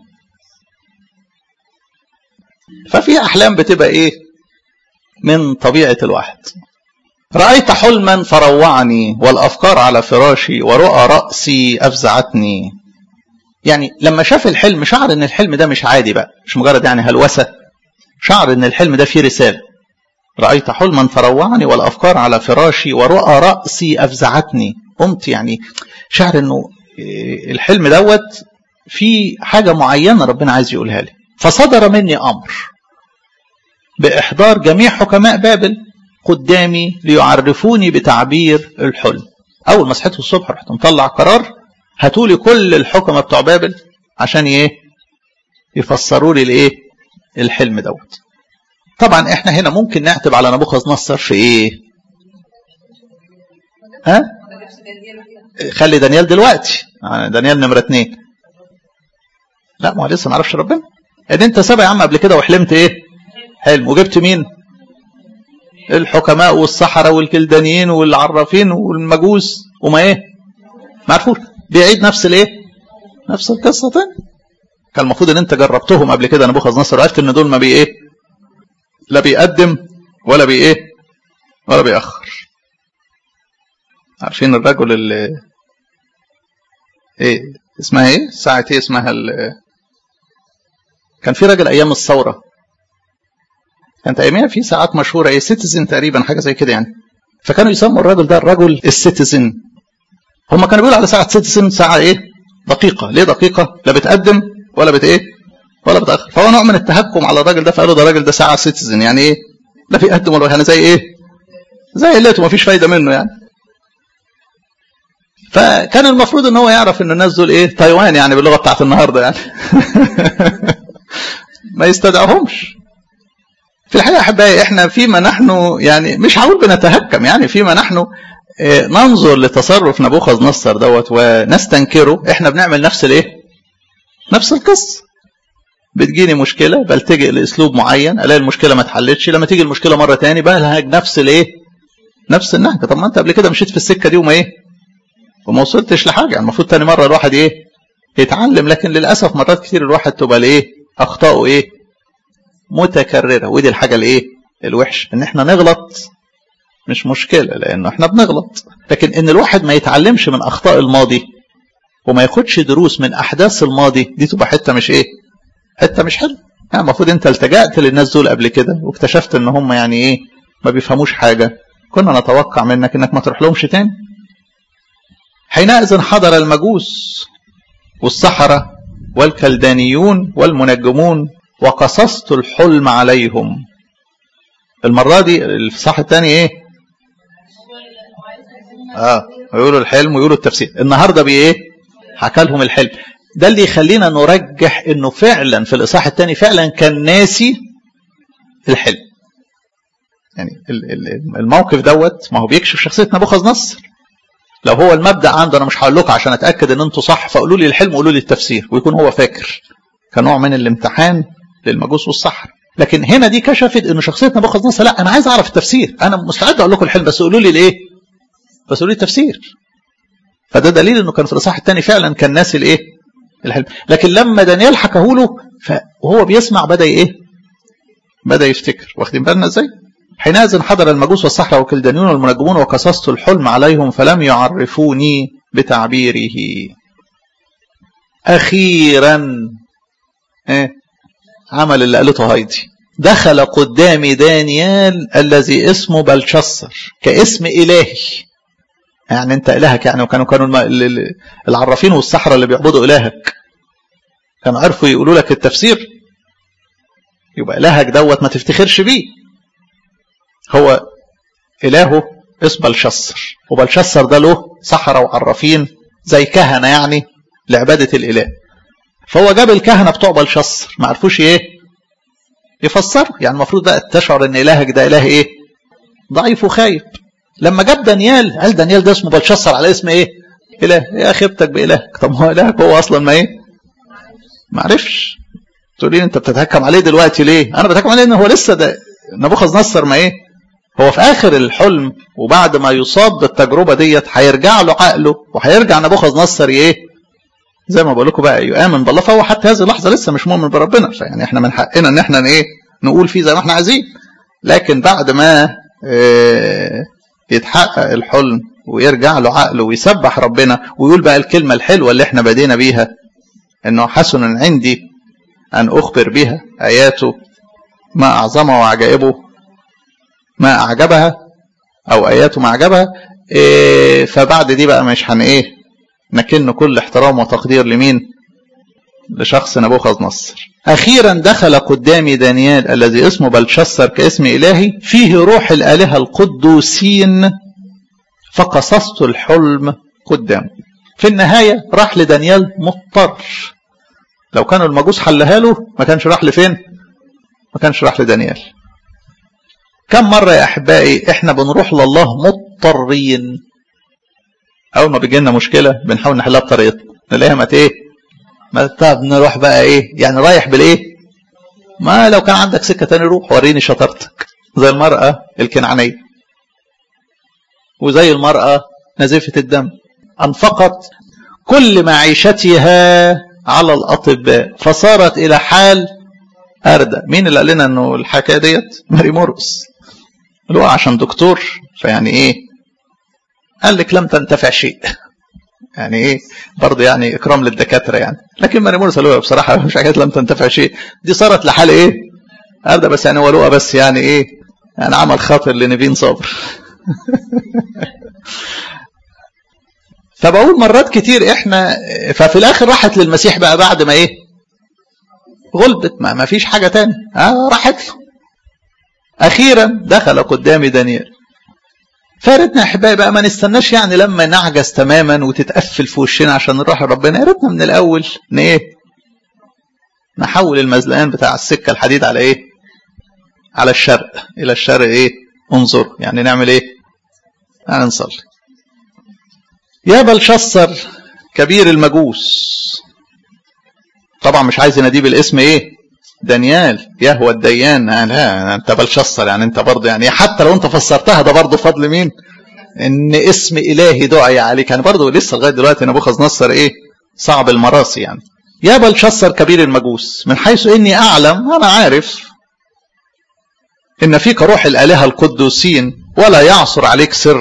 ففي احلام بتبقى من طبيعه الواحد. رايت حلما فروعني، والافكار على فراشي، ورؤى راسي افزعتني. يعني لما شاف الحلم شعر ان الحلم ده مش عادي بقى، مش مجرد يعني هلوسه، شعر ان الحلم ده فيه رساله. رأيت حلما فروعني، والأفكار على فراشي، ورؤى رأسي أفزعتني. قمت يعني شعر انه الحلم دوت في حاجة معينة ربنا عايز يقولها لي. فصدر مني أمر بإحضار جميع حكماء بابل قدامي ليعرفوني بتعبير الحلم. أول ما صحيت الصبح رحت مطلع قرار، هاتولي كل الحكماء بتوع بابل عشان يفسروا لي الحلم دوت. طبعا احنا هنا ممكن نعتب على نبوخذ نصر في خلي دانيال دلوقتي، دانيال نمرة 2. لا ما هو لسه ما عرفش ربنا. ان انت سبق يا عم قبل كده وحلمت حلم، وجبت مين؟ الحكماء والسحرة والكلدانيين والعرافين والمجوس، وما ما عرفوش. بيعيد نفس القصة تاني. كان المفروض ان انت جربتهم قبل كده نبوخذ نصر، وعرفت ان دول ما لا بيقدم ولا ولا بيأخر. عارفين الرجل اللي اسمها ساعة اسمها كان في راجل ايام الثورة، كانت ايامها في ساعات مشهورة سيتيزن تقريبا، حاجة زي كده يعني. فكانوا يسموا الراجل ده الرجل السيتيزن. هم كانوا بيقولوا على ساعة سيتيزن ساعة دقيقة. ليه دقيقة؟ لا بتقدم ولا ولا بتأخر. فهو نوع من التهكم على الراجل ده، فقالوا ده الراجل ده ساعة سيتيزن، يعني لا بيقدم ولا يعني زي قلته ما فيش فايدة منه يعني. فكان المفروض ان هو يعرف ان الناس دول تايوان يعني باللغة بتاعت النهاردة يعني. ما يستدعهمش. في الحقيقة أحبائي إحنا فيما نحن يعني مش هقول بنتهكم، يعني فيما نحن ننظر لتصرف نبوخذ نصر دوت ونستنكره، إحنا بنعمل نفس الإيه؟ نفس القصة. بتجيني مشكلة بلتجئ لأسلوب معين، ألاقي المشكلة ما اتحلتش، لما تيجي المشكلة مرة تاني بلهج نفس الإيه؟ نفس النهج. طب ما أنت قبل كده مشيت في السكة دي وما إيه؟ وما وصلتش لحاجة. يعني المفروض تاني مرة الواحد إيه؟ يتعلم. لكن للأسف مرات كتير الواحد تبقى الإيه؟ أخطاؤه إيه؟ متكررة. ودي الحاجة الإيه؟ الوحش. إن إحنا نغلط مش مشكلة، لأنه إحنا بنغلط. لكن إن الواحد ما يتعلمش من أخطاء الماضي وما ياخدش دروس من أحداث الماضي، دي تبقى حتة مش إيه؟ حتة مش حلو. يعني المفروض أنت التجأت للناس دول قبل كده واكتشفت إن هم يعني إيه؟ ما بيفهموش حاجة. كنا نتوقع منك إنك ما تروح لهمش تاني. حينئذ حضر المجوس والسحرة والكلدانيون والمنجمون وقصصت الحلم عليهم. المرة دي الصح الثاني ايه؟ يقولوا الحلم ويقولوا التفسير. النهاردة بايه؟ حكى لهم الحلم. ده اللي يخلينا نرجح انه فعلا في الاصحاح الثاني فعلا كان ناسي الحلم. يعني الموقف دوت ما هو بيكشف شخصية نبوخذ نصر. لو هو المبدأ عنده انا مش هقول لكم عشان اتاكد ان انتوا صح فقولوا لي الحلم وقولوا لي التفسير، ويكون هو فاكر كنوع من الامتحان للمجوس والسحر. لكن هنا دي كشفت انه شخصيه نبوخذ نصر لا، انا عايز اعرف التفسير، انا مستعد اقول لكم الحلم بس قولوا لي الايه؟ بس قولوا لي التفسير. فده دليل انه كان في الاصحاح الثاني فعلا كان ناسي الايه؟ الحلم. لكن لما دانيال حكاه له وهو بيسمع بدا ايه؟ بدا يفتكر. واخدين بالنا ازاي؟ حينئذ حضر المجوس والسحرة والكلدانيون والمنجمون وقصصت الحلم عليهم فلم يعرفوني بتعبيره. أخيرا عمل اللي قالته هايدي، دخل قدام دانيال الذي اسمه بلشسر كاسم إلهي. يعني أنت إلهك يعني. وكانوا العرافين والسحرة اللي بيعبدوا إلهك كانوا عرفوا يقولوا لك التفسير. يبقى إلهك دوت ما تفتخرش بيه. هو إلهه اسم بلشسر، وبلشسر ده له سحرة وعرافين زي كهنة يعني لعبادة الإله. فهو جاب الكهنة بتوع بلشسر ما عرفوش ايه يفسروا. يعني المفروض بقى تشعر ان إلهك ده إله ايه؟ ضعيف وخايب. لما جاب دانيال قال دانيال ده اسمه بلشسر على اسم ايه؟ إله. يا خيبتك بإلهك. طب هو إلهك هو أصلا ما ايه؟ ما عرفش. تقول لي انت بتتحكم عليه دلوقتي ليه؟ انا بتحكم عليه ان هو لسه ده نبوخذ نصر ما ايه؟ هو في آخر الحلم وبعد ما يصاب بالتجربة ديت هيرجع له عقله وهيرجع نبوخذ نصر ايه؟ زي ما بقول لكم بقى يؤمن بالله. فهو حتى هذه اللحظة لسه مش مؤمن بربنا. يعني احنا من حقنا ان احنا ايه؟ نقول فيه زي ما احنا عايزين. لكن بعد ما يتحقق الحلم ويرجع له عقله ويسبح ربنا ويقول بقى الكلمة الحلوة اللي احنا بدينا بيها انه حسن عندي ان اخبر بها اياته ما اعظمها وعجائبه ما أعجبها أو آياته ما أعجبها. فبعد دي بقى مش نكن كل احترام وتقدير لمين؟ لشخص نبوخذ نصر. أخيرا دخل قدامي دانيال الذي اسمه بلشسر كاسم إلهي فيه روح الآلهة القدوسين فقصصت الحلم قدامه. في النهاية راح لدانيال مضطر. لو كانوا المجوس حلها له ما كانش راح لفين؟ ما كانش راح لدانيال. كم مرة يا أحبائي إحنا بنروح لله مضطرين؟ أول ما بيجي لنا مشكلة بنحاول نحلها بطريقتنا نلاقيها طب نروح بقى إيه؟ يعني رايح بالإيه؟ ما لو كان عندك سكة تاني روح وريني شطارتك. زي المرأة الكنعانية وزي المرأة نزيفة الدم أنفقت كل معيشتها على الأطباء فصارت إلى حال أردى. مين اللي قال لنا أنه الحكاية ديت؟ ماري مورس اللي هو عشان دكتور فيعني ايه قال لك لم تنتفع شيء. يعني ايه برضه يعني اكرام للدكاتره يعني. لكن ماري مورس اللي هو بصراحه مش حكايه لم تنتفع شيء، دي صارت لحال ايه؟ ارضى. بس يعني هو لقى بس يعني ايه؟ يعني عمل خاطر لنبين صابر. فبقول مرات كتير احنا ففي الاخر راحت للمسيح بقى بعد ما ايه؟ غلبت ما فيش حاجه تاني راحت له. أخيرا دخل قدامي دانيال. فارتنا أحبائي بقى ما نستناش يعني لما نعجز تماما وتتقفل في وشنا عشان نروح لربنا. يا ريتنا من الأول إيه؟ نحول المزلقان بتاع السكة الحديد على ايه؟ على الشرق. الى الشرق ايه؟ انظر. يعني نعمل ايه؟ يعني نصلي. يا بلشسر كبير المجوس. طبعا مش عايز يناديه بالاسم ايه؟ دانيال يهوى الديان. لا انت بلشسر، يعني انت برضه يعني حتى لو انت فسرتها ده برضه فضل مين؟ ان اسم الهي دعي عليك. يعني برضه لسه لغايه دلوقتي نبوخذ نصر ايه؟ صعب المراسي يعني. يا بلشسر كبير المجوس، من حيث اني اعلم، انا عارف ان فيك روح الالهه القدوسين ولا يعصر عليك سر.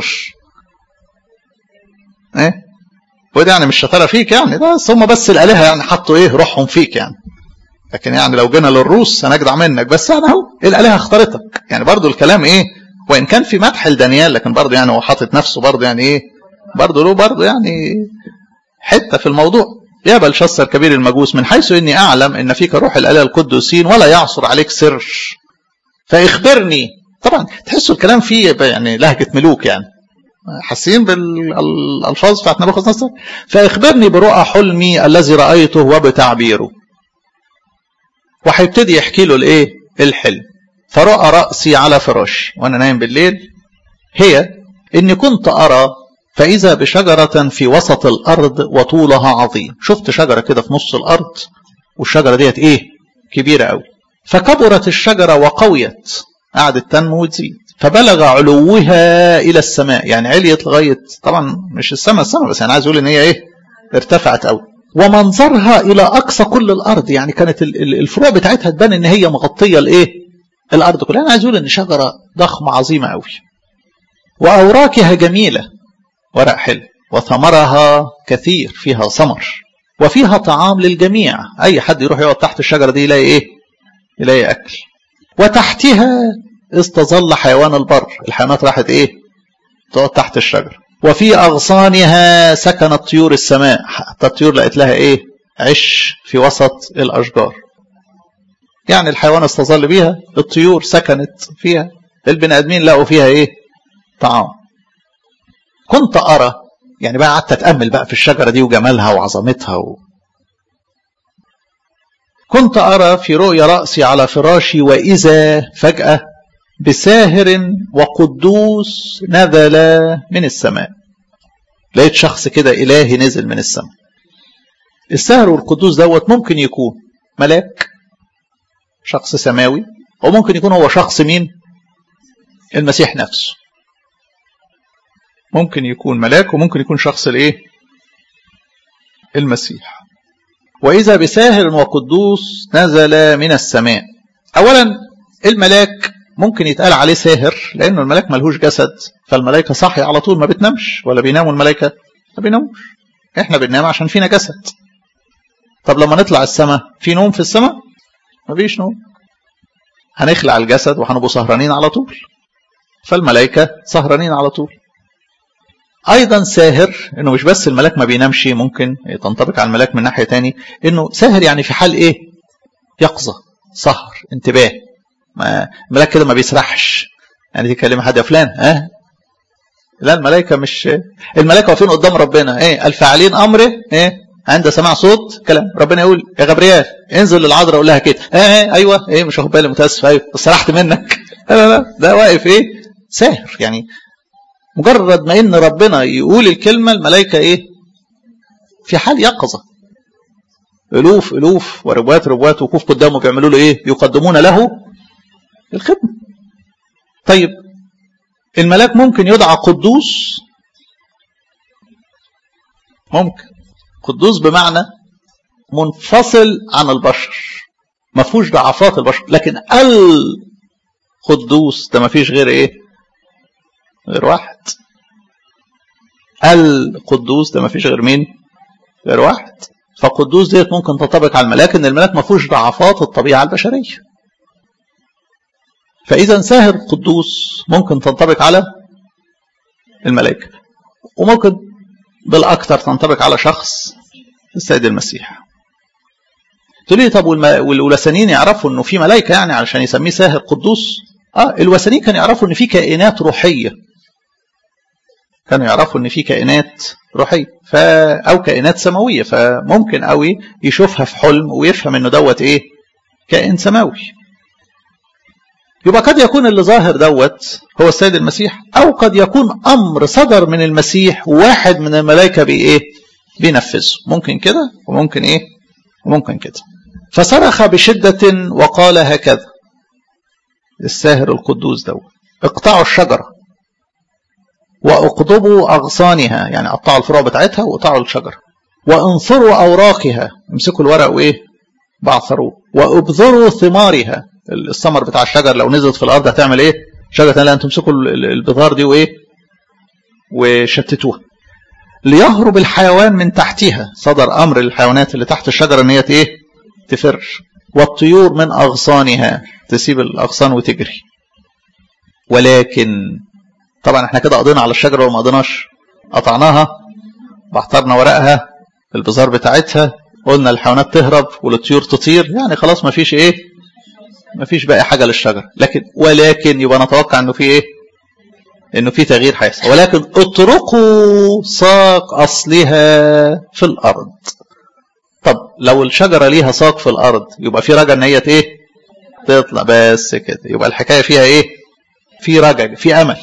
ايه؟ وده يعني مش شطاره فيك يعني، بس هم بس الالهه يعني حطوا ايه؟ روحهم فيك يعني. لكن يعني لو جينا للروس هنجدع منك، بس يعني اهو الالهه اختارتك. يعني برضه الكلام ايه؟ وان كان في مدح لدانيال، لكن برضه يعني هو حاطط نفسه برضه يعني ايه؟ برضه له برضه يعني حته في الموضوع. يا بلشسر كبير المجوس، من حيث اني اعلم ان فيك روح الالهه القدوسين ولا يعصر عليك سر، فاخبرني. طبعا تحسوا الكلام فيه يعني لهجه ملوك، يعني حاسين بالالفاظ بتاعت نبوخذ نصر. فاخبرني برؤى حلمي الذي رايته وبتعبيره. وهيبتدي يحكي له الايه؟ الحلم. فرأى رأسي على فراشي وانا نايم بالليل، هي اني كنت ارى فاذا بشجرة في وسط الارض وطولها عظيم. شفت شجرة كده في نص الارض، والشجرة ديت ايه؟ كبيرة قوي. فكبرت الشجرة وقويت، قعدت تنمو وتزيد، فبلغ علوها الى السماء. يعني عليت لغاية، طبعا مش السماء بس، يعني عايز اقول ان هي ايه؟ ارتفعت قوي. ومنظرها الى اقصى كل الارض، يعني كانت الفروع بتاعتها تبان ان هي مغطيه الايه؟ الارض كلها. انا عايز اقول ان شجره ضخمه عظيمه قوي. واوراقها جميله، ورق حلو، وثمرها كثير، فيها ثمر، وفيها طعام للجميع. اي حد يروح يقعد تحت الشجره دي يلاقي ايه؟ يلاقي اكل. وتحتها استظل حيوان البر. الحيوانات راحت ايه؟ تقعد تحت الشجره. وفي أغصانها سكنت طيور السماء. حتى الطيور لقيت لها إيه؟ عش في وسط الأشجار. يعني الحيوان استظل بيها، الطيور سكنت فيها، البني آدمين لقوا فيها إيه؟ طعام. كنت أرى، يعني بقى قعدت أتأمل بقى في الشجرة دي وجمالها وعظمتها كنت أرى في رؤيا رأسي على فراشي، وإذا فجأة بساهر وقدوس نزل من السماء. لقيت شخص كده إلهي نزل من السماء. الساهر والقدوس دوت ممكن يكون ملاك، شخص سماوي، وممكن يكون هو شخص مين؟ المسيح نفسه. ممكن يكون ملاك وممكن يكون شخص الايه؟ المسيح. وإذا بساهر وقدوس نزل من السماء. أولا الملاك ممكن يتقال عليه ساهر لأنه الملاك ملهوش جسد، فالملائكة صحي على طول، ما بتنامش. ولا بيناموا الملائكة؟ ما بيناموش. احنا بننام عشان فينا جسد. طب لما نطلع السماء في نوم في السماء؟ ما فيش نوم. هنخلع الجسد وهنبقوا سهرانين على طول. فالملائكة سهرانين على طول. أيضا ساهر إنه مش بس الملاك ما بينامش، ممكن تنطبق على الملاك من ناحية تاني، إنه ساهر يعني في حال إيه؟ يقظة، سهر، انتباه. ما الملاك كده ما بيسرحش. يعني دي كلمة حد يا فلان لا، الملائكة مش، الملائكة واقفين قدام ربنا ايه؟ الفاعلين امره ايه؟ عند سماع صوت كلام ربنا يقول يا غبريال انزل للعذراء قول لها كده ايوه ايه مش واخد بالي متاسف ايوه سرحت منك. لا ده واقف ايه؟ ساهر. يعني مجرد ما ان ربنا يقول الكلمة الملائكة ايه؟ في حال يقظة. الوف وربوات وقوف قدامه بيعملوا له ايه؟ يقدمون له الخدمة. طيب الملاك ممكن يدعى قدوس، ممكن قدوس بمعنى منفصل عن البشر، ما فيهوش ضعفات البشر. لكن القدوس ده ما فيش غير ايه؟ غير واحد. القدوس ده ما فيش غير مين؟ غير واحد. فقدوس ديت ممكن تطبق على الملاك، ان الملاك ما فيهوش ضعفات الطبيعة البشرية. فإذا ساهر قدوس ممكن تنطبق على الملائكة، وممكن بالأكثر تنطبق على شخص السيد المسيح. تقول لي طب والوثنيين يعرفوا انه في ملائكة يعني علشان يسميه ساهر قدوس؟ الوثنيين كانوا يعرفوا ان في كائنات روحية كانوا يعرفوا ان في كائنات روحية او كائنات سماوية، فممكن قوي يشوفها في حلم ويفهم انه دوت ايه، كائن سماوي. يبقى قد يكون اللي ظاهر دوت هو السيد المسيح، او قد يكون امر صدر من المسيح وواحد من الملائكة بايه، بينفذه. ممكن كده وممكن ايه، وممكن كده. فصرخ بشدة وقال هكذا، الساهر القدوس دوت: اقطعوا الشجرة واقضبوا اغصانها، يعني قطعوا الفروع بتاعتها وقطعوا الشجرة، وانثروا اوراقها، امسكوا الورق وايه، بعثروه، وابذروا ثمارها، الثمر بتاع الشجر لو نزلت في الارض هتعمل ايه، شجرة لا، انتم تمسكوا البذار دي وايه، وشتتوها. ليهرب الحيوان من تحتها، صدر امر للحيوانات اللي تحت الشجرة ان هي ايه، تفر. والطيور من اغصانها، تسيب الاغصان وتجري. ولكن طبعا احنا كده قضينا على الشجرة وما قضيناش، قطعناها، بعثرنا ورقها، البذار بتاعتها، قلنا الحيوانات تهرب والطيور تطير، يعني خلاص ما فيش ايه، ما فيش باقي حاجة للشجرة. ولكن يبقى نتوقع انه في ايه، انه في تغيير هيحصل. ولكن اتركوا ساق اصلها في الارض. طب لو الشجرة ليها ساق في الارض يبقى في رجا ان هي ايه، تطلع، بس كده يبقى الحكاية فيها ايه، في رجا، في امل.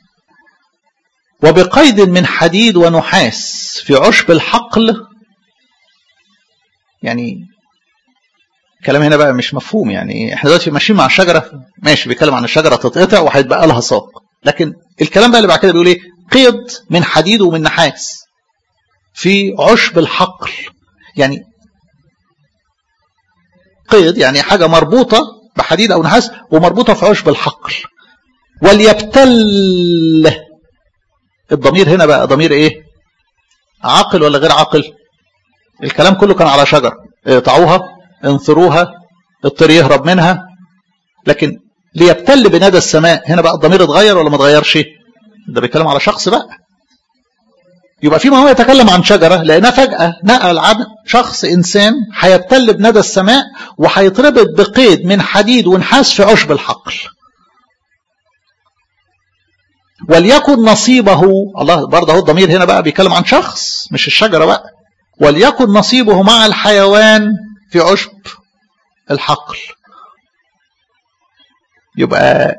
وبقيد من حديد ونحاس في عشب الحقل، يعني الكلام هنا بقى مش مفهوم، يعني احنا دلوقتي ماشيين مع الشجرة، ماشي بيتكلم عن الشجرة تتقطع وهيتبقى لها ساق، لكن الكلام بقى اللي بعد كده بيقول ايه، قيد من حديد ومن نحاس في عشب الحقل. يعني قيد يعني حاجة مربوطة بحديد او نحاس ومربوطة في عشب الحقل. وليبتل، الضمير هنا بقى ضمير ايه، عاقل ولا غير عاقل؟ الكلام كله كان على شجر، اقطعوها، انثروها، الطير يهرب منها. لكن ليبتل بندى السماء، هنا بقى الضمير اتغير ولا ما اتغيرش؟ ده بيتكلم على شخص بقى. يبقى فيما هو يتكلم عن شجرة لأنها فجأة نقل عن شخص إنسان هيبتل بندى السماء وهيتربط بقيد من حديد ونحاس في عشب الحقل. وليكن نصيبه، الله برضه هو الضمير هنا بقى بيتكلم عن شخص مش الشجرة بقى. وليكن نصيبه مع الحيوان في عشب الحقل. يبقى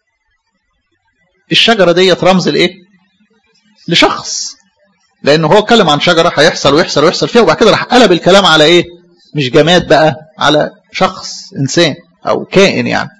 الشجرة دي رمز لإيه؟ لشخص، لأنه هو اتكلم عن شجرة هيحصل ويحصل ويحصل فيها، وبعد كده راح قلب الكلام على إيه؟ مش جماد بقى، على شخص، إنسان أو كائن يعني.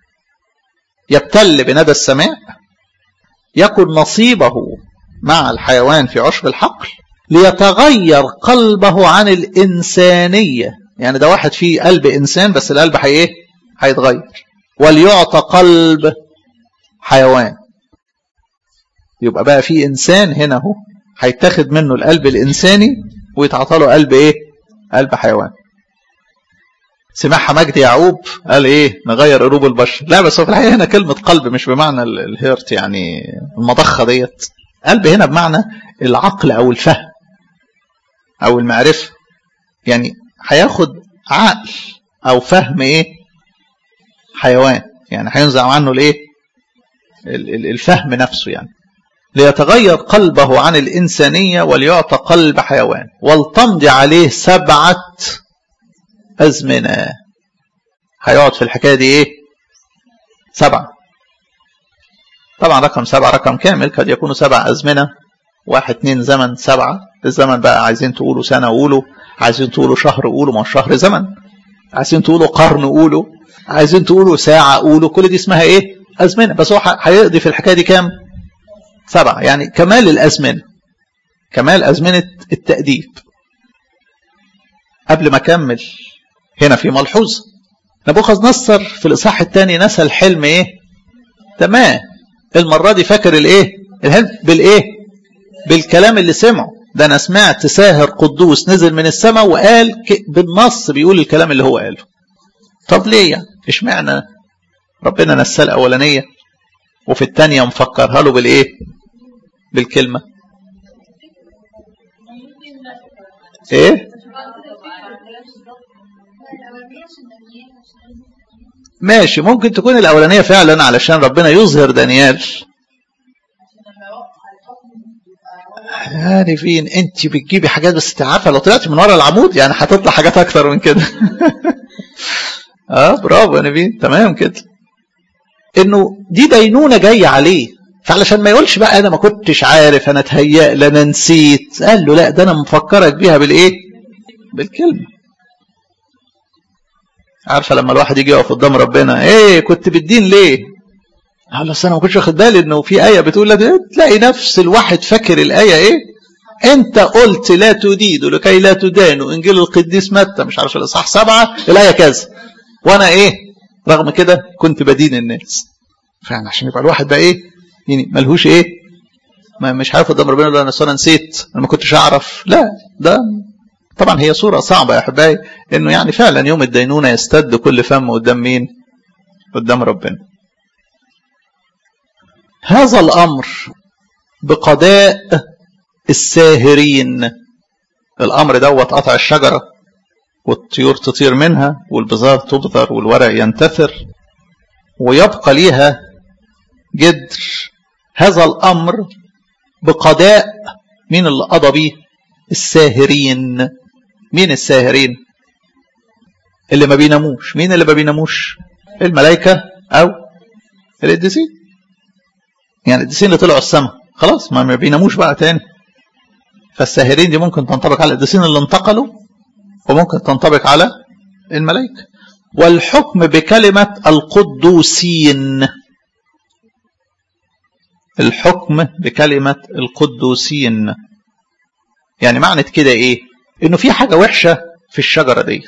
يبتل بندى السماء، يكن نصيبه مع الحيوان في عشب الحقل، ليتغير قلبه عن الإنسانية، يعني ده واحد فيه قلب إنسان بس القلب هيتغير. وليعطى قلب حيوان، يبقى بقى فيه إنسان هنا هو هيتاخد منه القلب الإنساني ويتعطى له قلب إيه؟ قلب حيوان. سمعها مجدي يعقوب قال إيه؟ نغير قلوب البشر. لا بس هو في الحقيقة هنا كلمة قلب مش بمعنى الهيرت يعني المضخة ديت، قلب هنا بمعنى العقل أو الفهم أو المعرفة، يعني هياخد عقل أو فهم إيه؟ حيوان، يعني هينزع عنه الإيه؟ الفهم نفسه يعني. ليتغير قلبه عن الإنسانية وليعطى قلب حيوان، ولتمضي عليه 7 أزمنة. هيقعد في الحكاية دي إيه؟ 7. طبعا رقم 7 رقم كامل، قد يكونوا 7 أزمنة، 1 2 زمن 7. الزمن بقى عايزين تقولوا سنة قولوا، عايزين تقولوا شهر قولوا، ما الشهر زمن، عايزين تقولوا قرن قولوا، عايزين تقولوا ساعة قولوا، كل دي اسمها إيه؟ أزمنة. بس هو هيقضي في الحكاية دي كام؟ 7، يعني كمال الأزمنة، كمال أزمنة التأديب. قبل ما أكمل هنا في ملحوظة، نبوخذ نصر في الإصحاح الثاني نسى الحلم إيه؟ تمام. المرة دي فاكر الإيه؟ الحلم بالإيه؟ بالكلام اللي سمعه. ده أنا سمعت ساهر قدوس نزل من السماء وقال بالنص بيقول الكلام اللي هو قاله. طب ليه يعني؟ اشمعنى ربنا نسى الأولانية وفي الثانية مفكرها له بالإيه؟ بالكلمة. إيه؟ ماشي، ممكن تكون الأولانية فعلا علشان ربنا يظهر دانيال يعني فين انت بتجيبي حاجات بس عارفه لو طلعتي من ورا العمود يعني هتطلع حاجات اكتر من كده. برافو يا نبيل، تمام كده. انه دي دينونه جايه عليه، فعلشان ما يقولش بقى انا ما كنتش عارف، انا اتهيأ لي، انا نسيت، قال له لا ده انا مفكرك بيها بالايه؟ بالكلمه. عارفه لما الواحد يجي يقف قدام ربنا، ايه كنت بالدين ليه؟ قال له انا ما كنتش واخد بالي انه في ايه بتقول لك، تلاقي نفس الواحد فاكر الايه ايه؟ انت قلت لا تديد لكي لا تدانوا، انجيل القديس متى مش عارف الاصحاح 7 الايه كذا، وانا ايه رغم كده كنت بدين الناس. فعلا عشان يبقى الواحد بقى ايه يعني ملهوش ايه، مش عارف قدام ربنا، انا نسيت، انا ما كنتش اعرف. لا ده طبعا هي صوره صعبه يا احبائي، انه يعني فعلا يوم الدينونه يستد كل فم قدام مين؟ قدام ربنا. هذا الامر بقضاء الساهرين. الامر دوت قطع الشجره والطيور تطير منها والبذار تبذر والورق ينتثر ويبقى ليها جدر. هذا الامر بقضاء مين اللي قضى بيه؟ الساهرين. مين الساهرين؟ اللي ما بيناموش. مين اللي ما بيناموش؟ الملائكه او القديسين. يعني القديسين اللي طلعوا السماء خلاص ما بيناموش بقى تاني. فالساهرين دي ممكن تنطبق على القديسين اللي انتقلوا، وممكن تنطبق على الملائكة. والحكم بكلمة القدوسين. الحكم بكلمة القدوسين يعني معنى كده ايه؟ انه في حاجة وحشة في الشجرة ديت،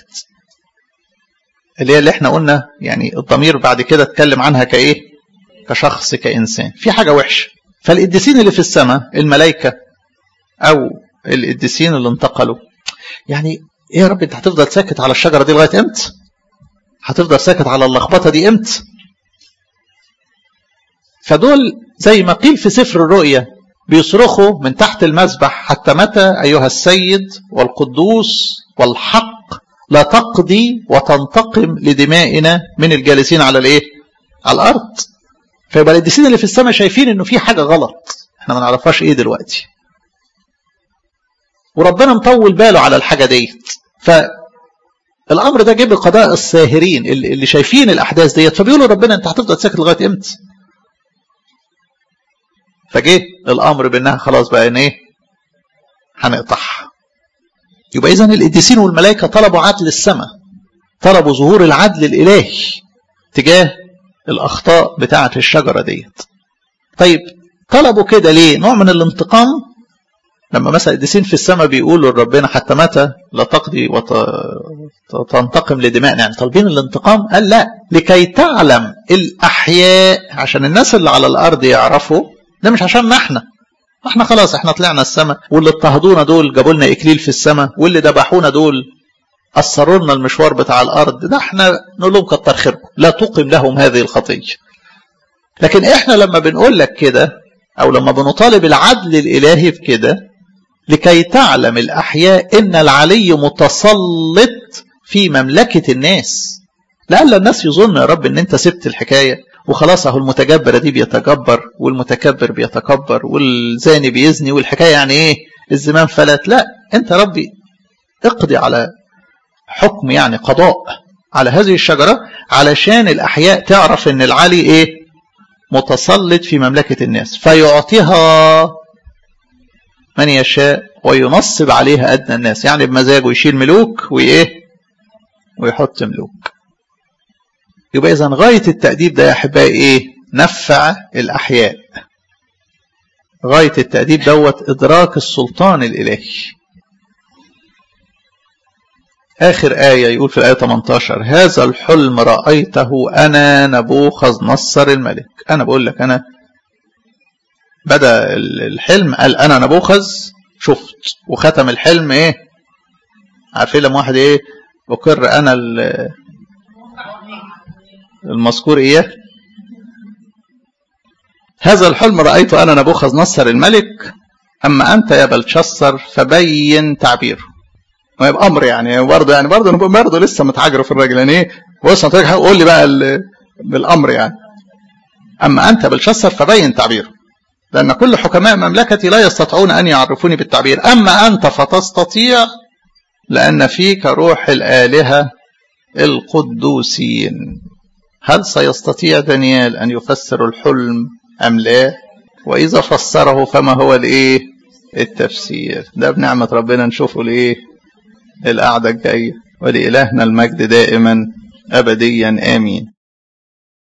اللي احنا قلنا يعني الضمير بعد كده اتكلم عنها كايه؟ كشخص، كإنسان. في حاجة وحشة. فالقديسين اللي في السماء الملائكة او القديسين اللي انتقلوا، يعني ايه يا رب انت هتفضل ساكت على الشجرة دي لغاية امتى؟ هتفضل ساكت على اللخبطة دي امتى؟ فدول زي ما قيل في سفر الرؤيا بيصرخوا من تحت المذبح: حتى متى أيها السيد والقدوس والحق لا تقضي وتنتقم لدمائنا من الجالسين على الايه؟ على الارض. فيبقى القديسين اللي في السماء شايفين انه في حاجة غلط احنا ما نعرفهاش ايه دلوقتي، وربنا مطول باله على الحاجة ديت. فالامر ده جه بقضاء الساهرين اللي شايفين الاحداث ديت، فبيقولوا ربنا انت هتفضل ساكت لغايه امتى؟ فجه الامر بانها خلاص بقى ان ايه؟ هنقطعها. يبقى اذا القديسين والملائكه طلبوا عدل السماء، طلبوا ظهور العدل الالهي تجاه الاخطاء بتاعه الشجره ديت. طيب طلبوا كده ليه؟ نوع من الانتقام. لما مثلا القديسين في السماء بيقولوا لربنا حتى متى لا تقضي وتنتقم لدمائنا، يعني طالبين الانتقام. قال لا، لكي تعلم الاحياء، عشان الناس اللي على الارض يعرفوا ده مش عشان احنا خلاص احنا طلعنا السماء، واللي اضطهدونا دول جابوا لنا اكليل في السماء، واللي ذبحونا دول اثروا لنا المشوار بتاع الارض ده، احنا نقول لهم كتر خيركم لا تقم لهم هذه الخطيه. لكن احنا لما بنقول لك كده او لما بنطالب العدل الالهي في كده، لكي تعلم الأحياء إن العلي متسلط في مملكة الناس. لعل الناس يظن يا رب إن أنت سبت الحكاية وخلاص، أهو المتجبر دي بيتجبر والمتكبر بيتكبر والزاني بيزني والحكاية يعني إيه؟ الزمان فلت. لا، أنت ربي اقضي على حكم، يعني قضاء على هذه الشجرة، علشان الأحياء تعرف إن العلي إيه؟ متسلط في مملكة الناس، فيعطيها من يشاء وينصب عليها أدنى الناس. يعني بمزاجه يشيل ملوك وإيه؟ ويحط ملوك. يبقى إذن غاية التأديب ده يا أحبائي إيه؟ نفع الأحياء. غاية التأديب دوت إدراك السلطان الإلهي. آخر آية يقول في الآية 18: هذا الحلم رأيته أنا نبوخذ نصر الملك. أنا بقول لك، أنا بدأ الحلم قال أنا نبوخذ شفت، وختم الحلم إيه؟ عارفين لما واحد إيه؟ أقر أنا المذكور إيه؟ هذا الحلم رأيته أنا نبوخذ نصر الملك، أما أنت يا بلشسر فبين تعبيره. ما يبقى أمر يعني برضه لسه متعجره في الراجل يعني إيه؟ بص قول لي بقى بالأمر يعني. أما أنت بلشسر فبين تعبيره. لأن كل حكماء مملكتي لا يستطيعون أن يعرفوني بالتعبير، أما أنت فتستطيع لأن فيك روح الآلهة القدوسين. هل سيستطيع دانيال أن يفسر الحلم أم لا؟ وإذا فسره فما هو التفسير؟ ده بنعمة ربنا نشوفه القعدة الجاية. ولإلهنا المجد دائما أبديا آمين.